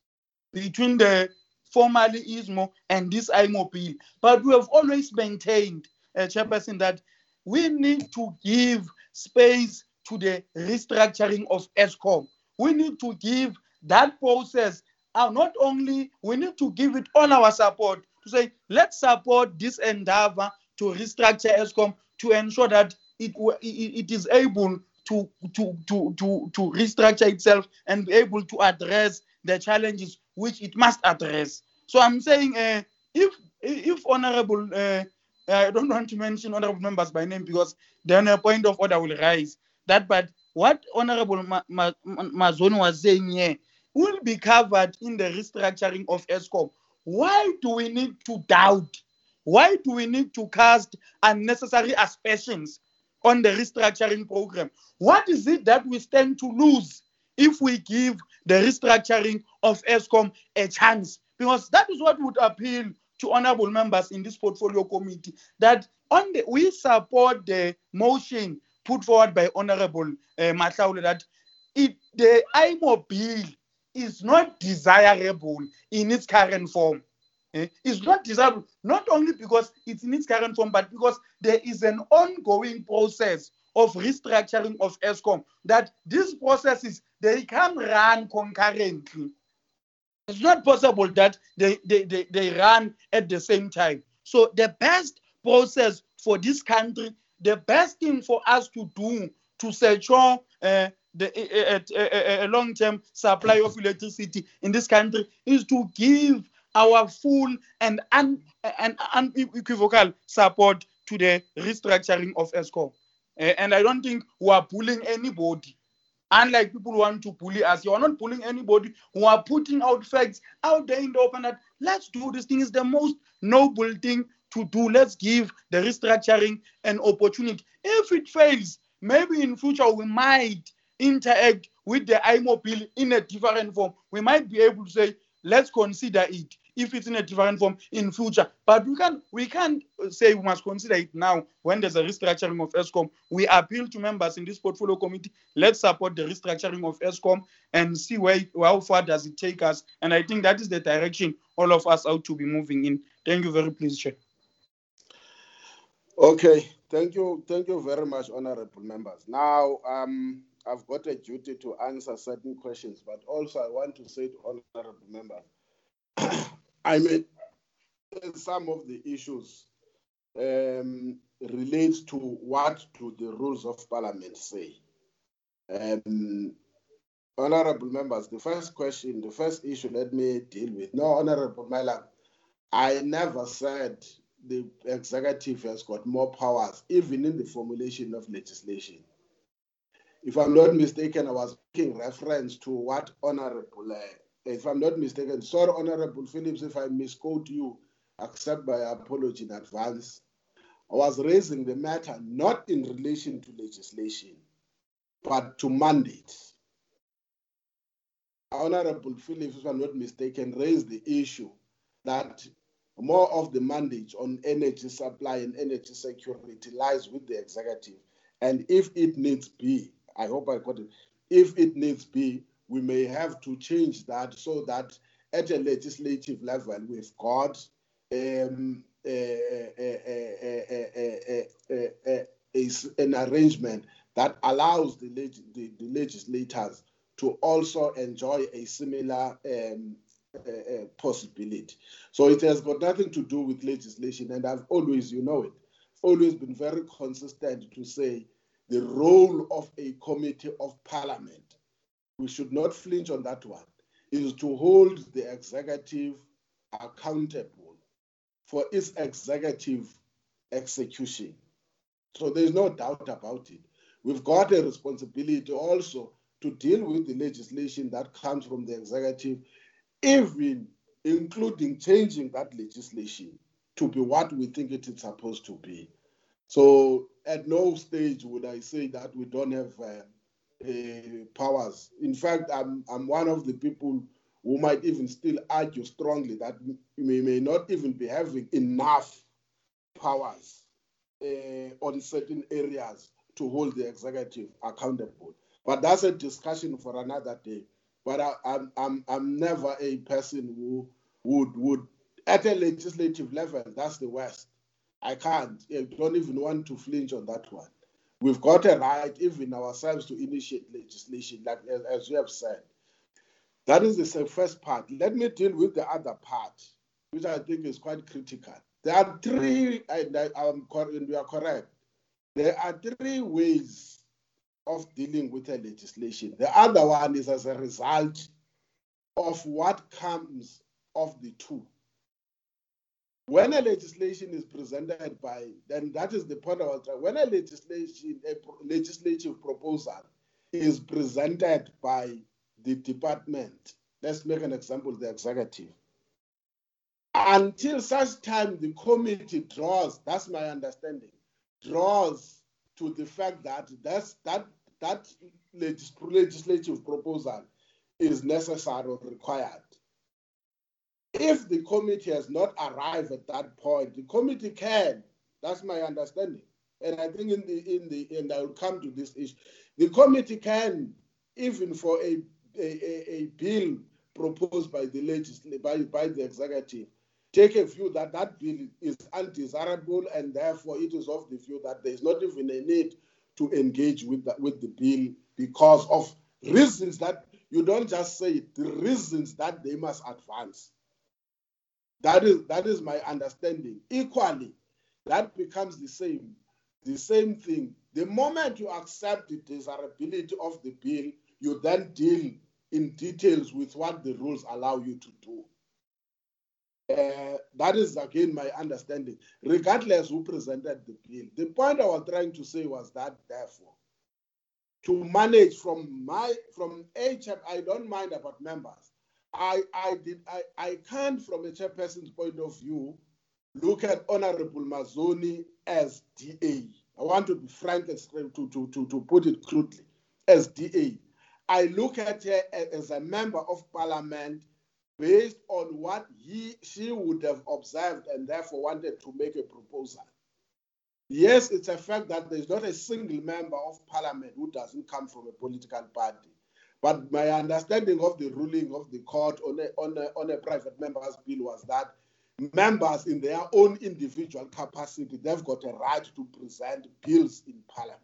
between the formerly I S M O and this I M O bill. But we have always maintained, uh, Chairperson, that we need to give space to the restructuring of Eskom. We need to give that process, uh, not only, we need to give it all our support to say, let's support this endeavor to restructure Eskom to ensure that it, it, it is able to, to, to, to, to restructure itself and be able to address the challenges which it must address. So I'm saying, uh, if if honorable, uh, I don't want to mention honorable members by name because then a point of order will rise. That, but what honorable Ma, Ma, Matsoni was saying here will be covered in the restructuring of Eskom. Why do we need to doubt? Why do we need to cast unnecessary aspersions on the restructuring program? What is it that we stand to lose if we give the restructuring of Eskom a chance? Because that is what would appeal to honorable members in this portfolio committee, that on the, we support the motion put forward by Honorable uh, Mahlaule that it, the I M O bill is not desirable in its current form. Eh? It's not desirable, not only because it's in its current form, but because there is an ongoing process of restructuring of Eskom, that these processes, they can run concurrently. It's not possible that they, they, they, they run at the same time. So the best process for this country, the best thing for us to do to secure uh, the uh, uh, uh, long-term supply of electricity in this country is to give our full and, un, and unequivocal support to the restructuring of Eskom. Uh, and I don't think we are bullying anybody. Unlike people who want to bully us, you are not bullying anybody. Who are putting out facts out there in the open that let's do this thing. Is the most noble thing to do. Let's give the restructuring an opportunity. If it fails, maybe in future we might interact with the I M O bill in a different form. We might be able to say, let's consider it if it's in a different form in future. But we can't, we can't say we must consider it now when there's a restructuring of Eskom. We appeal to members in this portfolio committee. Let's support the restructuring of Eskom and see where, how far does it take us. And I think that is the direction all of us ought to be moving in. Thank you very much, Chair. Okay, thank you, thank you very much, honorable members. Now, um, I've got a duty to answer certain questions, but also I want to say to honorable members, I mean, some of the issues um, relates to what do the rules of parliament say. Um, honorable members, the first question, the first issue, let me deal with. No, honorable Malang, I never said the executive has got more powers, even in the formulation of legislation. If I'm not mistaken, I was making reference to what honorable, uh, if I'm not mistaken, sorry, honorable Phillips, if I misquote you, accept my apology in advance. I was raising the matter not in relation to legislation, but to mandates. Honorable Phillips, if I'm not mistaken, raised the issue that more of the mandate on energy supply and energy security lies with the executive. And if it needs be, I hope I got it, if it needs be, we may have to change that so that at a legislative level, we've got um, a, a, a, a, a, a, a, an arrangement that allows the, leg the, the legislators to also enjoy a similar um, uh, uh, possibility. So it has got nothing to do with legislation, and I've always, you know it, always been very consistent to say the role of a committee of parliament, we should not flinch on that one, is to hold the executive accountable for its executive execution. So there's no doubt about it. We've got a responsibility also to deal with the legislation that comes from the executive, even including changing that legislation to be what we think it is supposed to be. So at no stage would I say that we don't have uh, uh, powers. In fact, I'm, I'm one of the people who might even still argue strongly that we may not even be having enough powers uh, on certain areas to hold the executive accountable. But that's a discussion for another day. But I, I'm, I'm, I'm never a person who would, would, at a legislative level, that's the worst. I can't, I don't even want to flinch on that one. We've got a right, even ourselves, to initiate legislation, like as, as you have said. That is the first part. Let me deal with the other part, which I think is quite critical. There are three, and I, I'm, and we are correct, there are three ways of dealing with a legislation. The other one is as a result of what comes of the two. When a legislation is presented by, then that is the point I was trying. When a legislation, a legislative proposal is presented by the department, let's make an example, the executive, until such time the committee draws, that's my understanding, draws to the fact that that's, that, that legis legislative proposal is necessary or required. If the committee has not arrived at that point, the committee can, that's my understanding. And I think in the, in the, and I will come to this issue, the committee can, even for a, a, a bill proposed by the legislature, by, by the executive, take a view that that bill is undesirable and therefore it is of the view that there is not even a need to engage with the, with the bill because of reasons that, you don't just say it, the reasons that they must advance. That is, that is my understanding. Equally, that becomes the same, the same thing. The moment you accept the desirability of the bill, you then deal in details with what the rules allow you to do. Uh, that is, again, my understanding, regardless who presented the bill. The point I was trying to say was that, therefore, to manage from my, from H F, I don't mind about members. I, I, did, I, I can't, from a chairperson's point of view, look at Honorable Mazoni as D A. I want to be frank and straight, to, to, to, to put it crudely, as D A. I look at her as a member of parliament based on what he, she would have observed and therefore wanted to make a proposal. Yes, it's a fact that there's not a single member of parliament who doesn't come from a political party. But my understanding of the ruling of the court on a, on a, on a private member's bill was that members in their own individual capacity, they've got a right to present bills in parliament.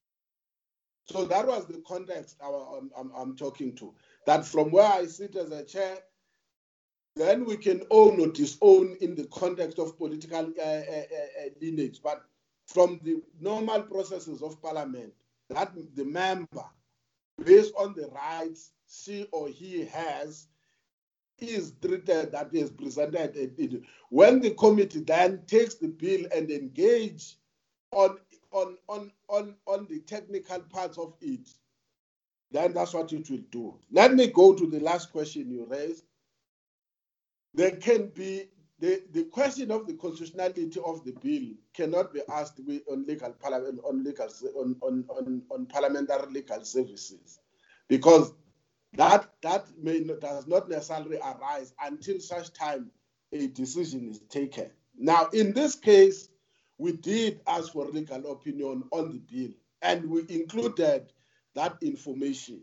So that was the context I, I'm, I'm, I'm talking to, that from where I sit as a chair, then we can own or disown in the context of political uh, uh, uh, lineage. But from the normal processes of parliament, that the member, based on the rights she or he has, is treated that is presented. When the committee then takes the bill and engage on, on, on, on, on the technical parts of it, then that's what it will do. Let me go to the last question you raised. There can be the, the question of the constitutionality of the bill cannot be asked on legal parliament on legal on, on, on, on parliamentary legal services, because that that may not, does not necessarily arise until such time a decision is taken. Now, in this case, we did ask for legal opinion on the bill, and we included that information.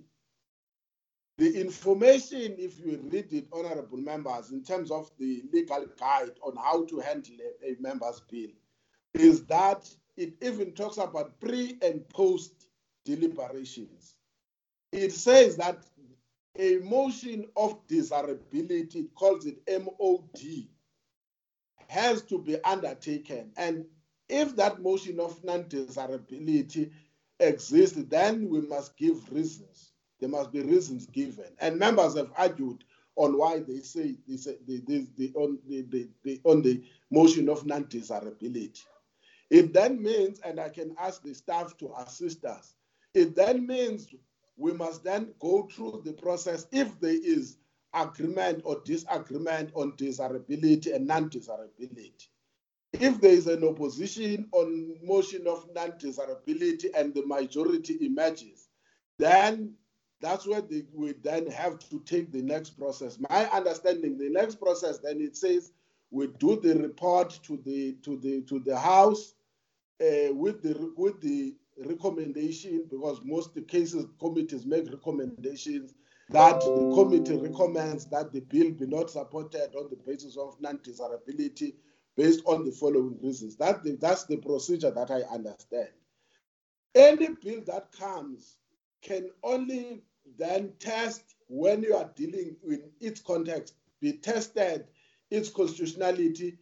The information, if you read it, honorable members, in terms of the legal guide on how to handle a, a member's bill, is that it even talks about pre and post deliberations. It says that a motion of desirability, it calls it M O D, has to be undertaken. And if that motion of non-desirability exists, then we must give reasons. There must be reasons given. And members have argued on why they say, they say they, they, they, on, the, the, the, on the motion of non-desirability. It then means, and I can ask the staff to assist us, it then means we must then go through the process if there is agreement or disagreement on desirability and non-desirability. If there is an opposition on motion of non-desirability and the majority emerges, then that's where they, we then have to take the next process. My understanding, the next process, then it says we do the report to the to the to the House uh, with the with the recommendation, because most of the cases committees make recommendations that the committee recommends that the bill be not supported on the basis of non-desirability based on the following reasons. That the, that's the procedure that I understand. Any bill that comes can only then test, when you are dealing with its context, be tested, its constitutionality,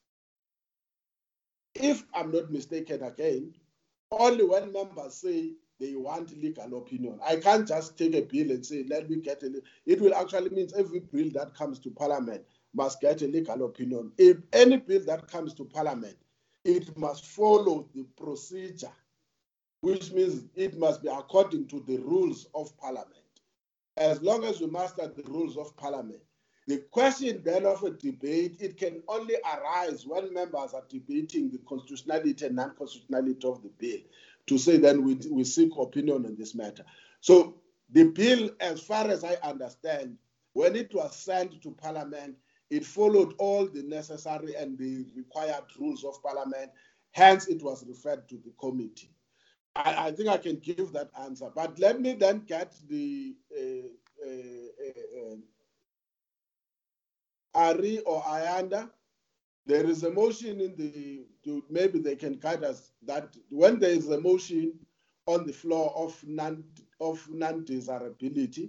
if I'm not mistaken again, only when members say they want legal opinion. I can't just take a bill and say, let me get a, it will actually mean every bill that comes to Parliament must get a legal opinion. If any bill that comes to Parliament, it must follow the procedure, which means it must be according to the rules of Parliament. As long as we master the rules of Parliament, the question then of a debate, it can only arise when members are debating the constitutionality and non-constitutionality of the bill, to say then we, we seek opinion on this matter. So the bill, as far as I understand, when it was sent to Parliament, it followed all the necessary and the required rules of Parliament. Hence, it was referred to the committee. I, I think I can give that answer. But let me then get the uh, uh, uh, uh, Ari or Ayanda. There is a motion in the, to, maybe they can guide us, that when there is a motion on the floor of non of non-desirability,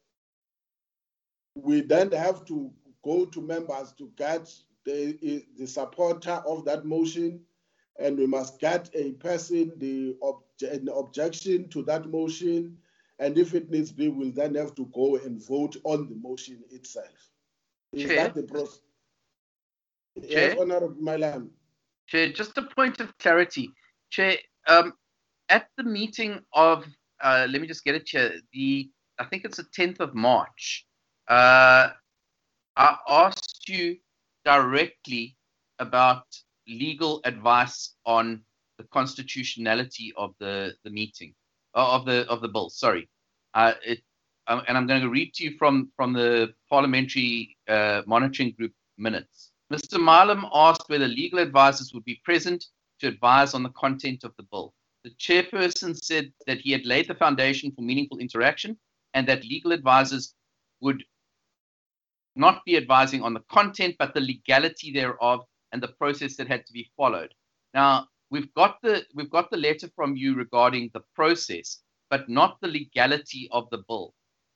we then have to go to members to get the, the supporter of that motion, and we must get a person the obje an objection to that motion, and if it needs be, we'll then have to go and vote on the motion itself. Is Chair? that the process? Chair? Yes, Honorable Malam. Chair, just a point of clarity. Chair, um, at the meeting of, uh, let me just get it here, the, I think it's the tenth of March, uh, I asked you directly about legal advice on the constitutionality of the, the meeting, of the of the bill, sorry. Uh, it, um, and I'm going to read to you from, from the Parliamentary uh, Monitoring Group minutes. Mister Milam asked whether legal advisors would be present to advise on the content of the bill. The chairperson said that he had laid the foundation for meaningful interaction and that legal advisors would not be advising on the content, but the legality thereof and the process that had to be followed. Now, we've got the we've got the letter from you regarding the process, but not the legality of the bill.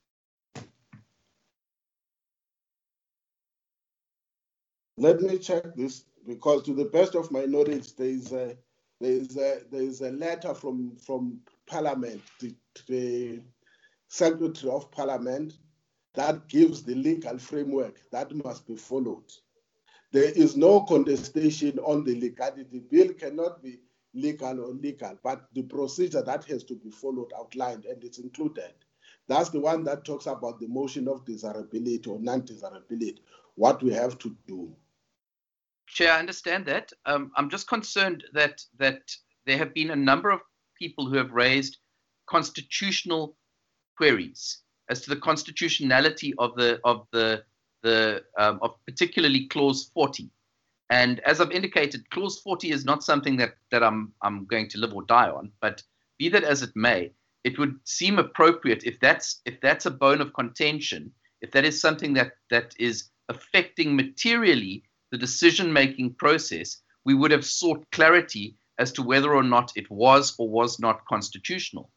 Let me check this, because to the best of my knowledge, there is a there is a there is a letter from from Parliament, the, the Secretary of Parliament, that gives the legal framework that must be followed. There is no contestation on the legality. The bill cannot be legal or legal, but the procedure that has to be followed outlined, and it's included. That's the one that talks about the motion of desirability or non-desirability, what we have to do. Chair, I understand that. Um, I'm just concerned that that there have been a number of people who have raised constitutional queries as to the constitutionality of the of the the um, of particularly clause forty. And as I've indicated, clause forty is not something that that I'm I'm going to live or die on. But be that as it may, it would seem appropriate if that's if that's a bone of contention, if that is something that that is affecting materially the decision-making process, we would have sought clarity as to whether or not it was or was not constitutional.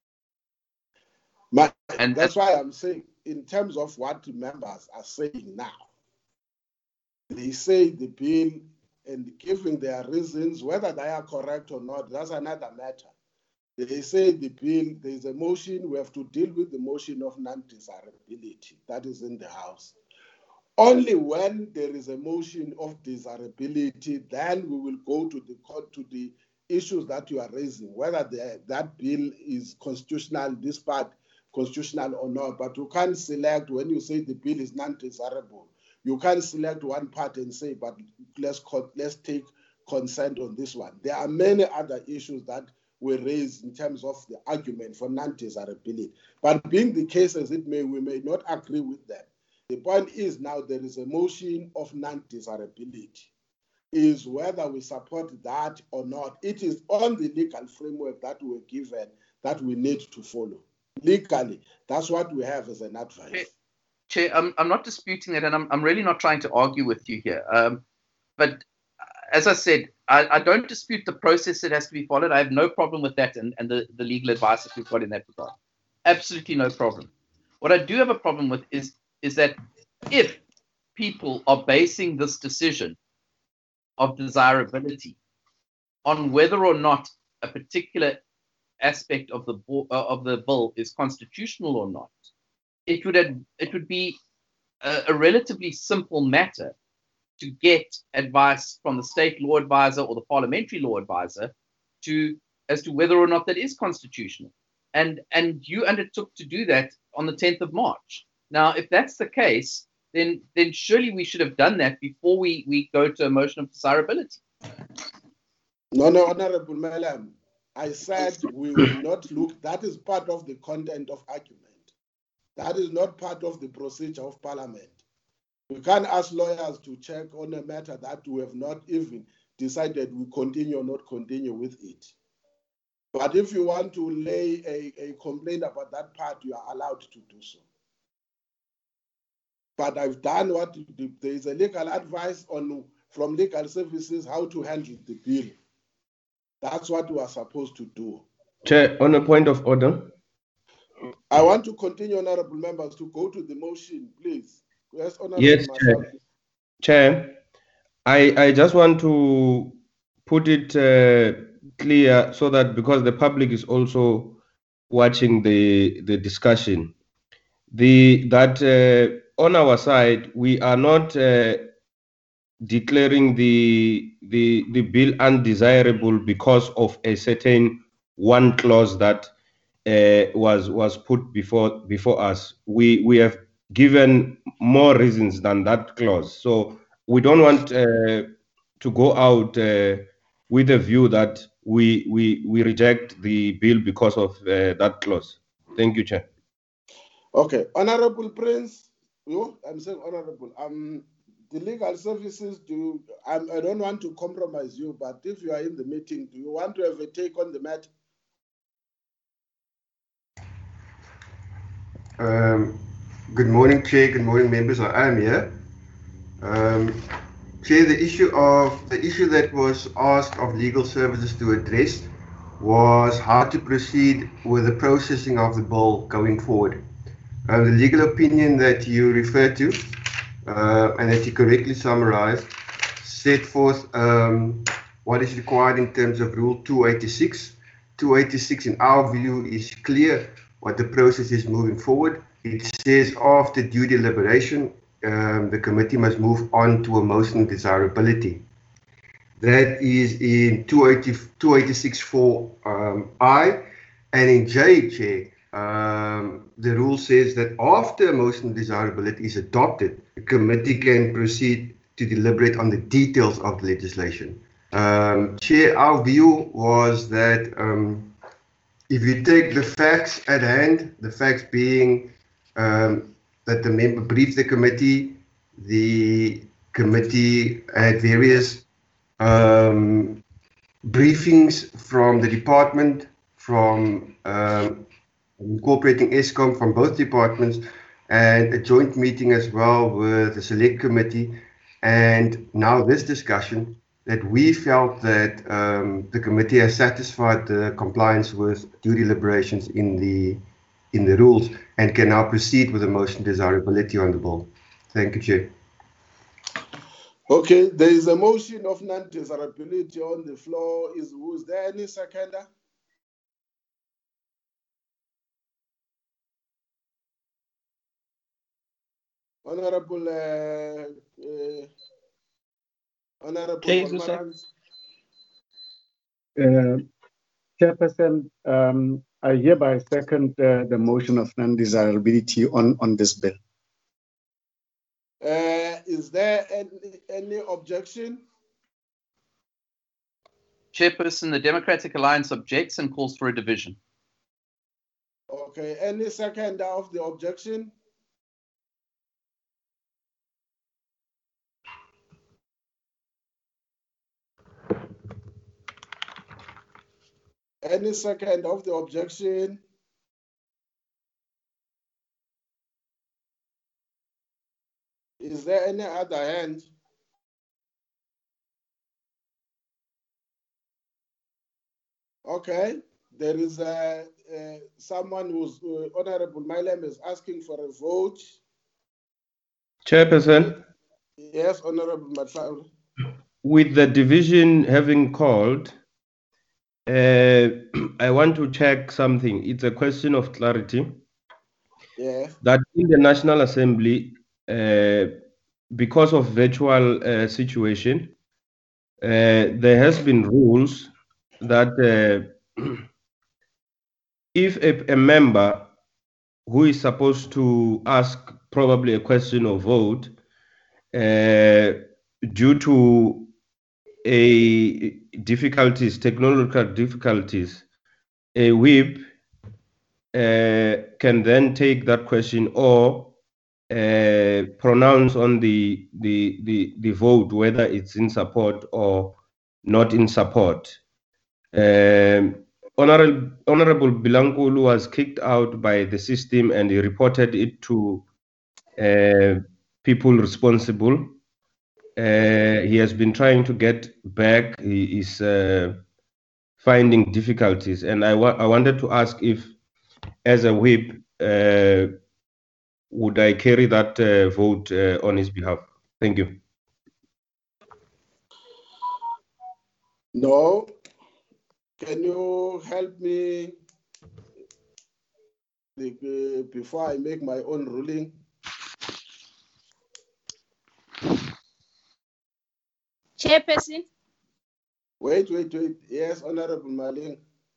My, and that's why I'm saying, in terms of what members are saying now, they say the bill and giving their reasons, whether they are correct or not, that's another matter. They say the bill, there is a motion, we have to deal with the motion of non-desirability that is in the House. Only when there is a motion of desirability, then we will go to the court to the issues that you are raising, whether the, that bill is constitutional, this part constitutional or not. But you can't select, when you say the bill is non-desirable, you can't select one part and say, but let's, let's take consent on this one. There are many other issues that were raised in terms of the argument for non-desirability. But being the case as it may, we may not agree with them. The point is now there is a motion of non-desirability. Is whether we support that or not. It is on the legal framework that we were given that we need to follow. Legally, that's what we have as an advice. Chair, Chair I'm, I'm not disputing that, and I'm, I'm really not trying to argue with you here. Um, but as I said, I, I don't dispute the process that has to be followed. I have no problem with that and, and the, the legal advice that we've got in that regard. Absolutely no problem. What I do have a problem with is is that if people are basing this decision of desirability on whether or not a particular aspect of the uh, of the bill is constitutional or not, it would have, it would be a, a relatively simple matter to get advice from the state law advisor or the parliamentary law advisor to as to whether or not that is constitutional. And and you undertook to do that on the tenth of March. Now, if that's the case, then then surely we should have done that before we, we go to a motion of desirability. No, no, Honorable Malam, I said we will not look, that is part of the content of argument. That is not part of the procedure of Parliament. We can't ask lawyers to check on a matter that we have not even decided we continue or not continue with it. But if you want to lay a, a complaint about that part, you are allowed to do so. But I've done what there is a legal advice on from legal services how to handle the bill. That's what we are supposed to do. Chair, on a point of order. I want to continue, honorable members, to go to the motion, please. Yes, honorable yes Chair. Chair, I, I just want to put it uh, clear so that because the public is also watching the, the discussion, the that uh, on our side, we are not uh, declaring the, the, the bill undesirable because of a certain one clause that uh, was, was put before, before us. We, we have given more reasons than that clause. So we don't want uh, to go out uh, with a view that we, we, we reject the bill because of uh, that clause. Thank you, Chair. Okay, Honorable Prince. You, I'm saying honorable. Um, the legal services. Do you, um, I don't want to compromise you, but if you are in the meeting, do you want to have a take on the matter? Um, good morning, Chair. Good morning, members. I am here. Um, Chair, the issue of the issue that was asked of legal services to address was how to proceed with the processing of the bill going forward. Uh, the legal opinion that you referred to uh, and that you correctly summarized set forth um, what is required in terms of Rule two eighty-six. two eighty-six, in our view, is clear what the process is moving forward. It says after due deliberation, um, the committee must move on to a motion of desirability. That is in two eighty-six four um, I, and in J, Chair, Um, the rule says that after a motion of desirability is adopted, the committee can proceed to deliberate on the details of the legislation. Um, Chair, our view was that um, if you take the facts at hand, the facts being um, that the member briefed the committee, the committee had various um, briefings from the department, from um, incorporating ESCOM, from both departments, and a joint meeting as well with the select committee, and now this discussion, that we felt that um, the committee has satisfied the compliance with due deliberations in the in the rules and can now proceed with a motion desirability on the bill. Thank you, Chair. Okay, there is a motion of non-desirability on the floor. Is was there any seconder? Honorable uh, uh, Honorable Wolmarans. Uh, Chairperson, um, I hereby second uh, the motion of non-desirability on, on this bill. Uh, is there any, any objection? Chairperson, the Democratic Alliance objects and calls for a division. Okay, any seconder of the objection? Any second of the objection? Is there any other hand? Okay, there is a, uh, someone who's uh, Honorable Mylem is asking for a vote. Chairperson, Yes, Honorable Matlaul. with the division having called, uh, I want to check something. It's a question of clarity. Yeah. That in the National Assembly, uh, because of virtual uh, situation, uh, there has been rules that uh, if a, a member who is supposed to ask probably a question or vote, uh, due to a difficulties, technological difficulties, a whip uh, can then take that question or uh, pronounce on the, the the the vote whether it's in support or not in support. Um, Honorable Honorable Bilankulu was kicked out by the system and he reported it to uh, people responsible. Uh, he has been trying to get back. He is uh, finding difficulties, and I, wa I wanted to ask if, as a whip, uh, would I carry that uh, vote uh, on his behalf? Thank you. No. Can you help me uh, before I make my own ruling? Chairperson. Wait, wait, wait. Yes, Honorable Maling.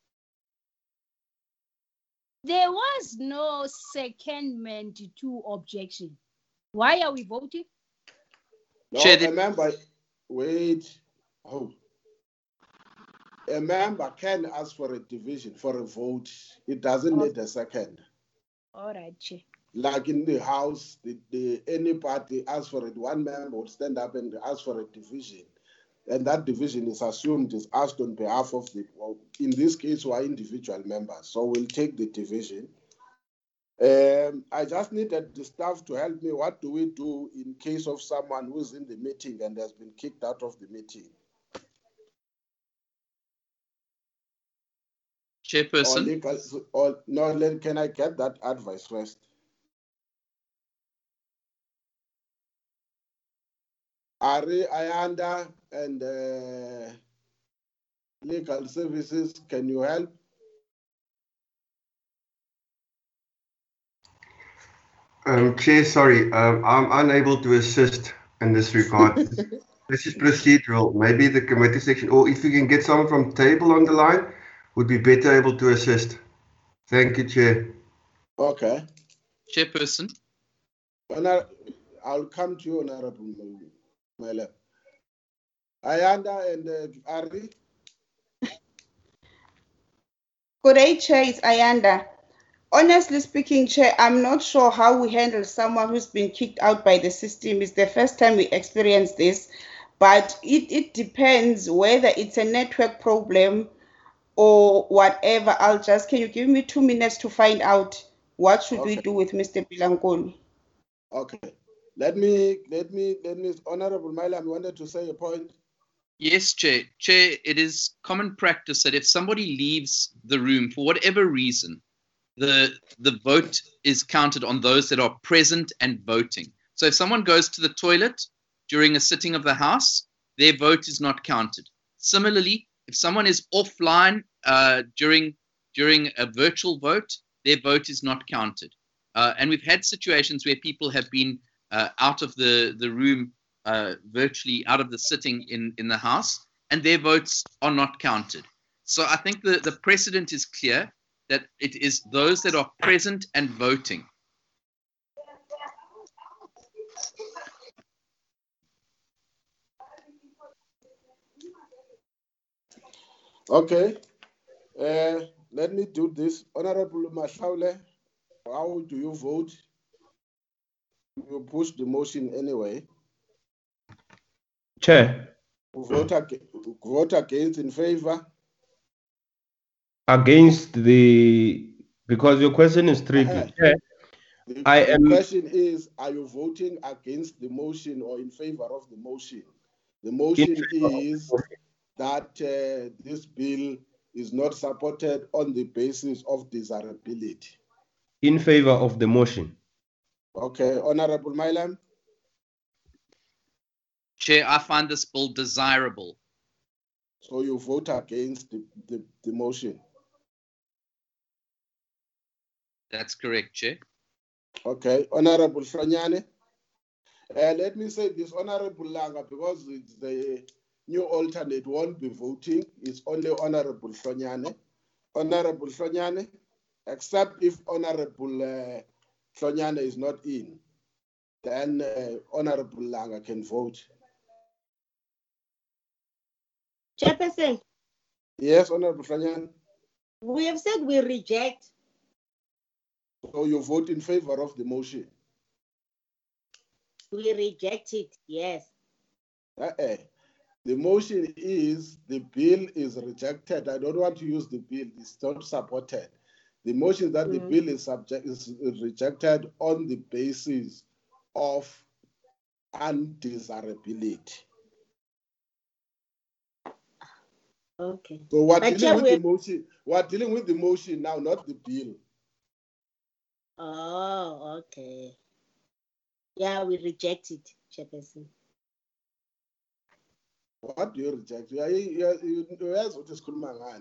There was no secondment to objection. Why are we voting? No, a member, wait. Oh. A member can ask for a division, for a vote. It doesn't Oh. need a second. All right, Chair. Like in the House, the, the, any party asks for it, one member would stand up and ask for a division. And that division is assumed is asked on behalf of the, well, in this case, we are individual members. So we'll take the division. Um, I just needed the staff to help me. What do we do in case of someone who's in the meeting and has been kicked out of the meeting? Chairperson. Or legal, or, no, can I get that advice first? Ari Ayanda and uh, Legal Services, can you help? Um, Chair, sorry, um, I'm unable to assist in this regard. This is procedural. Maybe the committee section, or if you can get someone from table on the line, would be better able to assist. Thank you, Chair. Okay. Chairperson. Honor, I'll come to you, Honorable. Malam. Ayanda and uh, Ari. Good day, Chair. It's Ayanda. Honestly speaking, Chair, I'm not sure how we handle someone who's been kicked out by the system. It's the first time we experience this, but it, it depends whether it's a network problem or whatever. I'll just, can you give me two minutes to find out what should Okay. we do with Mister Bilankulu? Okay. Let me, let me, let me, Honorable Malam, you wanted to say a point? Yes, Chair. Chair, it is common practice that if somebody leaves the room for whatever reason, the the vote is counted on those that are present and voting. So if someone goes to the toilet during a sitting of the House, their vote is not counted. Similarly, if someone is offline uh, during during a virtual vote, their vote is not counted. Uh, and we've had situations where people have been uh, out of the, the room, uh, virtually out of the sitting in, in the House, and their votes are not counted. So I think the, the precedent is clear that it is those that are present and voting. Okay. Uh, let me do this. Honorable Mashaule, how do you vote? You push the motion anyway. Chair, Vote, ag vote against, in favor? against the, because your question is tricky. Uh-huh. Chair, The, I the am, question is, are you voting against the motion or in favor of the motion? The motion is that uh, this bill is not supported on the basis of desirability. in favor of the motion. Okay, Honorable Mailam? Chair, I find this bill desirable. So you vote against the, the, the motion? That's correct, Chair. Okay, Honorable Hlonyane? Uh, let me say this, Honorable Langa, because it's the new alternate won't be voting. It's only Honorable Hlonyane. Honorable Hlonyane, except if Honorable uh, Hlonyane is not in, then uh, Honorable Langa can vote. Chairperson, Yes, Honorable Hlonyane. we have said we reject. So you vote in favor of the motion? We reject it, yes. Uh-uh. The motion is the bill is rejected. I don't want to use the bill, it's not supported. The motion that the Mhm. bill is subject is rejected on the basis of undesirability. Okay. So we're But dealing Chair, with we- the motion. We're dealing with the motion now, not the bill. Oh, okay. Yeah, we reject it, Chairperson. What do you reject? You- you- you- you- Yes, what is Kulmangan?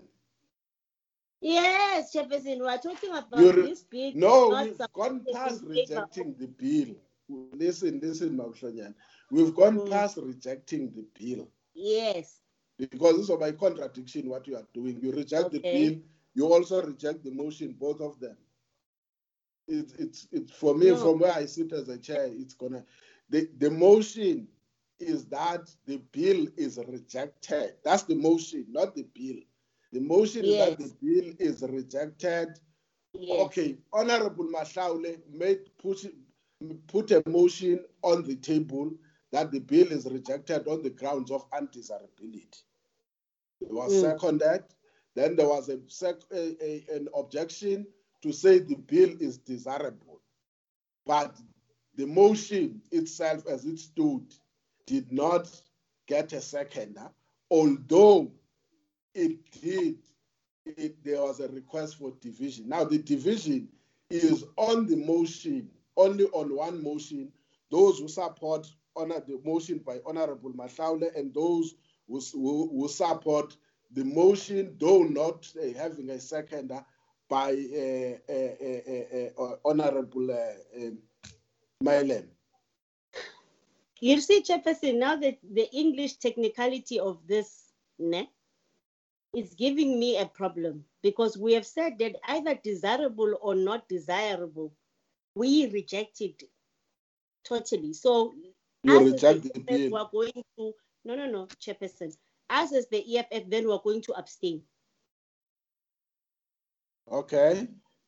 Yes, Chairperson, we are talking about You re- this bill. No, not we've supported gone in past favor rejecting the bill. Listen, listen, Maushonyan. We've gone Mm. past rejecting the bill. Yes. Because this is by contradiction what you are doing. You reject the Okay. bill, you also reject the motion, both of them. It's it's it's for me, No. from where I sit as a chair, it's gonna the, the motion is that the bill is rejected. That's the motion, not the bill. The motion is that the Yes. bill is rejected. Yes. Okay, Honorable Mashaule made put, put a motion on the table that the bill is rejected on the grounds of undesirability. It was Mm. seconded. Then there was a, sec, a, a an objection to say the bill is desirable. But the motion itself, as it stood, did not get a seconder, although it did. It, there was a request for division. Now, the division is on the motion, only on one motion. Those who support honor the motion by Honorable Mashaule and those who, who, who support the motion, though not uh, having a seconder, by uh, uh, uh, uh, uh, Honorable uh, uh, Mailem. You see, Chairperson, now that the English technicality of this ne, is giving me a problem because we have said that either desirable or not desirable, we reject it totally. So You Us as reject the the E F F, bill. we are going to, no, no, no, Chairperson. Us as the E F F, then we are going to abstain. Okay.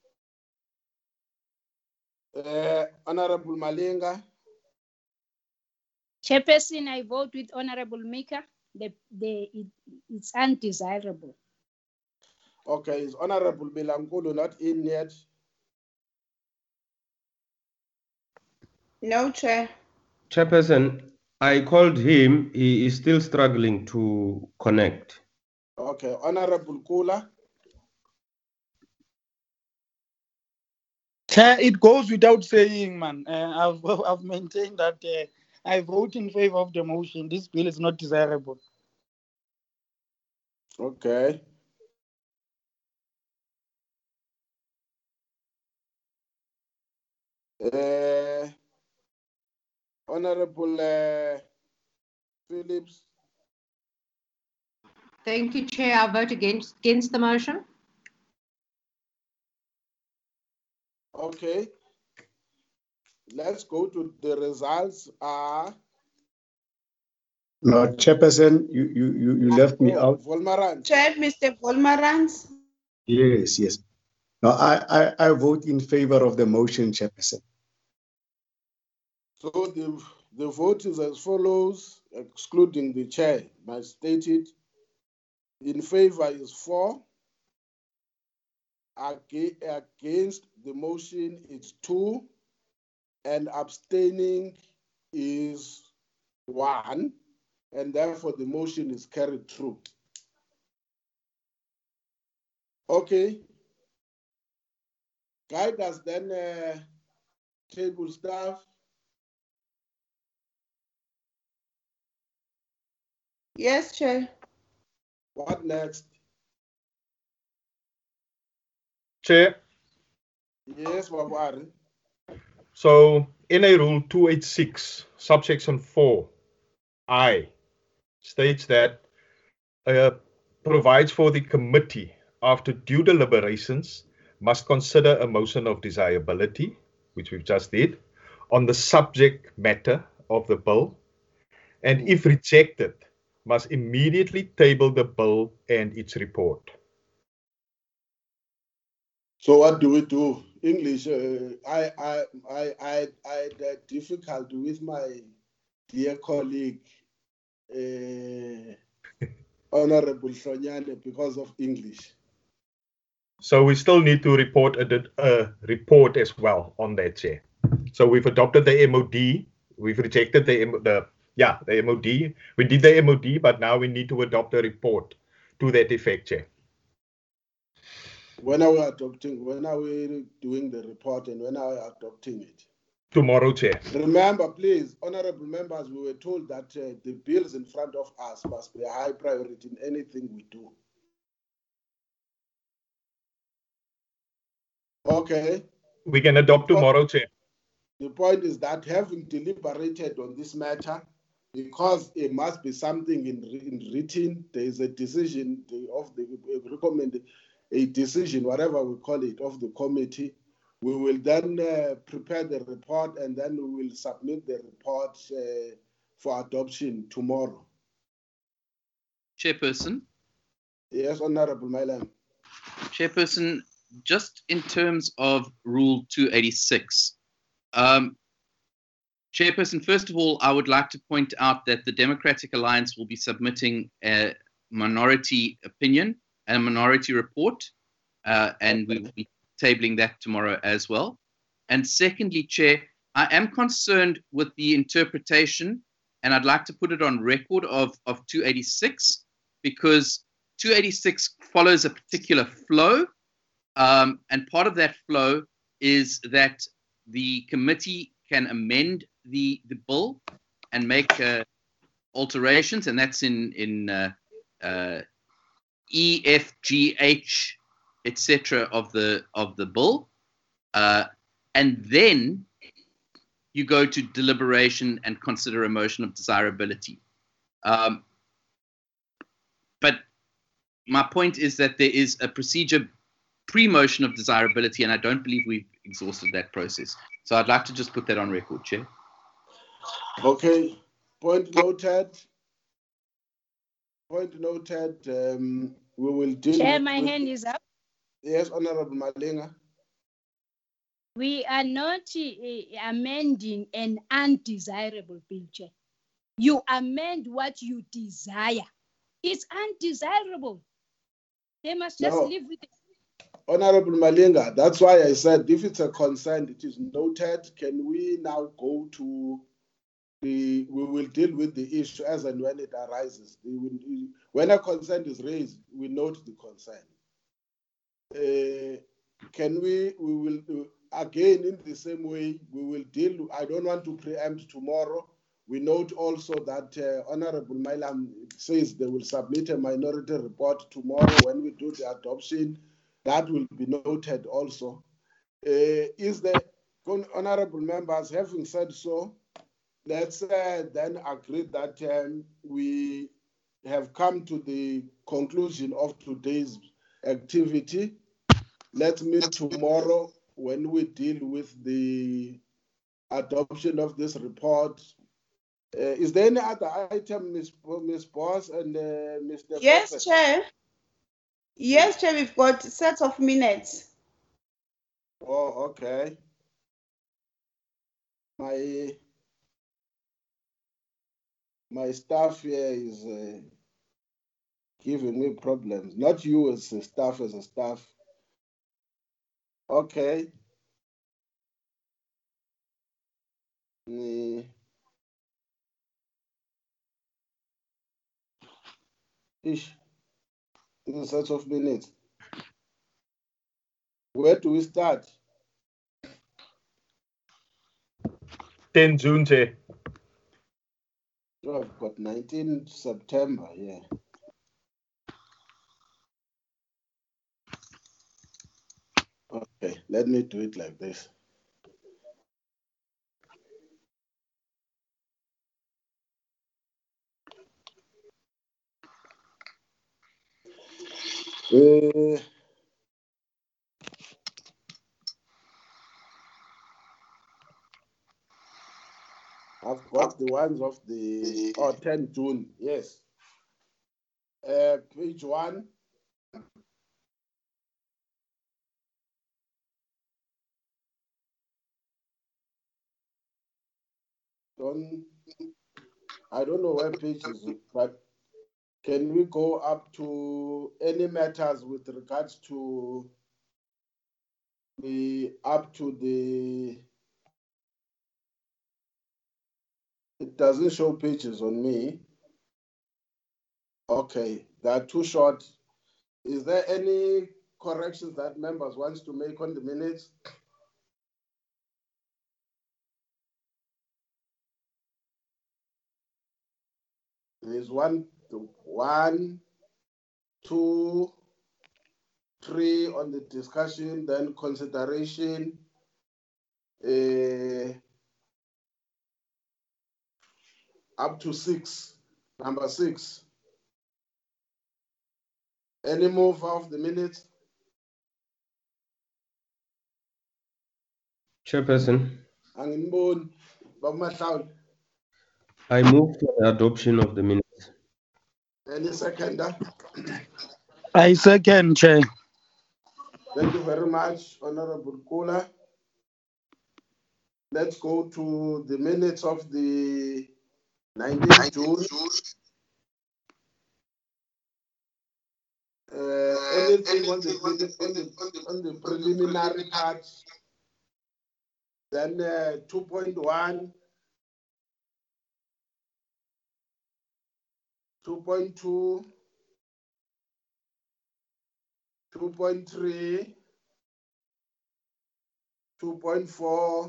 Uh, Honorable Malinga. Chairperson, I vote with Honorable Mika. The, the, it, it's undesirable. Okay, is Honorable Bilankulu not in yet? No, Chair. Chairperson, I called him. He is still struggling to connect. Okay, Honorable Kula. Chair, it goes without saying, man. Uh, I've, I've maintained that uh, I vote in favor of the motion. This bill is not desirable. Okay. Uh, Honorable uh, Phillips. Thank you, Chair. I vote against, against the motion. Okay. Let's go to the results. Are No, Chairperson, you, you, you, you left me out. Volmarans. Chair, Mister Volmarans. Yes, yes. No, I, I, I vote in favor of the motion, Chairperson. So the, the vote is as follows, excluding the chair, I stated. In favor is four. Against the motion is two. And abstaining is one. And therefore the motion is carried through. Okay. Guide us then, uh, table staff. Yes, Chair. What next? Chair. Yes, Wabari. So N A Rule two eighty-six, subsection four, I, states that uh, provides for the committee, after due deliberations, must consider a motion of desirability, which we've just did, on the subject matter of the bill, and if rejected, must immediately table the bill and its report. So what do we do? English, uh, I, I, I, I, I had uh, difficulty with my dear colleague, uh, Honorable Shonyane, because of English. So we still need to report a, a report as well on that, Chair. So we've adopted the M O D, we've rejected the, the yeah, the M O D. We did the M O D, but now we need to adopt a report to that effect, Chair. When are we adopting, when are we doing the report and when are we adopting it? Tomorrow, Chair. Remember, please, honorable members, we were told that uh, the bills in front of us must be a high priority in anything we do. Okay. We can adopt tomorrow, Chair. The point is that having deliberated on this matter, because it must be something in, in written, there is a decision of the recommended, a decision, whatever we call it, of the committee. We will then uh, prepare the report and then we will submit the report uh, for adoption tomorrow. Chairperson. Yes, Honorable Mailam. Chairperson, just in terms of Rule two eighty-six, um, Chairperson, first of all, I would like to point out that the Democratic Alliance will be submitting a minority opinion and a minority report, uh, and we will be tabling that tomorrow as well. And secondly, Chair, I am concerned with the interpretation, and I'd like to put it on record of, of two eighty-six, because two eighty-six follows a particular flow, um, and part of that flow is that the committee can amend the, the bill and make uh, alterations, and that's in, in uh, uh, E, F, G, H, et cetera of the of the bill, uh, and then you go to deliberation and consider a motion of desirability. Um, but my point is that there is a procedure pre-motion of desirability, and I don't believe we've exhausted that process. So I'd like to just put that on record, Chair. Okay, point noted. Point noted. Um, we will deal Chair, with, my with, hand is up. Yes, Honorable Malinga. We are not uh, amending an undesirable bill, Chair. You amend what you desire. It's undesirable. They must just No. live with it. Honorable Malinga, that's why I said if it's a consent, it is noted. Can we now go to the, we will deal with the issue as and when it arises. When a consent is raised, we note the consent. Uh, can we, we will, again, in the same way, we will deal, I don't want to preempt tomorrow. We note also that uh, Honorable Mailam says they will submit a minority report tomorrow when we do the adoption. That will be noted also. Uh, is the honorable members, having said so, let's uh, then agree that um, we have come to the conclusion of today's activity. Let's meet tomorrow when we deal with the adoption of this report. Uh, is there any other item, Miz Miz Boss and uh, Mister Yes, Prophet? Chair. Yes, Chair, we've got sets of minutes. Oh, okay. My my staff here is uh, giving me problems. Not you as a staff, as a staff. Okay. Mm. Ish. In such of minutes. Where do we start? ten June, Chair. So I've got nineteenth September, yeah. Okay, let me do it like this. Uh, I've got the ones of the oh, tenth June, yes. Uh, page one. Don't, I don't know where page is it, but can we go up to any matters with regards to the up to the, it doesn't show pages on me. Okay, they are too short. Is there any corrections that members wants to make on the minutes? There's one, one, two, three on the discussion, then consideration. Uh, up to six, number six. Any move of the minutes? Chairperson, Angiboni, Baba Mahlauli. I move for the adoption of the minutes. Any seconder? I second, Chair. Thank you very much, Honorable Kula. Let's go to the minutes of the nineteenth June. Uh, anything on the, on the, on the preliminary part? Then uh, two point one, two point two, two point three, two point four,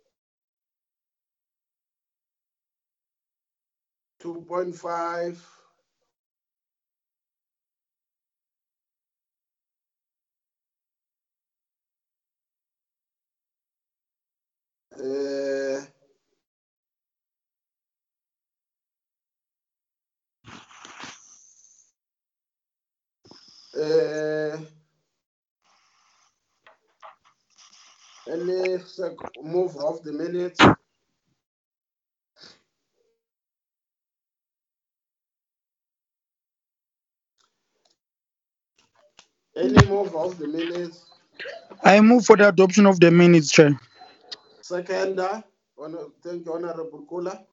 two point five, uh, uh, any move of the minutes? Any move of the minutes? I move for the adoption of the minutes, Chair. Seconder, honor, thank you, Honorable Kula.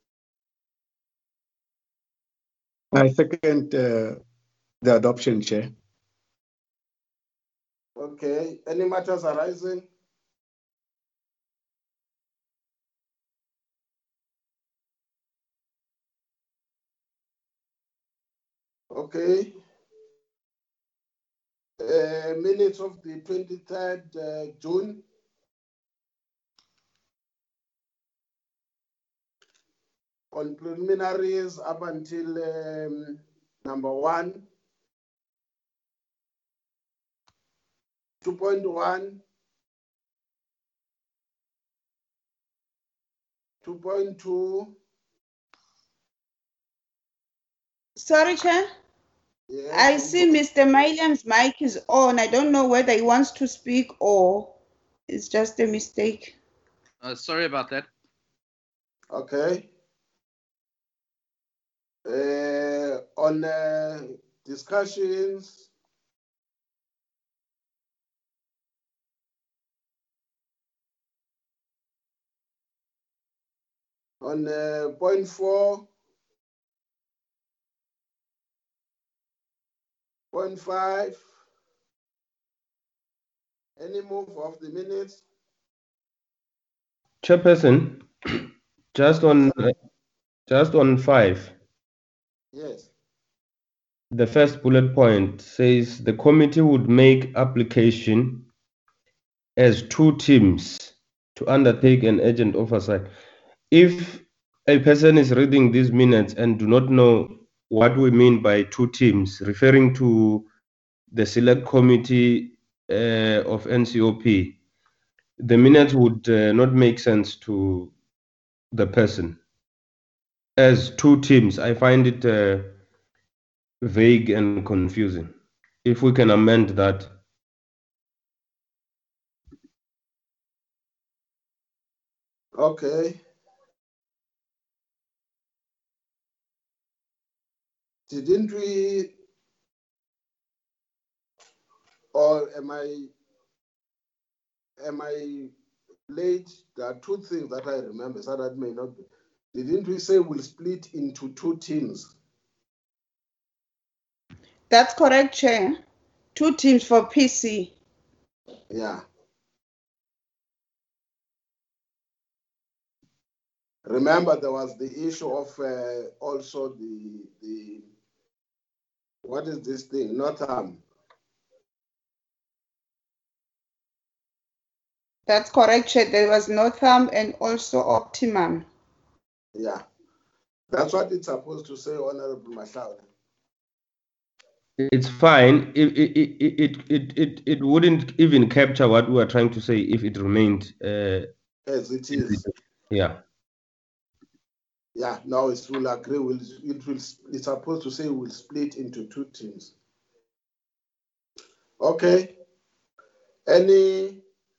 I second uh, the adoption, Chair. Okay, any matters arising? Okay. Uh, minutes of the twenty-third uh, June. On preliminaries up until um, number one. two point one. two point two. Sorry, Chair. Yes, I see Mister Mailam's mic is on. I don't know whether he wants to speak or it's just a mistake. Uh, sorry about that. Okay. Uh, on uh, discussions, on uh, point four, point five, any move of the minutes? Chairperson, just on uh, just on five. Yes. The first bullet point says the committee would make application as two teams to undertake an urgent oversight. If a person is reading these minutes and do not know what we mean by two teams, referring to the select committee uh, of N C O P, the minutes would uh, not make sense to the person. As two teams, I find it uh, vague and confusing. If we can amend that. Okay. Didn't we, or am I, am I late? There are two things that I remember, so that may not be. Didn't we say we'll split into two teams? That's correct, Chair. Two teams for P C. Yeah. Remember, there was the issue of uh, also the, the, what is this thing? Northam. That's correct, Chair. There was Northam and also Optimum. Yeah. That's what it's supposed to say, Honorable Mashauri. It's fine. It, it, it, it, it, it, it wouldn't even capture what we are trying to say if it remained uh, as it is. Yeah. Yeah, now it will agree. Will it will it's supposed to say we'll split into two teams. Okay. Any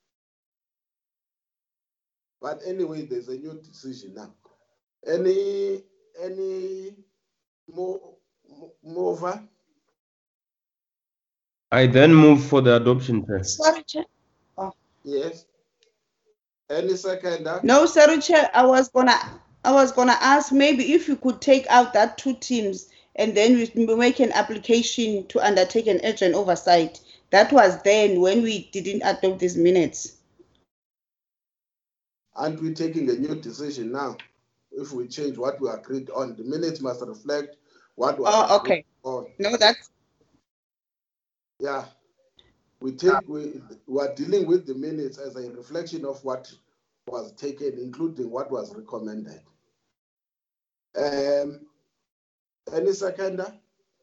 but anyway, there's a new decision now. Any any more mover? I then move for the adoption, Chair. Sorry, Chair. Oh. Yes. Any seconder? No, sorry, Chair. I was gonna I was gonna ask maybe if you could take out that two teams and then we make an application to undertake an urgent oversight. That was then when we didn't adopt these minutes. Aren't we taking a new decision now? If we change what we agreed on, the minutes must reflect what was Oh, okay. on. No, that's yeah. We take we, we are dealing with the minutes as a reflection of what was taken, including what was recommended. Um, any seconder?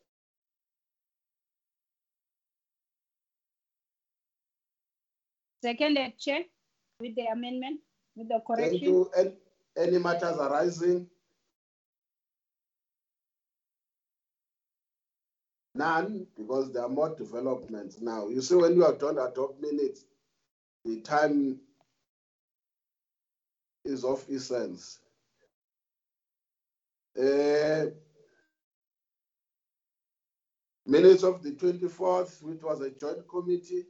Seconded, Chair, with the amendment, with the correction. Thank you. And any matters arising? None, because there are more developments now. You see, when you have done adopt minutes, the time is of essence. Uh, Minutes of the twenty-fourth, which was a joint committee.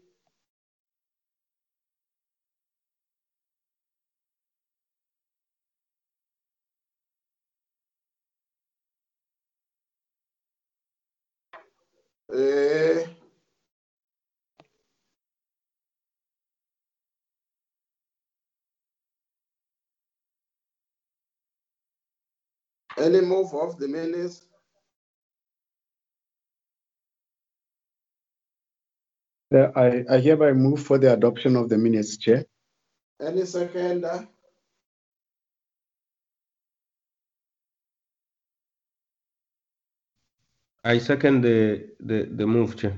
Uh, any move of the minutes? Uh, I, I hereby move for the adoption of the minutes, Chair. Any seconder? I second the, the, the move, Chair.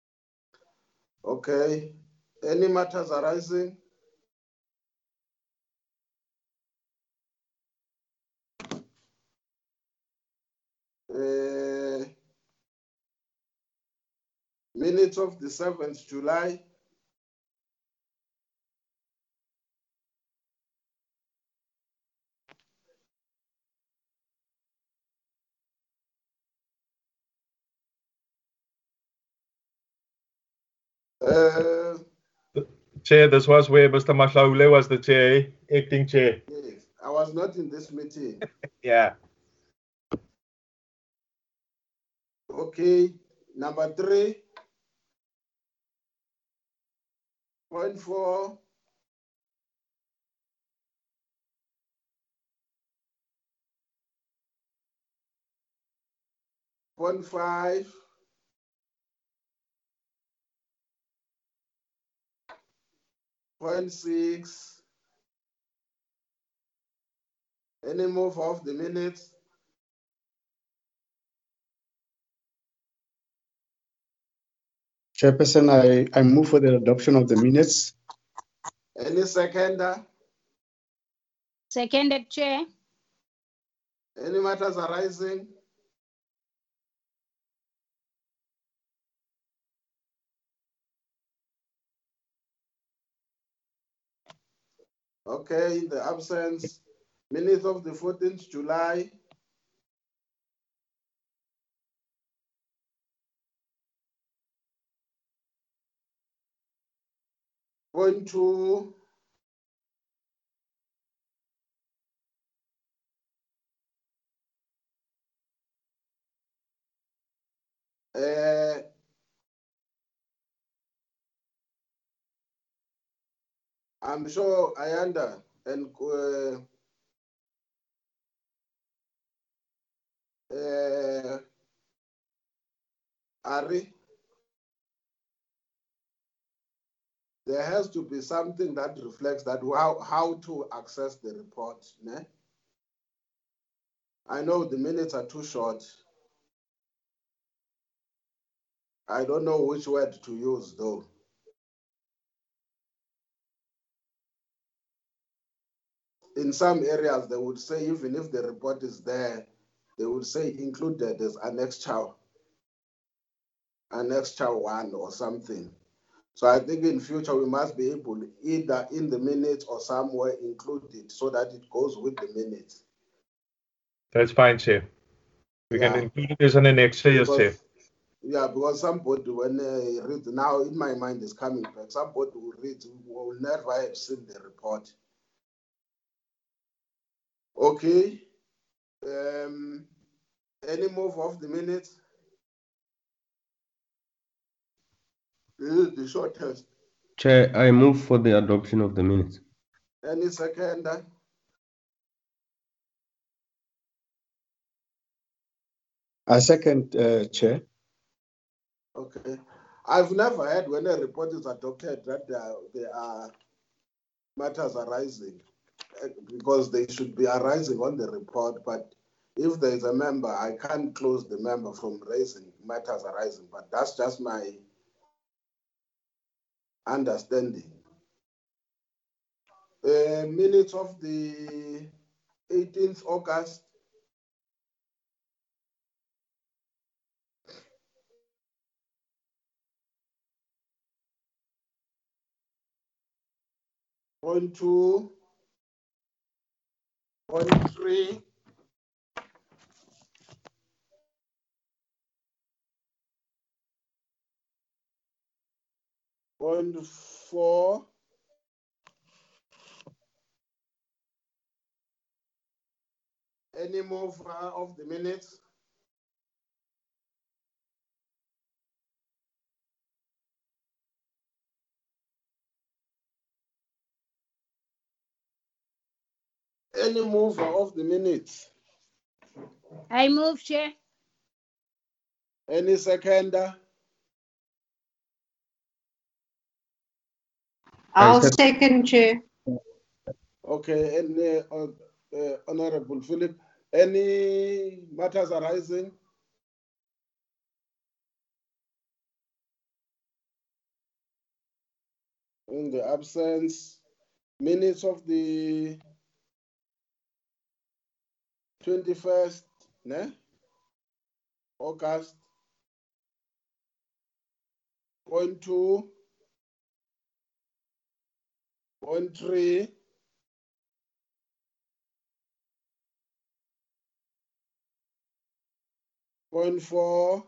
Okay. Any matters arising? Uh, minutes of the seventh July. Uh, Chair, this was where Mister Mahlaule was the chair, acting chair. yes, I was not in this meeting. Yeah. Okay, number three. Point four. Point five. Point six. Any move of the minutes? Chairperson, I, I move for the adoption of the minutes. Any seconder? Seconded, Chair. Any matters arising? Okay, in the absence, minutes of the fourteenth July. Point two. Uh, I'm sure Ayanda and uh, uh, Ari, there has to be something that reflects that how, how to access the report. Ne? I know the minutes are too short. I don't know which word to use though. In some areas, they would say, even if the report is there, they would say included as annexure, annexure one or something. So I think in future, we must be able either in the minutes or somewhere include it so that it goes with the minutes. That's fine, Chair. We Yeah. can include it as an annexure, yes, Because- Chair. Yeah, because somebody, when they read, now in my mind is coming back, somebody will read, will never have seen the report. Okay. Um, any move of the minutes? This is the shortest. Chair, I move for the adoption of the minutes. Any seconder? I second, uh, Chair. Okay. I've never heard when a report is adopted that there are, there are matters arising, eh, because they should be arising on the report. But if there is a member, I can't close the member from raising matters arising. But that's just my understanding. Uh, minutes of the eighteenth August. Point two, point three, Point four. Any mover of the minutes? Any mover of the minutes? I move, Chair. Any seconder? I'll second, Chair. Okay, any uh, uh, Honorable Philip, any matters arising? In the absence, minutes of the twenty-first, ne? August. Point two. Point three. Point four.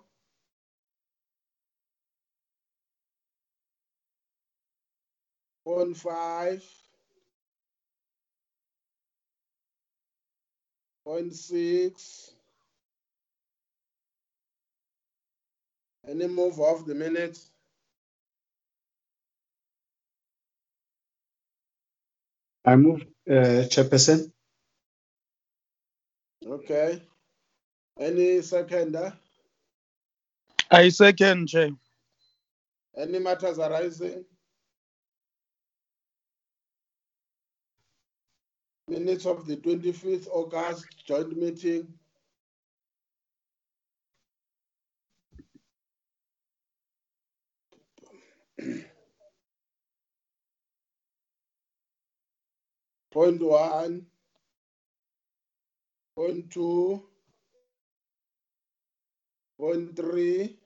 Point five. Point six. Any move of the minutes? I move, uh, Chairperson. Okay. Any seconder? I second, Chair. Any matters arising? Minutes of the twenty-fifth August joint meeting. Point one. Point two. Point three.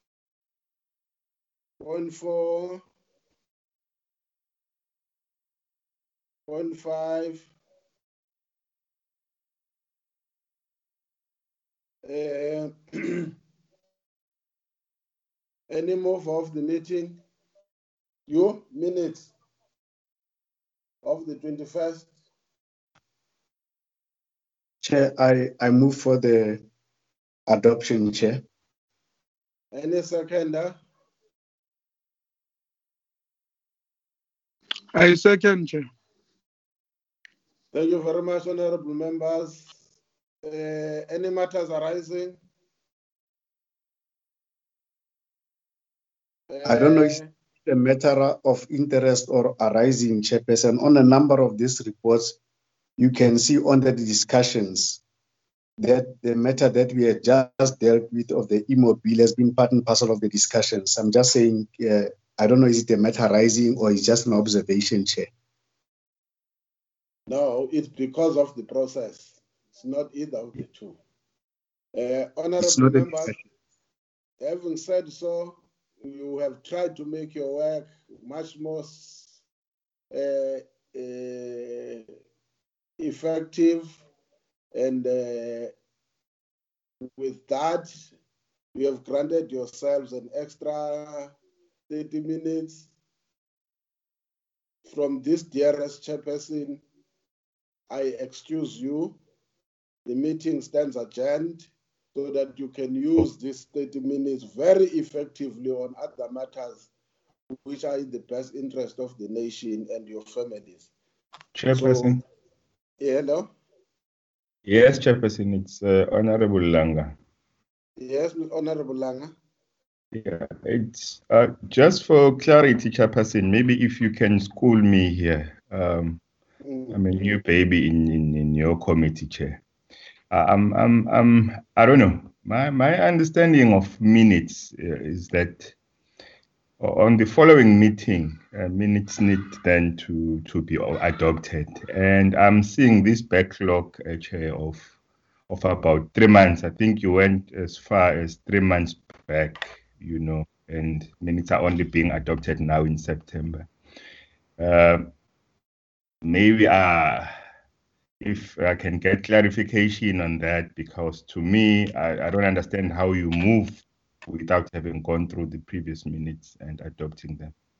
Point four. Point five. Uh, any move of the meeting? You, minutes of the twenty-first. Chair, I, I move for the adoption, Chair. Any seconder? I second, Chair. Thank you very much, honorable members. Uh, any matters arising? I don't know if it's a matter of interest or arising, Chairperson. On a number of these reports, you can see under the discussions that the matter that we had just dealt with of the e-mobile has been part and parcel of the discussions. I'm just saying, uh, I don't know, is it a matter arising or is just an observation, Chair? No, it's because of the process. It's not either of the two. Uh, honorable members, having said so, you have tried to make your work much more uh, uh, effective, and uh, with that, you have granted yourselves an extra thirty minutes. From this dearest chairperson, I excuse you. The meeting stands adjourned so that you can use these thirty minutes very effectively on other matters which are in the best interest of the nation and your families. Chairperson. So, hello? Yes, Chairperson, it's uh, Honorable Langa. Yes, Honorable Langa. Yeah, it's uh, just for clarity, Chairperson, maybe if you can school me here. Um, mm. I'm a new baby in, in, in your committee, Chair. I'm, I'm, I'm, I don't know. My, my understanding of minutes is that on the following meeting, uh, minutes need then to, to be adopted. And I'm seeing this backlog, uh, Chair, of, of about three months. I think you went as far as three months back, you know, and minutes are only being adopted now in September. Uh, maybe uh, if I can get clarification on that, because to me, I, I don't understand how you move without having gone through the previous minutes and adopting them.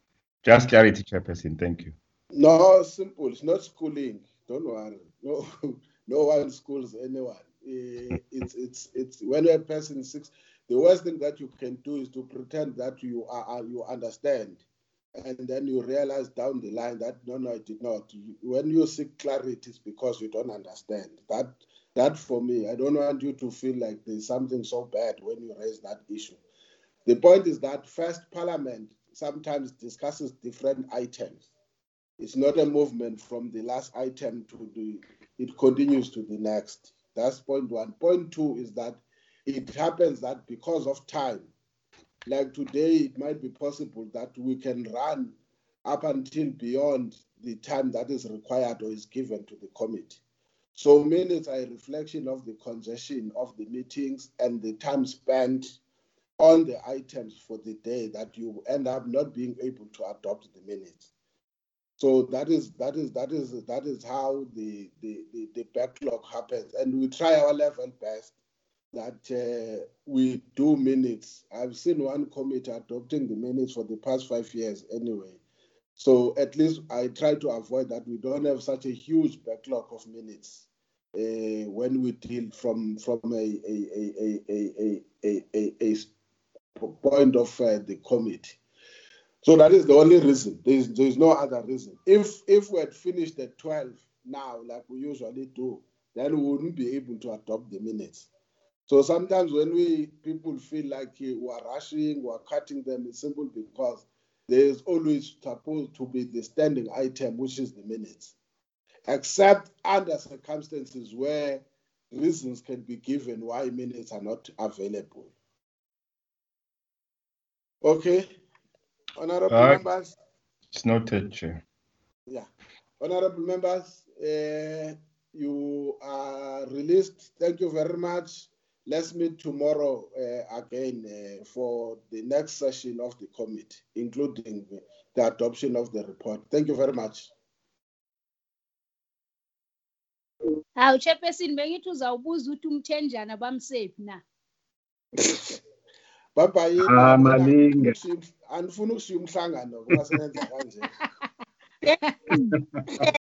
Just clarity, Chairperson. Thank you. No, simple. It's not schooling. Don't worry. No, no one schools anyone. Eh, It's it's it's when a person is six, the worst thing that you can do is to pretend that you are are- you understand, and then you realize down the line that no, no, I did not. You- When you seek clarity, it's because you don't understand. That that for me, I don't want you to feel like there's something so bad when you raise that issue. The point is that first Parliament sometimes discusses different items. It's not a movement from the last item to the, it continues to the next. That's point one. Point two is that it happens that because of time, like today, it might be possible that we can run up until beyond the time that is required or is given to the committee. So minutes are a reflection of the congestion of the meetings and the time spent on the items for the day that you end up not being able to adopt the minutes. So that is that is that is that is how the the, the, the backlog happens, and we try our level best that uh, we do minutes. I've seen one committee adopting the minutes for the past five years anyway. So at least I try to avoid that. We don't have such a huge backlog of minutes uh, when we deal from from a a a a a a, a, a point of uh, the committee. So that is the only reason. There's there's no other reason. If if we had finished at twelve now, like we usually do, then we wouldn't be able to adopt the minutes. So sometimes when we people feel like uh, we are rushing, we are cutting them, it's simple because there is always supposed to be the standing item, which is the minutes, except under circumstances where reasons can be given why minutes are not available. Okay, honorable Uh, members. It's noted, Chair. Yeah, honorable members, uh, you are released. Thank you very much. Let's meet tomorrow uh, again uh, for the next session of the committee, including the adoption of the report. Thank you very much. Hawu chairperson bengithi uzawubuza ukuthi umthenjana bamsephi na. Baba yini Ah, Malinga. andifuna ukushiya umhlangano ngoba sengenza kanje.